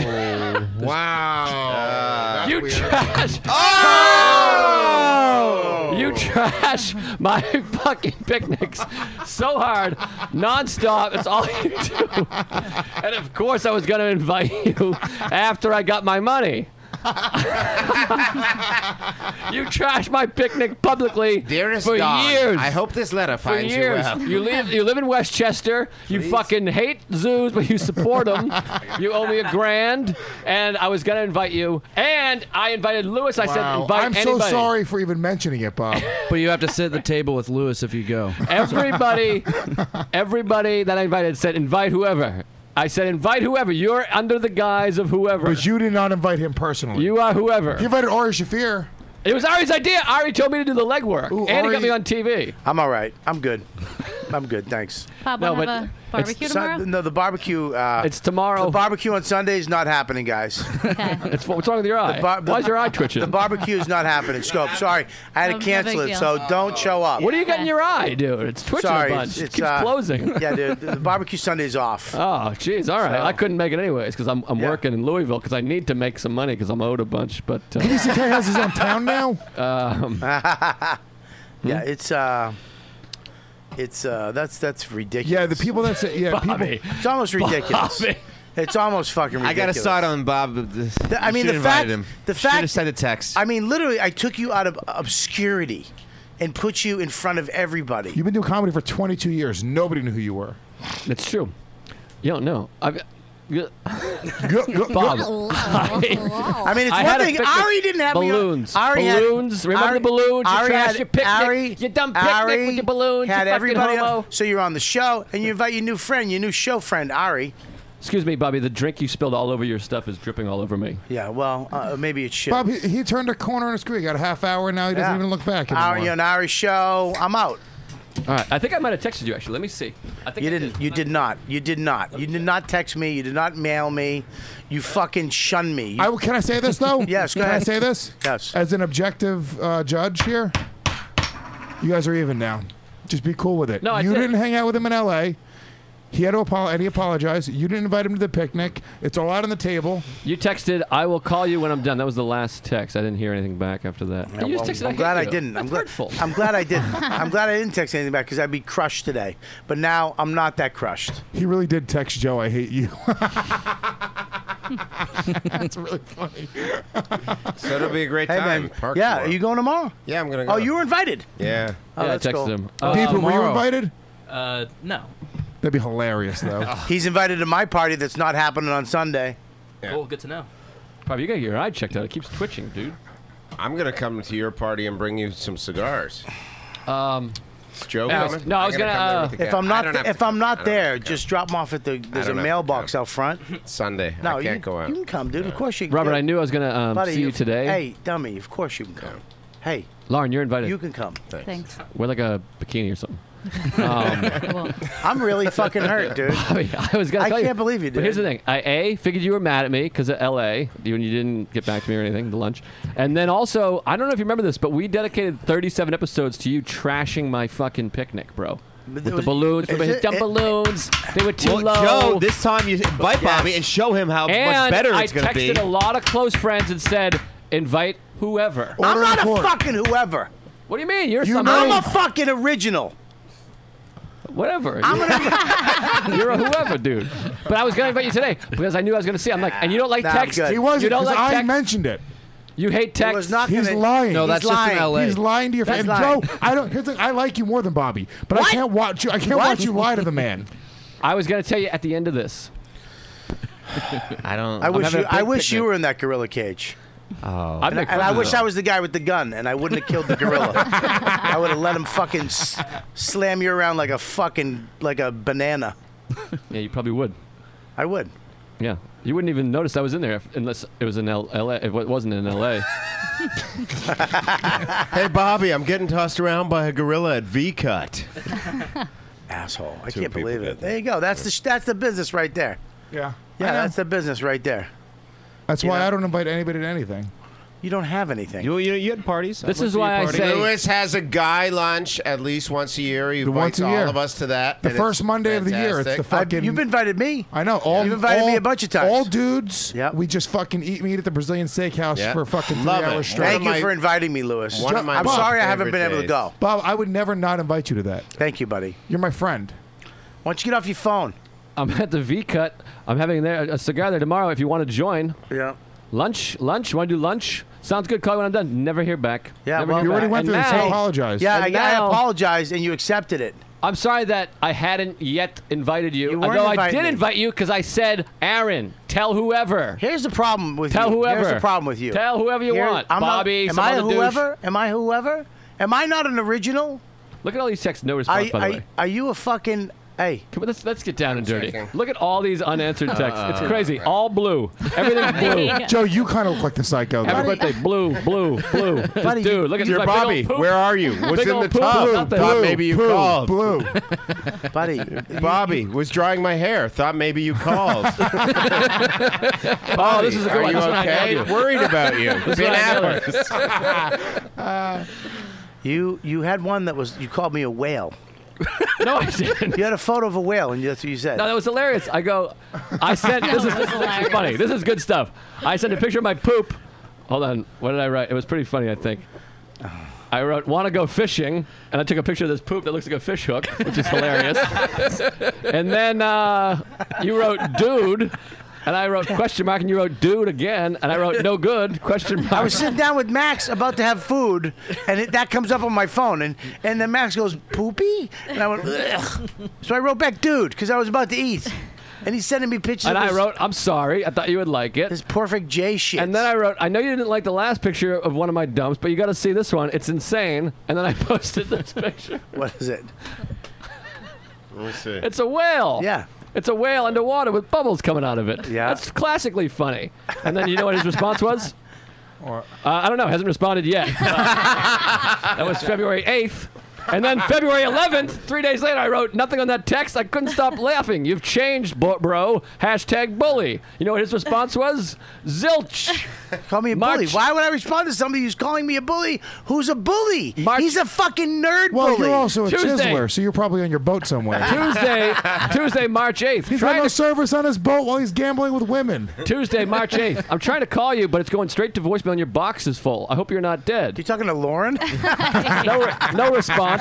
Wow. You trash. Oh! You trash my fucking picnics so hard, nonstop. That's all you do. And of course, I was going to invite you after I got my money. You trashed my picnic publicly Dearest for Dawn, years. I hope this letter For finds you years. well. You live in Westchester. You fucking hate zoos, but you support them. You owe me $1,000, and I was gonna invite you, and I invited Lewis. I said Wow. invite I'm anybody. so sorry for even mentioning it, Bob. But you have to sit at the table with Lewis if you go. Everybody that I invited said invite whoever. I said invite whoever. You're under the guise of whoever. But you did not invite him personally. You are whoever. You invited Ari Shafir. It was Ari's idea. Ari told me to do the legwork, Ooh, and he got Ari- me on TV. I'm all right. I'm good. I'm good. Thanks. Bob, No, we'll but have a barbecue tomorrow? No, the barbecue. It's tomorrow. The barbecue on Sunday is not happening, guys. What's wrong with your eye? Why is your eye twitching? The barbecue is not happening. Scope. Sorry, I had to No cancel big it, deal. so don't show up. What do you got in your eye, dude? It's twitching Sorry, a bunch. it's It keeps closing. Yeah, dude. The barbecue Sunday's off. Oh, jeez. All right. So- I couldn't make it anyways because I'm working in Louisville because I need to make some money because I'm owed a bunch. But PCK has his own town now. Yeah, it's that's ridiculous. Yeah, the people that say Bobby. people. It's almost ridiculous. Bobby. It's almost fucking ridiculous. I got to start on Bob. I mean, the fact, him. the Should fact. have sent a text. I mean, literally, I took you out of obscurity and put you in front of everybody. You've been doing comedy for 22 years. Nobody knew who you were. It's true. You don't know. Bob. I mean, it's I one had a thing. picnic- Ari didn't have balloons. Me on. Ari had- Balloons. Remember Ari- the balloons? You Ari trashed had- your picnic. Ari- You dumb picnic Ari with your balloons. Had you fucking everybody homo. on, so you're on the show, and you invite your new friend, your new show friend, Ari. Excuse me, Bobby. The drink you spilled all over your stuff is dripping all over me. Yeah, well, maybe it should. Bob, he turned a corner in a screw. He got a half hour, and now he doesn't Yeah. even look back anymore. Ari on Ari's show. I'm out. All right. I think I might have texted you actually. Let me see. I think You I didn't. You did not. You did not. You did not text me. You did not mail me. You fucking shunned me. Can I say this though? Yes, go Can ahead. I say this? Yes. As an objective judge here, you guys are even now. Just be cool with it. No, I you did. didn't hang out with him in L.A. He had to apologize, and he apologized. You didn't invite him to the picnic. It's all out on the table. You texted, "I will call you when I'm done." That was the last text. I didn't hear anything back after that. Yeah, you just well, texted, I'm glad I hate you. didn't. I'm That's glad. hurtful. I'm glad I didn't. I'm glad I didn't text anything back because I'd be crushed today. But now I'm not that crushed. He really did text Joe, "I hate you." That's really funny. So it'll be a great Hey, time. man. Park Yeah, tomorrow. are you going tomorrow? Yeah, I'm gonna go. Oh, you were invited. Yeah. Oh, Yeah, I that's texted cool. him. People, were you tomorrow. invited? No. That'd be hilarious, though. He's invited to my party that's not happening on Sunday. Cool. Good to know. Bobby, you got your eye checked out. It keeps twitching, dude. I'm gonna come to your party and bring you some cigars. Is Joe Anyways, coming? no, I was I'm gonna, come there with the If cat. I'm I not, don't have if to- I'm I not don't there, have to just drop them off at the. There's a don't have to mailbox go. out front. Sunday. No, I can't go out. You can come, dude. Of course you can. Robert, I knew I was gonna Buddy, see you today. Hey, dummy. Of course you can come. Hey, Lauren, you're invited. you can come. Thanks. Wear like a bikini or something. I'm really fucking hurt, dude. Bobby, I was gonna. I tell you. can't believe you, But here's the dude. thing: I figured you were mad at me because of L.A. when you didn't get back to me or anything, the lunch, and then also I don't know if you remember this, but we dedicated 37 episodes to you trashing my fucking picnic, bro. With the balloons, is his it- dumb balloons, they were too Well, low. Joe, this time you invite Bobby and show him how and much better it's going I to be. texted a lot of close friends and said, invite whoever. I'm not a fucking whoever. What do you mean? You're I'm a fucking original. Whatever. I'm You're a whoever, dude. But I was going to invite you today because I knew I was going to see. I'm like, and you don't like Nah, I'm text. good. He wasn't You don't because like I text. mentioned it. You hate text. was not He's gonna- lying. No, that's He's just in lying. L.A. He's lying to your That's face. lying. Joe, I don't. Here's the, I like you more than Bobby, but I What? can't watch you. I can't What? watch you lie to the man. I was going to tell you at the end of this. I don't. I I'm wish having you. a big I wish you picnic. were in that gorilla cage. Oh. I'd make And fun I of wish it. I was the guy with the gun, and I wouldn't have killed the gorilla. I would have let him fucking slam you around like a banana. Yeah, you probably would. I would. Yeah. You wouldn't even notice I was in there unless it was in L.A. If it wasn't in L.A. Hey, Bobby, I'm getting tossed around by a gorilla at V-Cut. Asshole. I Two can't people believe did it. There you go. That's the business right there. Yeah. Yeah, I know. that's the business right there. That's You why know? I don't invite anybody to anything. You don't have anything. You had parties. This went is to your why I party. say- Lewis has a guy lunch at least once a year. He The invites once a year. all of us to that. The and first it's Monday of the year. It's the fantastic. fucking. You've invited me. I know. All, You've invited me all- a bunch of times. All dudes. Yep. We just fucking eat meat at the Brazilian steakhouse Yep. for fucking 3 Love it. hours straight. Thank you my- for inviting me, Lewis. One of my I'm sorry I haven't favorite been able to days. go. Bob, I would never not invite you to that. Thank you, buddy. You're my friend. Why don't you get off your phone? I'm at the V-Cut. I'm having a cigar there tomorrow if you want to join. Yeah. Lunch? Want to do lunch? Sounds good. Call me when I'm done. Never hear back. Yeah, Never well, hear you already back. went And through this. now- I apologize. Yeah, And I now- apologized, and you accepted it. I'm sorry that I hadn't yet invited you. You weren't Although I inviting did me. invite you because I said, Aaron, tell whoever. Here's the problem with Tell you. whoever. Here's the problem with you. Tell whoever you want. I'm Bobby, not, some am I other douche. whoever? Am I whoever? Am I not an original? Look at all these texts. No response, by the way. Are you a fucking... Hey. Come on, let's get down and dirty. checking. Look at all these unanswered texts. It's crazy. All blue. Everything's blue. Joe, you kind of look like the psycho. Happy birthday. Blue. Buddy, Dude, look at Dear this. Bobby, where are you? What's in the tub? Thought maybe you called. Blue. Buddy. Bobby, was drying my hair. Thought maybe you called. Oh, this is a good Are one. you This one I okay? nailed you. Worried about you. This one I Minneapolis. You had one that was... You called me a whale. No, I didn't. You had a photo of a whale, and that's what you said. No, that was hilarious. I sent. This is actually funny. This is good stuff. I sent a picture of my poop. Hold on. What did I write? It was pretty funny, I think. I wrote, "Want to go fishing," and I took a picture of this poop that looks like a fish hook, which is hilarious. And then you wrote, "Dude," and I wrote question mark, and you wrote, "Dude" again, and I wrote, "No good?" question mark. I was sitting down with Max about to have food, and that comes up on my phone, and then Max goes, "Poopy?" And I went, "Ugh." So I wrote back, "Dude," because I was about to eat. And he's sending me pictures And of I his, wrote, "I'm sorry. I thought you would like it." his perfect J shit. And then I wrote, "I know you didn't like the last picture of one of my dumps, but you got to see this one. It's insane." And then I posted this picture. What is it? Let me see. It's a whale. Yeah. It's a whale underwater with bubbles coming out of it. Yeah. That's classically funny. And then you know what his response was? I don't know. Hasn't responded yet. That was February 8th. And then February 11th, 3 days later, I wrote nothing on that text. I couldn't stop laughing. You've changed, bro. Hashtag bully. You know what his response was? Zilch. Call me a bully. Why would I respond to somebody who's calling me a bully? Who's a bully? He's a fucking nerd Well, bully. you're also a Tuesday. chiseler, so you're probably on your boat somewhere. Tuesday, March 8th. He's got no service on his boat while he's gambling with women. Tuesday, March 8th. I'm trying to call you, but it's going straight to voicemail and your box is full. I hope you're not dead. You talking to Lauren? No response.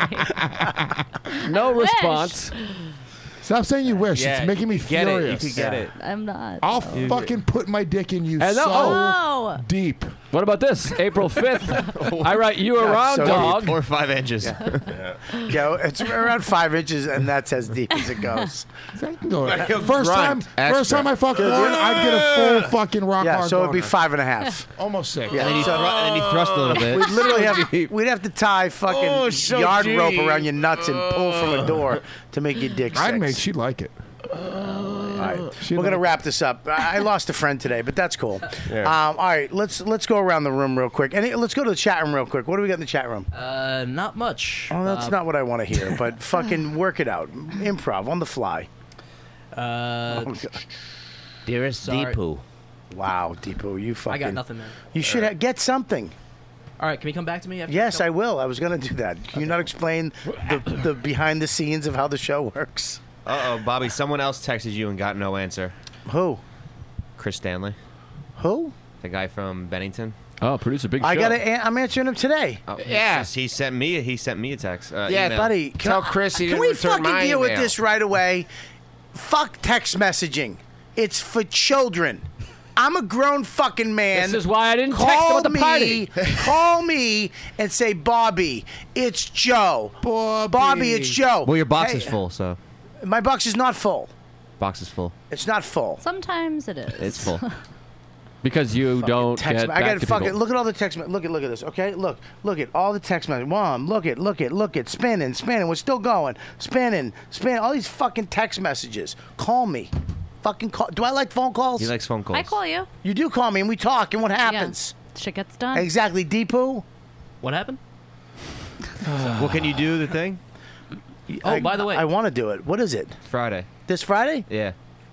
No response. Stop saying you wish. Yeah, it's making me you get furious. it. You could get it. I'm not. I'll fucking put my dick in you And so Oh. deep. What about this? April 5th. I write you around, so dog. Or 5 inches. Yeah, it's around 5 inches, and that's as deep as it goes. First time I fucked Lauren, I'd get a full fucking rock Yeah, hard so it'd be boner. 5.5. Almost 6. Yeah, And then you, so- and then you thrust a little bit. We'd literally have to tie fucking Oh, so yard deep. rope around your nuts and pull from a door to make your dick I'd six. make. She'd like it. All right. We're gonna wrap this up. I lost a friend today, but that's cool. Yeah. All right, let's go around the room real quick, and let's go to the chat room real quick. What do we got in the chat room? Not much. Oh, that's not what I want to hear. But fucking work it out, improv on the fly. Oh, God. Dearest Sorry. Deepu. Wow, Deepu, you fucking. I got nothing, man. You should get something. All right, can we come back to me? After Yes, I will. I was going to do that. Can you not explain the behind the scenes of how the show works? Uh-oh, Bobby, someone else texted you and got no answer. Who? Chris Stanley. Who? The guy from Bennington. Oh, producer Big Show. I'm answering him today. Oh, Yeah. He sent me a text. Yeah, email. buddy. Tell Chris he Can didn't we return fucking my deal with email. this right away? Fuck text messaging. It's for children. I'm a grown fucking man. This is why I didn't text about the party. Call me and say, Bobby, it's Joe. Bobby, it's Joe. Well, your box Hey, is full, so My box is not full. box is full. It's not full. Sometimes it is. It's full. Because you don't Text get I back got to fucking people. look at all the text. Look at this. Okay, look at all the text messages. Mom, look at spinning. We're still going. Spinning. All these fucking text messages. Call me. Fucking call. Do I like phone calls? He likes phone calls. I call you. You do call me and we talk and what happens? Yeah. Shit gets done. Exactly, Deepu. What happened? Well, can you do the thing? Oh, by the way. I want to do it. What is it? Friday. This Friday? Yeah.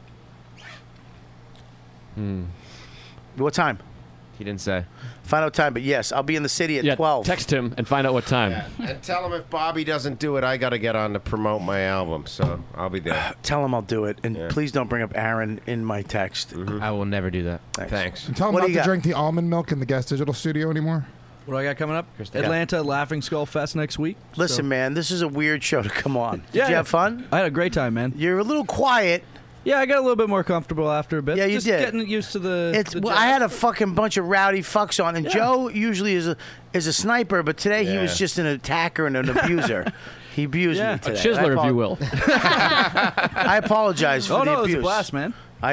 What time? He didn't say. Find out time, but yes, I'll be in the city at 12. Text him and find out what time. And tell him if Bobby doesn't do it, I got to get on to promote my album. So I'll be there. Tell him I'll do it, and please don't bring up Aaron in my text. I will never do that. Thanks. And tell him What not do you to got? drink the almond milk in the Guest Digital Studio anymore. What do I got coming up? Atlanta Laughing Skull Fest next week. Listen, man, this is a weird show to come on. Did Yeah, you have fun? I had a great time, man. You're a little quiet. Yeah, I got a little bit more comfortable after a bit. Yeah, you Just did. getting used to the. Well, I had a fucking bunch of rowdy fucks on, and Joe usually is a sniper, but today he was Yeah. just an attacker and an abuser. He abused me A today. chiseler, if you will. I apologize for Oh, the no, it was abuse. a blast, man.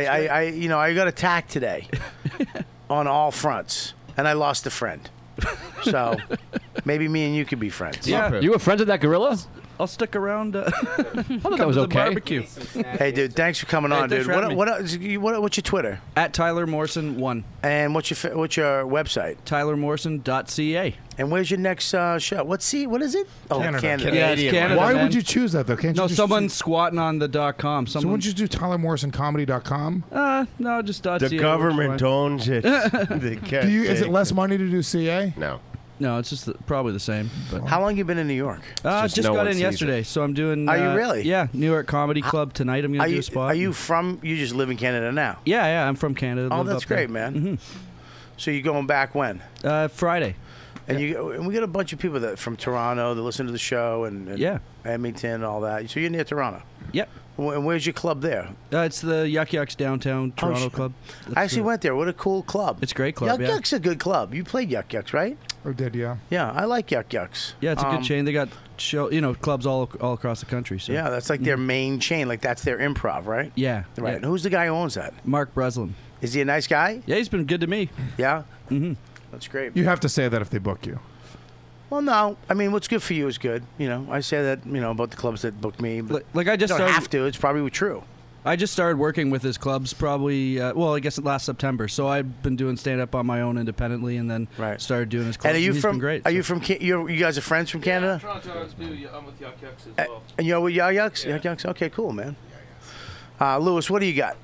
I got attacked today on all fronts, and I lost a friend. So maybe me and you could be friends. Yeah. You were friends with that gorilla? I'll stick around. I thought that come was to the okay. barbecue. Hey, dude, thanks for coming on, thanks dude. for having me. What's your Twitter? At Tyler Morrison 1. And what's your website? TylerMorrison.ca. And where's your next show? What is it? Oh, Canada. Yeah, it's Canada. Why man. would you choose that though? Can't you No, just someone's squatting on the .com. So Someone. wouldn't you do TylerMorrisonComedy.com? No, just .ca. The government owns it. They can't Is it take less money to do CA? No. No, it's just probably the same. But. How long you been in New York? Just got in yesterday, so I'm doing. Are you really? Yeah, New York Comedy Club tonight. I'm going to do a spot. Are you from? You just live in Canada now? Yeah, I'm from Canada. Oh, live that's up there. great, man. So you're going back when? Friday. And we got a bunch of people that from Toronto that listen to the show and Edmonton and all that. So you're near Toronto. Yep. And where's your club there? It's the Yuck Yucks downtown Toronto club. I actually went there. What a cool club. It's a great club. Yuck yeah. Yucks a good club. You played Yuck Yucks, right? I did, yeah. Yeah, I like Yuck Yucks. Yeah, it's a good chain. They got clubs all across the country. So. Yeah, that's like their main chain. Like that's their improv, right? Yeah. Right. Yeah. And who's the guy who owns that? Mark Breslin. Is he a nice guy? Yeah, he's been good to me. Yeah. Mm-hmm. That's great. You have to say that if they book you. Well, no. I mean, what's good for you is good. I say that about the clubs that booked me. But Like I just you don't started- have to. It's probably true. I just started working with his clubs probably, I guess last September. So I've been doing stand-up on my own independently and then started doing his clubs. And are you he's from? been great. Are you from? You guys are friends from Canada? Toronto, I'm with Yuck Yucks as well. And you're with Yuck Yucks? Yuck Yucks? Okay, cool, man. Lewis, what do you got?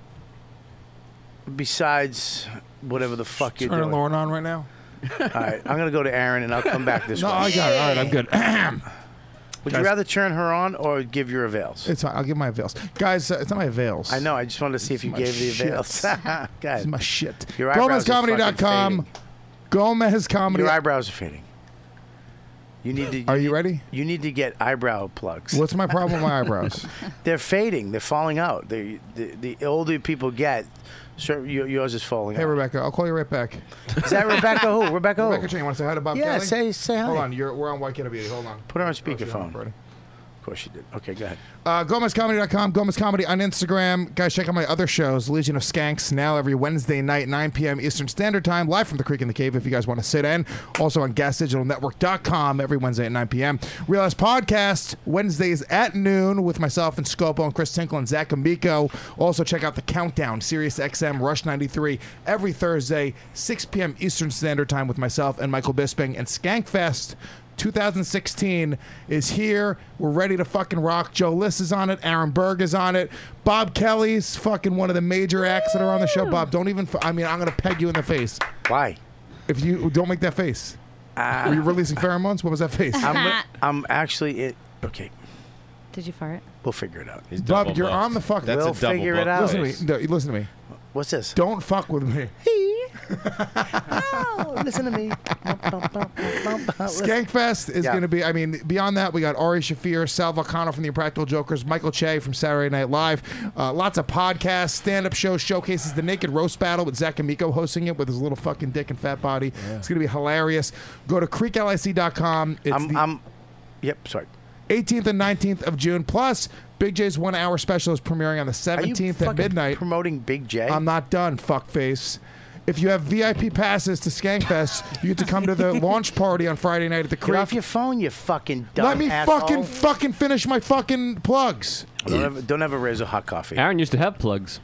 Besides whatever the fuck you're Turning doing. Lauren on right now. All right, I'm going to go to Aaron and I'll come back this No, way. I got it. All right, I'm good. Would Guys- you rather turn her on or give your avails? It's fine. I'll give my avails. Guys, it's not my avails. I know. I just wanted to see if you my gave the shit. avails. Go ahead. This is my shit. Your eyebrows are fucking GomezComedy.com. fading. Gomez Comedy. Your eyebrows are fading. You need to. Are you ready? You need to get eyebrow plugs. What's my problem with my eyebrows? They're fading. They're falling out. The older people get, yours is falling Hey, out. Rebecca, I'll call you right back. Is that Rebecca who? Rebecca who? Rebecca Chain, you want to say hi to Bob Yeah, Kelly? say hi. Hold on, we're on White Kettle Beauty. Hold on. Put her on Oh, she's speakerphone. already. Of course you did. Okay, go ahead. GomezComedy.com, Gomez Comedy on Instagram. Guys, check out my other shows, Legion of Skanks, now every Wednesday night, 9 p.m. Eastern Standard Time, live from the Creek in the Cave if you guys want to sit in. Also on GasDigitalNetwork.com every Wednesday at 9 p.m. Realize Podcast, Wednesdays at noon with myself and Scopo and Chris Tinkle and Zach Amico. Also check out The Countdown, Sirius XM, Rush 93, every Thursday, 6 p.m. Eastern Standard Time with myself and Michael Bisping. And Skankfest 2016 is here. We're ready to fucking rock. Joe Liss is on it. Aaron Berg is on it. Bob Kelly's fucking one of the major acts that are on the show. Bob, don't even... I'm going to peg you in the face. Why? If you... Don't make that face. Were you releasing pheromones? What was that face? I'm actually... Okay. Did you fart? We'll figure it out. Bob, you're on the fucking... We'll figure it out. Listen to me. Listen to me. What's this? Don't fuck with me. Oh, listen to me. Skankfest is Yeah. going to be, beyond that, we got Ari Shafir, Sal Volcano from the Impractical Jokers, Michael Che from Saturday Night Live, lots of podcasts, stand-up shows, showcases, the Naked Roast Battle with Zach Amico hosting it with his little fucking dick and fat body. It's going to be hilarious. Go to creeklic.com. Yep, sorry. 18th and 19th of June. Plus, Big J's 1 hour special is premiering on the 17th at midnight. Promoting Big J? I'm not done, fuckface. If you have VIP passes to Skankfest, you get to come to the launch party on Friday night at the Get Creek. off your phone, you fucking dumb Let me asshole. fucking finish my fucking plugs. Don't ever raise a hot coffee. Aaron used to have plugs.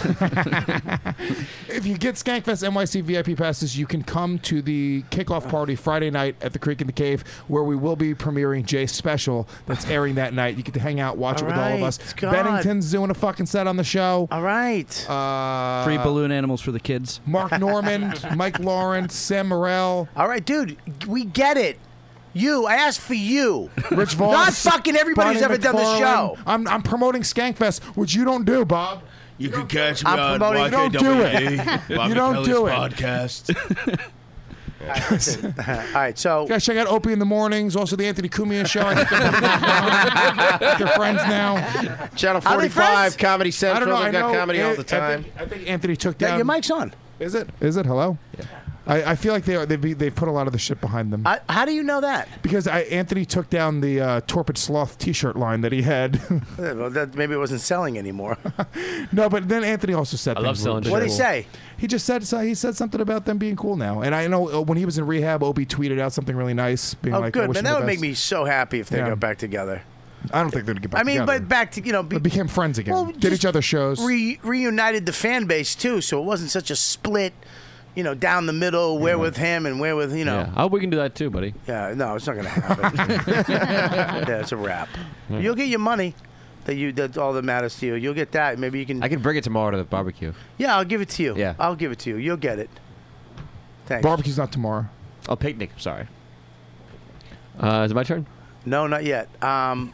If you get Skankfest NYC VIP passes, you can come to the kickoff party Friday night at the Creek in the Cave, where we will be premiering Jay's special that's airing that night. You get to hang out, watch it with all of us. God. Bennington's doing a fucking set on the show. All right. Free balloon animals for the kids. Mark Norman, Mike Lawrence, Sam Morrell. All right, dude, we get it. I asked for you. Rich Voss. Not fucking everybody who's Bonnie ever done the McFarlane. show. I'm promoting Skankfest, which you don't do, Bob. You can catch me I'm on promoting- You don't do it. YKWd, Bobby You don't Kelly's do it. podcast. All right, so guys, check out Opie in the mornings. Also, the Anthony Cumia show. I think they're friends now. Channel Are they 45, friends? Comedy Central. I They've got know. comedy all the time. I think Anthony took Yeah, down. your mic's on. Is it? Hello. Yeah. I feel like they've put a lot of the shit behind them. How do you know that? Because Anthony took down the Torpid Sloth T-shirt line that he had. Well, maybe it wasn't selling anymore. No, but then Anthony also said, I love selling What did he say? He just said something about them being cool now. And I know when he was in rehab, Opie tweeted out something really nice, being Oh, like, good, "I wish man. him That the would best." make me so happy if they Yeah. got back together. I don't think they'd get back. I mean, together. but back to They became friends again. Well, Did each other shows. Reunited the fan base too, so it wasn't such a split. Down the middle, where with him and where with Yeah. I hope we can do that too, buddy. Yeah, no, it's not going to happen. Yeah, it's a wrap. Yeah. You'll get your money. That's all that matters to you. You'll get that. Maybe you can. I can bring it tomorrow to the barbecue. Yeah, I'll give it to you. Yeah. I'll give it to you. You'll get it. Thanks. Barbecue's not tomorrow. Oh, picnic. Sorry. Is it my turn? No, not yet. What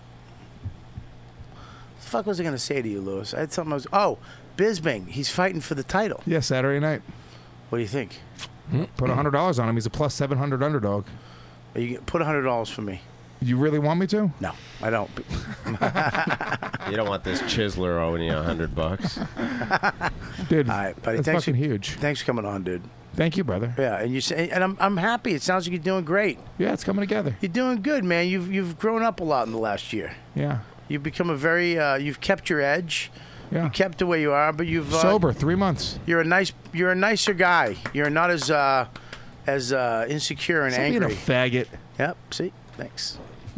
the fuck was I going to say to you, Lewis? I had something. Bisbing. He's fighting for the title. Yeah, Saturday night. What do you think? Put $100 on him. He's a plus 700 underdog. You put $100 for me. You really want me to? No, I don't. You don't want this chiseler owing you $100. Dude, All right, buddy. that's Thanks fucking for, huge. Thanks for coming on, dude. Thank you, brother. Yeah, and you say, and I'm happy. It sounds like you're doing great. Yeah, it's coming together. You're doing good, man. You've grown up a lot in the last year. Yeah. You've become a very. You've kept your edge. Yeah. You kept the way you are, but you've Sober, 3 months. You're a nicer guy. You're not as insecure and Stop being angry. a faggot. Yep. See, thanks.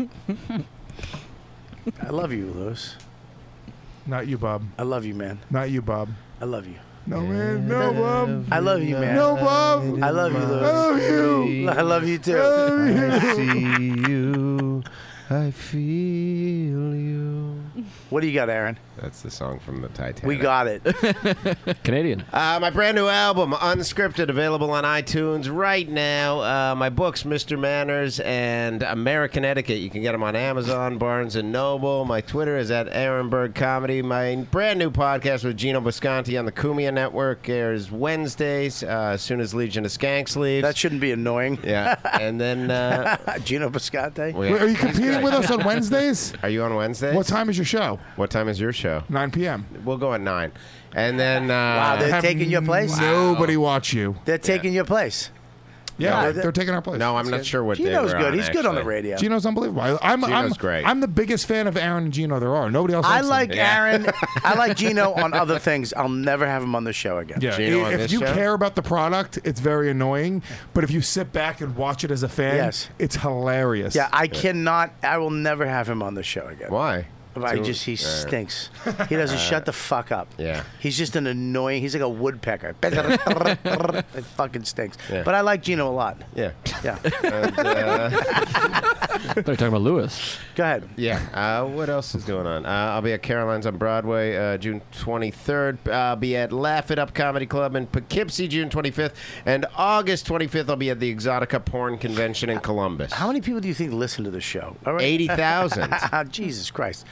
I love you, Lewis. Not you, Bob. I love you, man. Not you, Bob. I love you. No, man. No, Bob. I love you, man. No, Bob. I love you, Lewis. I love you. I love you too. I see you. I feel you. What do you got, Aaron? That's the song from the Titanic. We got it. Canadian. My brand new album, Unscripted, available on iTunes right now. My books, Mr. Manners and American Etiquette. You can get them on Amazon, Barnes & Noble. My Twitter is at Aaronberg Comedy. My brand new podcast with Gino Bisconti on the Cumia Network airs Wednesdays, as soon as Legion of Skanks leaves. That shouldn't be annoying. Yeah. And then... Gino Bisconti? Wait, are you competing with us on Wednesdays? Are you on Wednesdays? What time is your show? What time is your show? 9 p.m. We'll go at 9. And then... Wow, they're Have taking your place? Nobody watch you. They're taking your place. Yeah, No, they're taking our place. No, I'm not sure what day Gino's we're good. on, He's good on the actually. radio. Gino's unbelievable. I'm great. I'm the biggest fan of Aaron and Gino there are. Nobody else. I likes like them. Aaron. I like Gino on other things. I'll never have him on the show again. Yeah, Gino on if this you show? care about the product, it's very annoying. But if you sit back and watch it as a fan, Yes. it's hilarious. Yeah, I cannot. I will never have him on the show again. Why? He stinks. He doesn't shut the fuck up. Yeah. He's just an annoying. He's like a woodpecker. It fucking stinks. Yeah. But I like Gino a lot. Yeah. Yeah. And, They're talking about Lewis. Go ahead. Yeah. What else is going on? I'll be at Caroline's on Broadway June 23rd. I'll be at Laugh It Up Comedy Club in Poughkeepsie June 25th. And August 25th, I'll be at the Exotica Porn Convention in Columbus. How many people do you think listen to the show? All right. 80,000. Jesus Christ.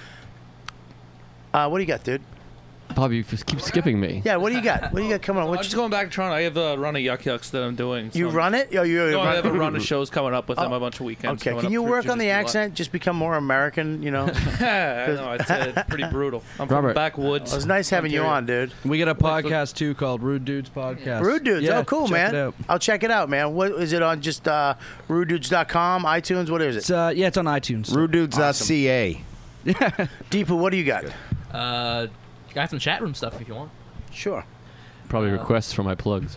What do you got, dude? Bob, you just keep skipping me. Yeah, what do you got? What do you got coming on? I'm just going back to Toronto. I have a run of Yuck Yucks that I'm doing. You run it? Oh, you No, run I have a run of shows coming up with them, a bunch of weekends. Okay, coming can up you through work June on the and July. accent? Just become more American, you know? I know, it's pretty brutal. I'm from Robert. the backwoods. It was nice having you on, dude. We get a podcast too called Rude Dudes Podcast. Rude Dudes. Yeah, Oh, cool, check man. it out. I'll check it out, man. What is it on? Just rudedudes.com, iTunes? What is it? It's it's on iTunes. RudeDudes.ca. Deepu, what do you got? Got some chat room stuff if you want. Sure. Probably requests for my plugs.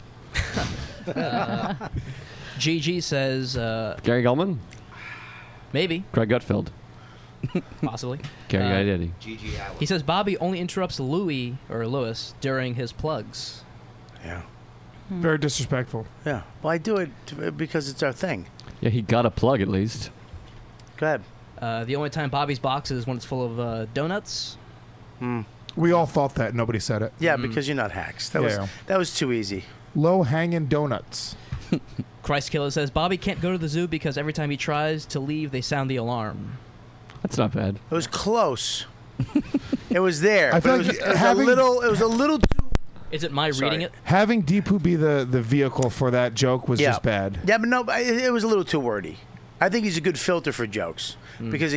GG says Gary Gulman? maybe, Greg Gutfeld? possibly. Gary Guidetti? He says Bobby only interrupts Louis during his plugs. Yeah. Very disrespectful. Yeah. Well, I do it because it's our thing. Yeah, he got a plug at least. Go ahead. The only time Bobby's box is when it's full of donuts. We all thought that. Nobody said it. Yeah, because you're not hacks. That Yeah. was too easy. Low hanging donuts. Christ Killer says Bobby can't go to the zoo because every time he tries to leave, they sound the alarm. That's not bad. It was close. It was there. I but feel it was, like it was having- a little. It was a little too. Is it my reading it? Having Deepu be the vehicle for that joke was just bad. Yeah, but no, it was a little too wordy. I think he's a good filter for jokes because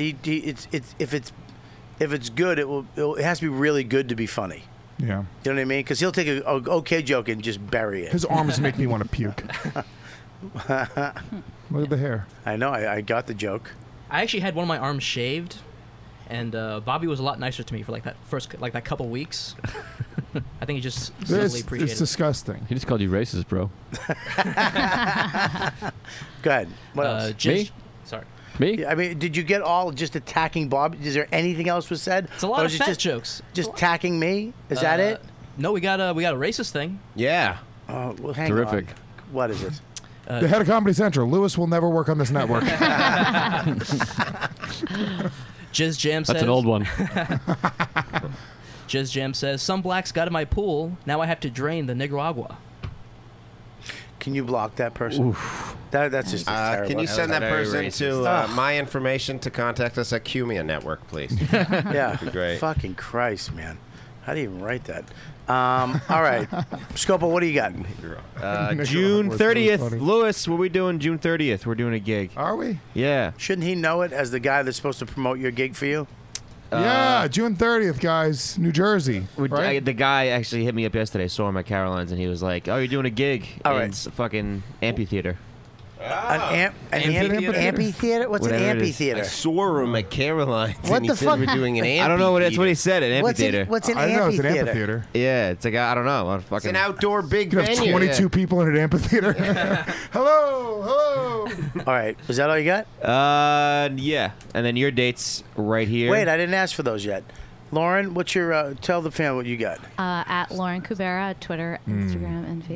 if it's good, it has to be really good to be funny. Yeah. You know what I mean? Because he'll take a okay joke and just bury it. His arms make me want to puke. Look at the hair. I know. I got the joke. I actually had one of my arms shaved, and Bobby was a lot nicer to me for that couple weeks. I think he just slowly appreciated It's disgusting. He just called you racist, bro. Go ahead. What else? Me? Sorry. Me? Yeah, I mean, did you get all just attacking Bob? Is there anything else was said? It's a lot Or of was it fat jokes. Just attacking me? Is that it? No, we got a racist thing. Yeah. Oh, well, hang Terrific. on. What is it? The head of Comedy Central, Lewis will never work on this network. Jizz Jam says. That's an old one. Jizz Jam says, some blacks got in my pool. Now I have to drain the Nicaragua. Can you block that person? That's just terrible. Can you send that Very person racist. to my information to contact us at Cumia Network, please? Yeah. That'd be great. Fucking Christ, man. How do you even write that? All right. Scopo, what do you got? June 30th. Lewis, what are we doing June 30th? We're doing a gig. Are we? Yeah. Shouldn't he know it as the guy that's supposed to promote your gig for you? Yeah, June 30th, guys. New Jersey. Right? The guy actually hit me up yesterday. Saw him at Caroline's, and he was like, "Oh, you're doing a gig All in fucking amphitheater." An amphitheater? What's Whatever an it is. amphitheater? I saw him at Caroline's. What and the he said fuck? We're doing an I don't know what that's what he said. An What's an- amphitheater. what's an I don't know. It's an amphitheater? amphitheater. Yeah, it's like I don't know. What It's fucking an outdoor big You could have venue. 22 people in an amphitheater. Hello. All right. Is that all you got? Yeah. And then your dates right here. Wait, I didn't ask for those yet. Lauren, what's your tell the fan what you got? At Lauren Kubera, Twitter, Instagram, and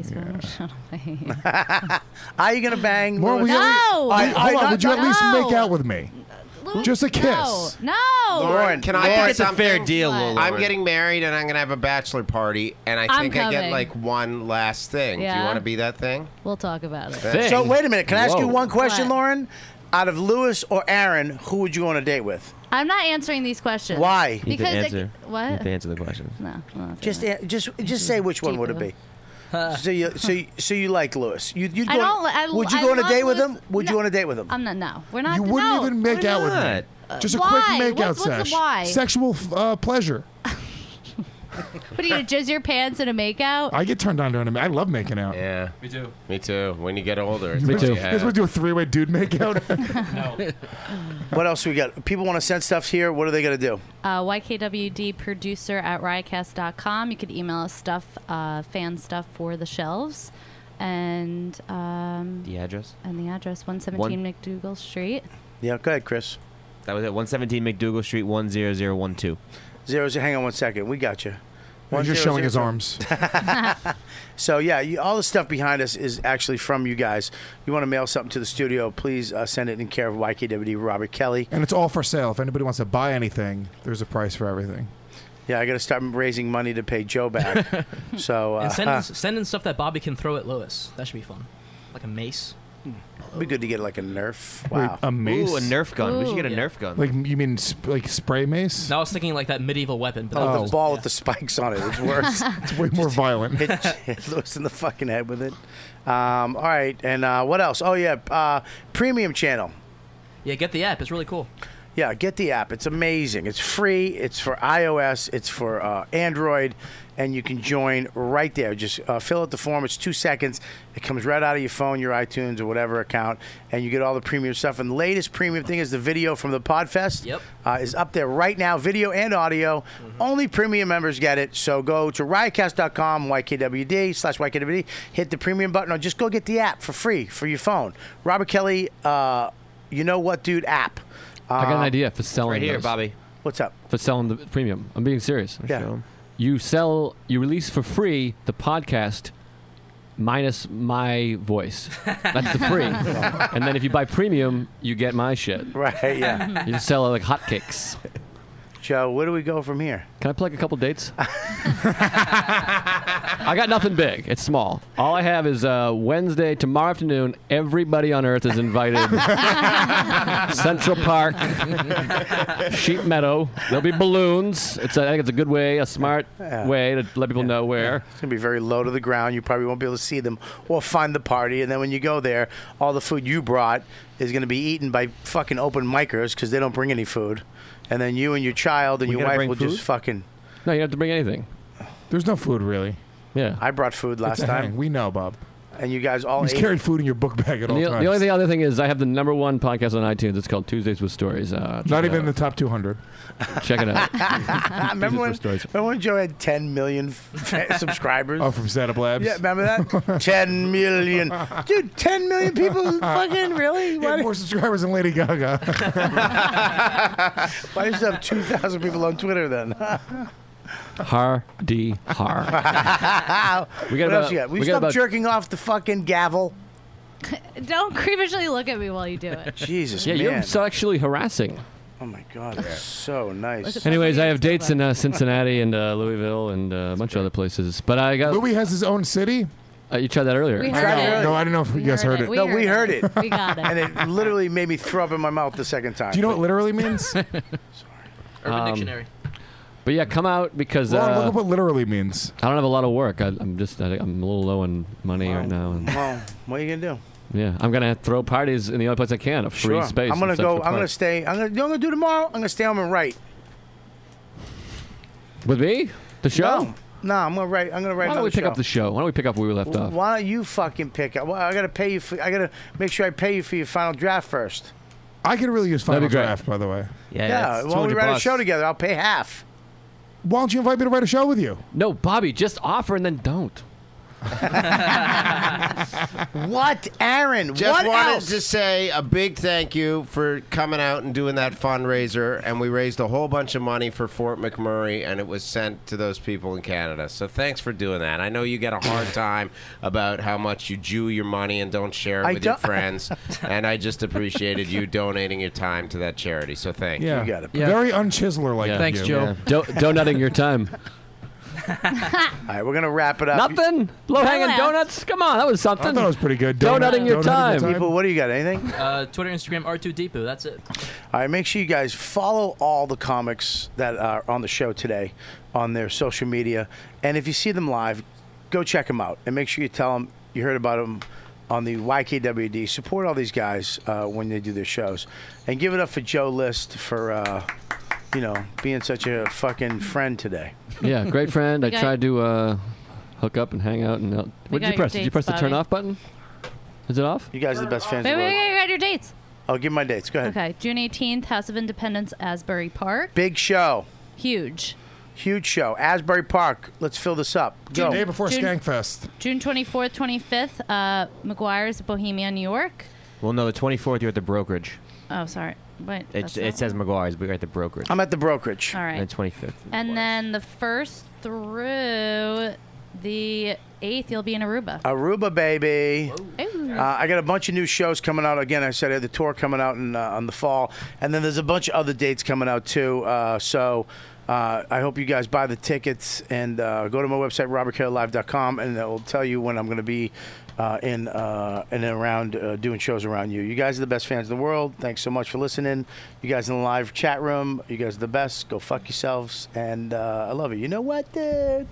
Facebook. Are you gonna bang? Lauren, would you No! hold on, would you at least No! make out with me? Just a kiss. No. Lauren, can I think add it's a something? fair deal, What? Lauren. I'm getting married and I'm going to have a bachelor party, and I I'm think I get coming. like one last thing. Do you Yeah. want to be that thing? We'll talk about it. So wait a minute. Can I ask you Whoa. one question, What? Lauren? Out of Lewis or Aaron, who would you go on a date with? I'm not answering these questions. Why? You need to Because answer. what? You need to answer the questions. No. Just say which one would it be? So you like Lewis? You'd go I don't. I, would you I go on a love date with Lewis- him? Would you go on a date with him? I'm not. No, we're not. You wouldn't no. even make out with me. Just a quick Why? makeout What's the sesh. why? Sexual pleasure. What are you gonna jizz your pants in a makeout? I get turned on during a I love making out. Yeah. Me too. Me too. When you get older. it's Me what too. you You guys have. want to do a three-way dude makeout? What else we got? People want to send stuff here. What are they going to do? YKWD producer at riotcast.com. You could email us stuff, fan stuff for the shelves, and The address? and the address 117 McDougal Street. Yeah, go ahead, Chris. That was it. 117 McDougal Street, 10012. Hang on one second. We got you. He's just showing his arms. So yeah, all the stuff behind us is actually from you guys. You want to mail something to the studio? Please send it in care of YKWD Robert Kelly. And it's all for sale. If anybody wants to buy anything, there's a price for everything. Yeah, I got to start raising money to pay Joe back. So And send in stuff that Bobby can throw at Lewis. That should be fun. Like a mace. it'd be good to get like a Nerf. Wait, Wow. a mace? Ooh, a Nerf gun. We should get a Yeah. Nerf gun. Like, you mean like spray mace? No, I was thinking like that medieval weapon. But Oh, the ball with the spikes on it. It's worse. It's way more violent. Hit Lewis in the fucking head with it. All right, and what else? Oh yeah, premium channel. Yeah, get the app. It's really cool. Yeah, get the app. It's amazing. It's free. It's for iOS. It's for Android. And you can join right there. Just fill out the form. It's 2 seconds. It comes right out of your phone, your iTunes, or whatever account. And you get all the premium stuff. And the latest premium thing is the video from the Podfest. Yep. Is up there right now, video and audio. Only premium members get it. So go to riotcast.com, YKWD/YKWD. Hit the premium button or just go get the app for free for your phone. Robert Kelly, you know what, dude, app. I got an idea for selling right here, those. Bobby. What's up? For selling the premium. I'm being serious. Yeah. You release for free the podcast minus my voice. That's the free. And then if you buy premium, you get my shit. Right, yeah. You just sell it like hotcakes. Joe, where do we go from here? Can I plug a couple dates? I got nothing big. It's small. All I have is Wednesday, tomorrow afternoon. Everybody on Earth is invited. Central Park, Sheep Meadow. There'll be balloons. I think it's a good way, a smart way to let people know where. It's going to be very low to the ground. You probably won't be able to see them or find the party. And then when you go there, all the food you brought is going to be eaten by fucking open micers because they don't bring any food. And then you and your child and We your gotta wife bring will food? just fucking... No, you don't have to bring anything. There's no food, really. Yeah. I brought food last It's a time. hang. We know, Bob. And you guys all He's ate. carried food in your book bag at all The times. only other thing is I have the #1 podcast on iTunes. It's called Tuesdays with Stories. Not even in the top 200. Check it out. remember Tuesdays with Stories. when Joe had 10 million subscribers? Oh, from Setup Labs? Yeah, remember that? 10 million. Dude, 10 million people fucking really? He had more subscribers than Lady Gaga. Why do you still have 2,000 people on Twitter then? Hardy har. What else you got? Will you stop jerking off the fucking gavel? Don't creepishly look at me while you do it. Jesus, Yeah, man. you're sexually harassing. Oh, my God. That's so nice. Anyways, I have dates in Cincinnati and Louisville and a bunch of other places. But I got. Louis has his own city? You tried that earlier. We heard it. No, I didn't know if you guys heard it. No, we heard it. We got it. And it literally made me throw up in my mouth the second time. Do you know what literally means? Urban Dictionary. But yeah, come out because Well, look up what literally means. I don't have a lot of work. I'm a little low on money right now. And Well, what are you gonna do? yeah, I'm gonna throw parties in the only place I can, a free Sure. space. I'm gonna in go. Central I'm gonna Park. stay. You know what I'm gonna do tomorrow? I'm gonna stay home and write. With me. The show. No, I'm gonna write. I'm gonna write. Why don't we pick up the show? Why don't we pick up where we left off? Why don't you fucking pick up? Well, I gotta pay you. I gotta make sure I pay you for your final draft first. I could really use That'd final be great. draft, by the way. Yeah. Why don't we write a show together? I'll pay half. Why don't you invite me to write a show with you? No, Bobby, just offer and then don't. What, Aaron? Just what wanted else? to say a big thank you for coming out and doing that fundraiser, and we raised a whole bunch of money for Fort McMurray, and it was sent to those people in Canada. So thanks for doing that. I know you get a hard time about how much you Jew your money and don't share it I with your don't- friends, and I just appreciated you donating your time to that charity. So thank Yeah. you. got it. Very unchiseler like Yeah. Thanks, Yeah. Donutting your time. All right, we're gonna wrap it up. Nothing? Low hanging Yeah. donuts? Come on, that was something. I thought it was pretty good. Donutting your time. People, what do you got? Anything? Twitter, Instagram, R2Deepu. That's it. All right, make sure you guys follow all the comics that are on the show today on their social media. And if you see them live, go check them out. And make sure you tell them you heard about them on the YKWd. Support all these guys when they do their shows. And give it up for Joe List for, being such a fucking friend today. Yeah, great friend. I You got- tried to hook up and hang out. And what got did you your press? Did you dates, press the turn Bobby? off button? Is it off? You guys are the best fans Wait, in the world. you got your dates. I'll give my dates. Go ahead. Okay, June 18th, House of Independence, Asbury Park. Big show. Huge. Huge show. Asbury Park. Let's fill this up. Go. Day before June- Skankfest. June 24th, 25th, McGuire's, Bohemia, New York. Well, no, the 24th you're at the brokerage. Oh, sorry. Wait. that's It not- says McGuire's, but you're at the brokerage. I'm at the brokerage. All right. And then 25th. And then the 1st through the 8th, you'll be in Aruba. Aruba, baby. Ooh. I got a bunch of new shows coming out. Again, I said I had the tour coming out on the fall. And then there's a bunch of other dates coming out, too. So I hope you guys buy the tickets and go to my website, robertkellylive.com, and it will tell you when I'm going to be in and around doing shows around you. You guys are the best fans in the world. Thanks so much for listening. You guys in the live chat room, you guys are the best. Go fuck yourselves. And I love you. You know what, dude?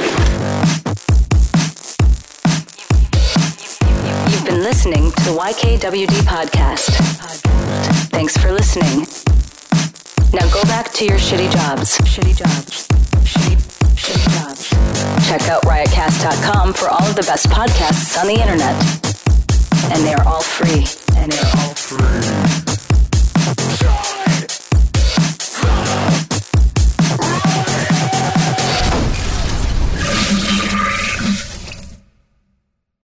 You've been listening to the YKWD podcast. Thanks for listening. Now go back to your shitty jobs. Shitty jobs. Shitty jobs. Check out riotcast.com for all of the best podcasts on the internet. And they are all free.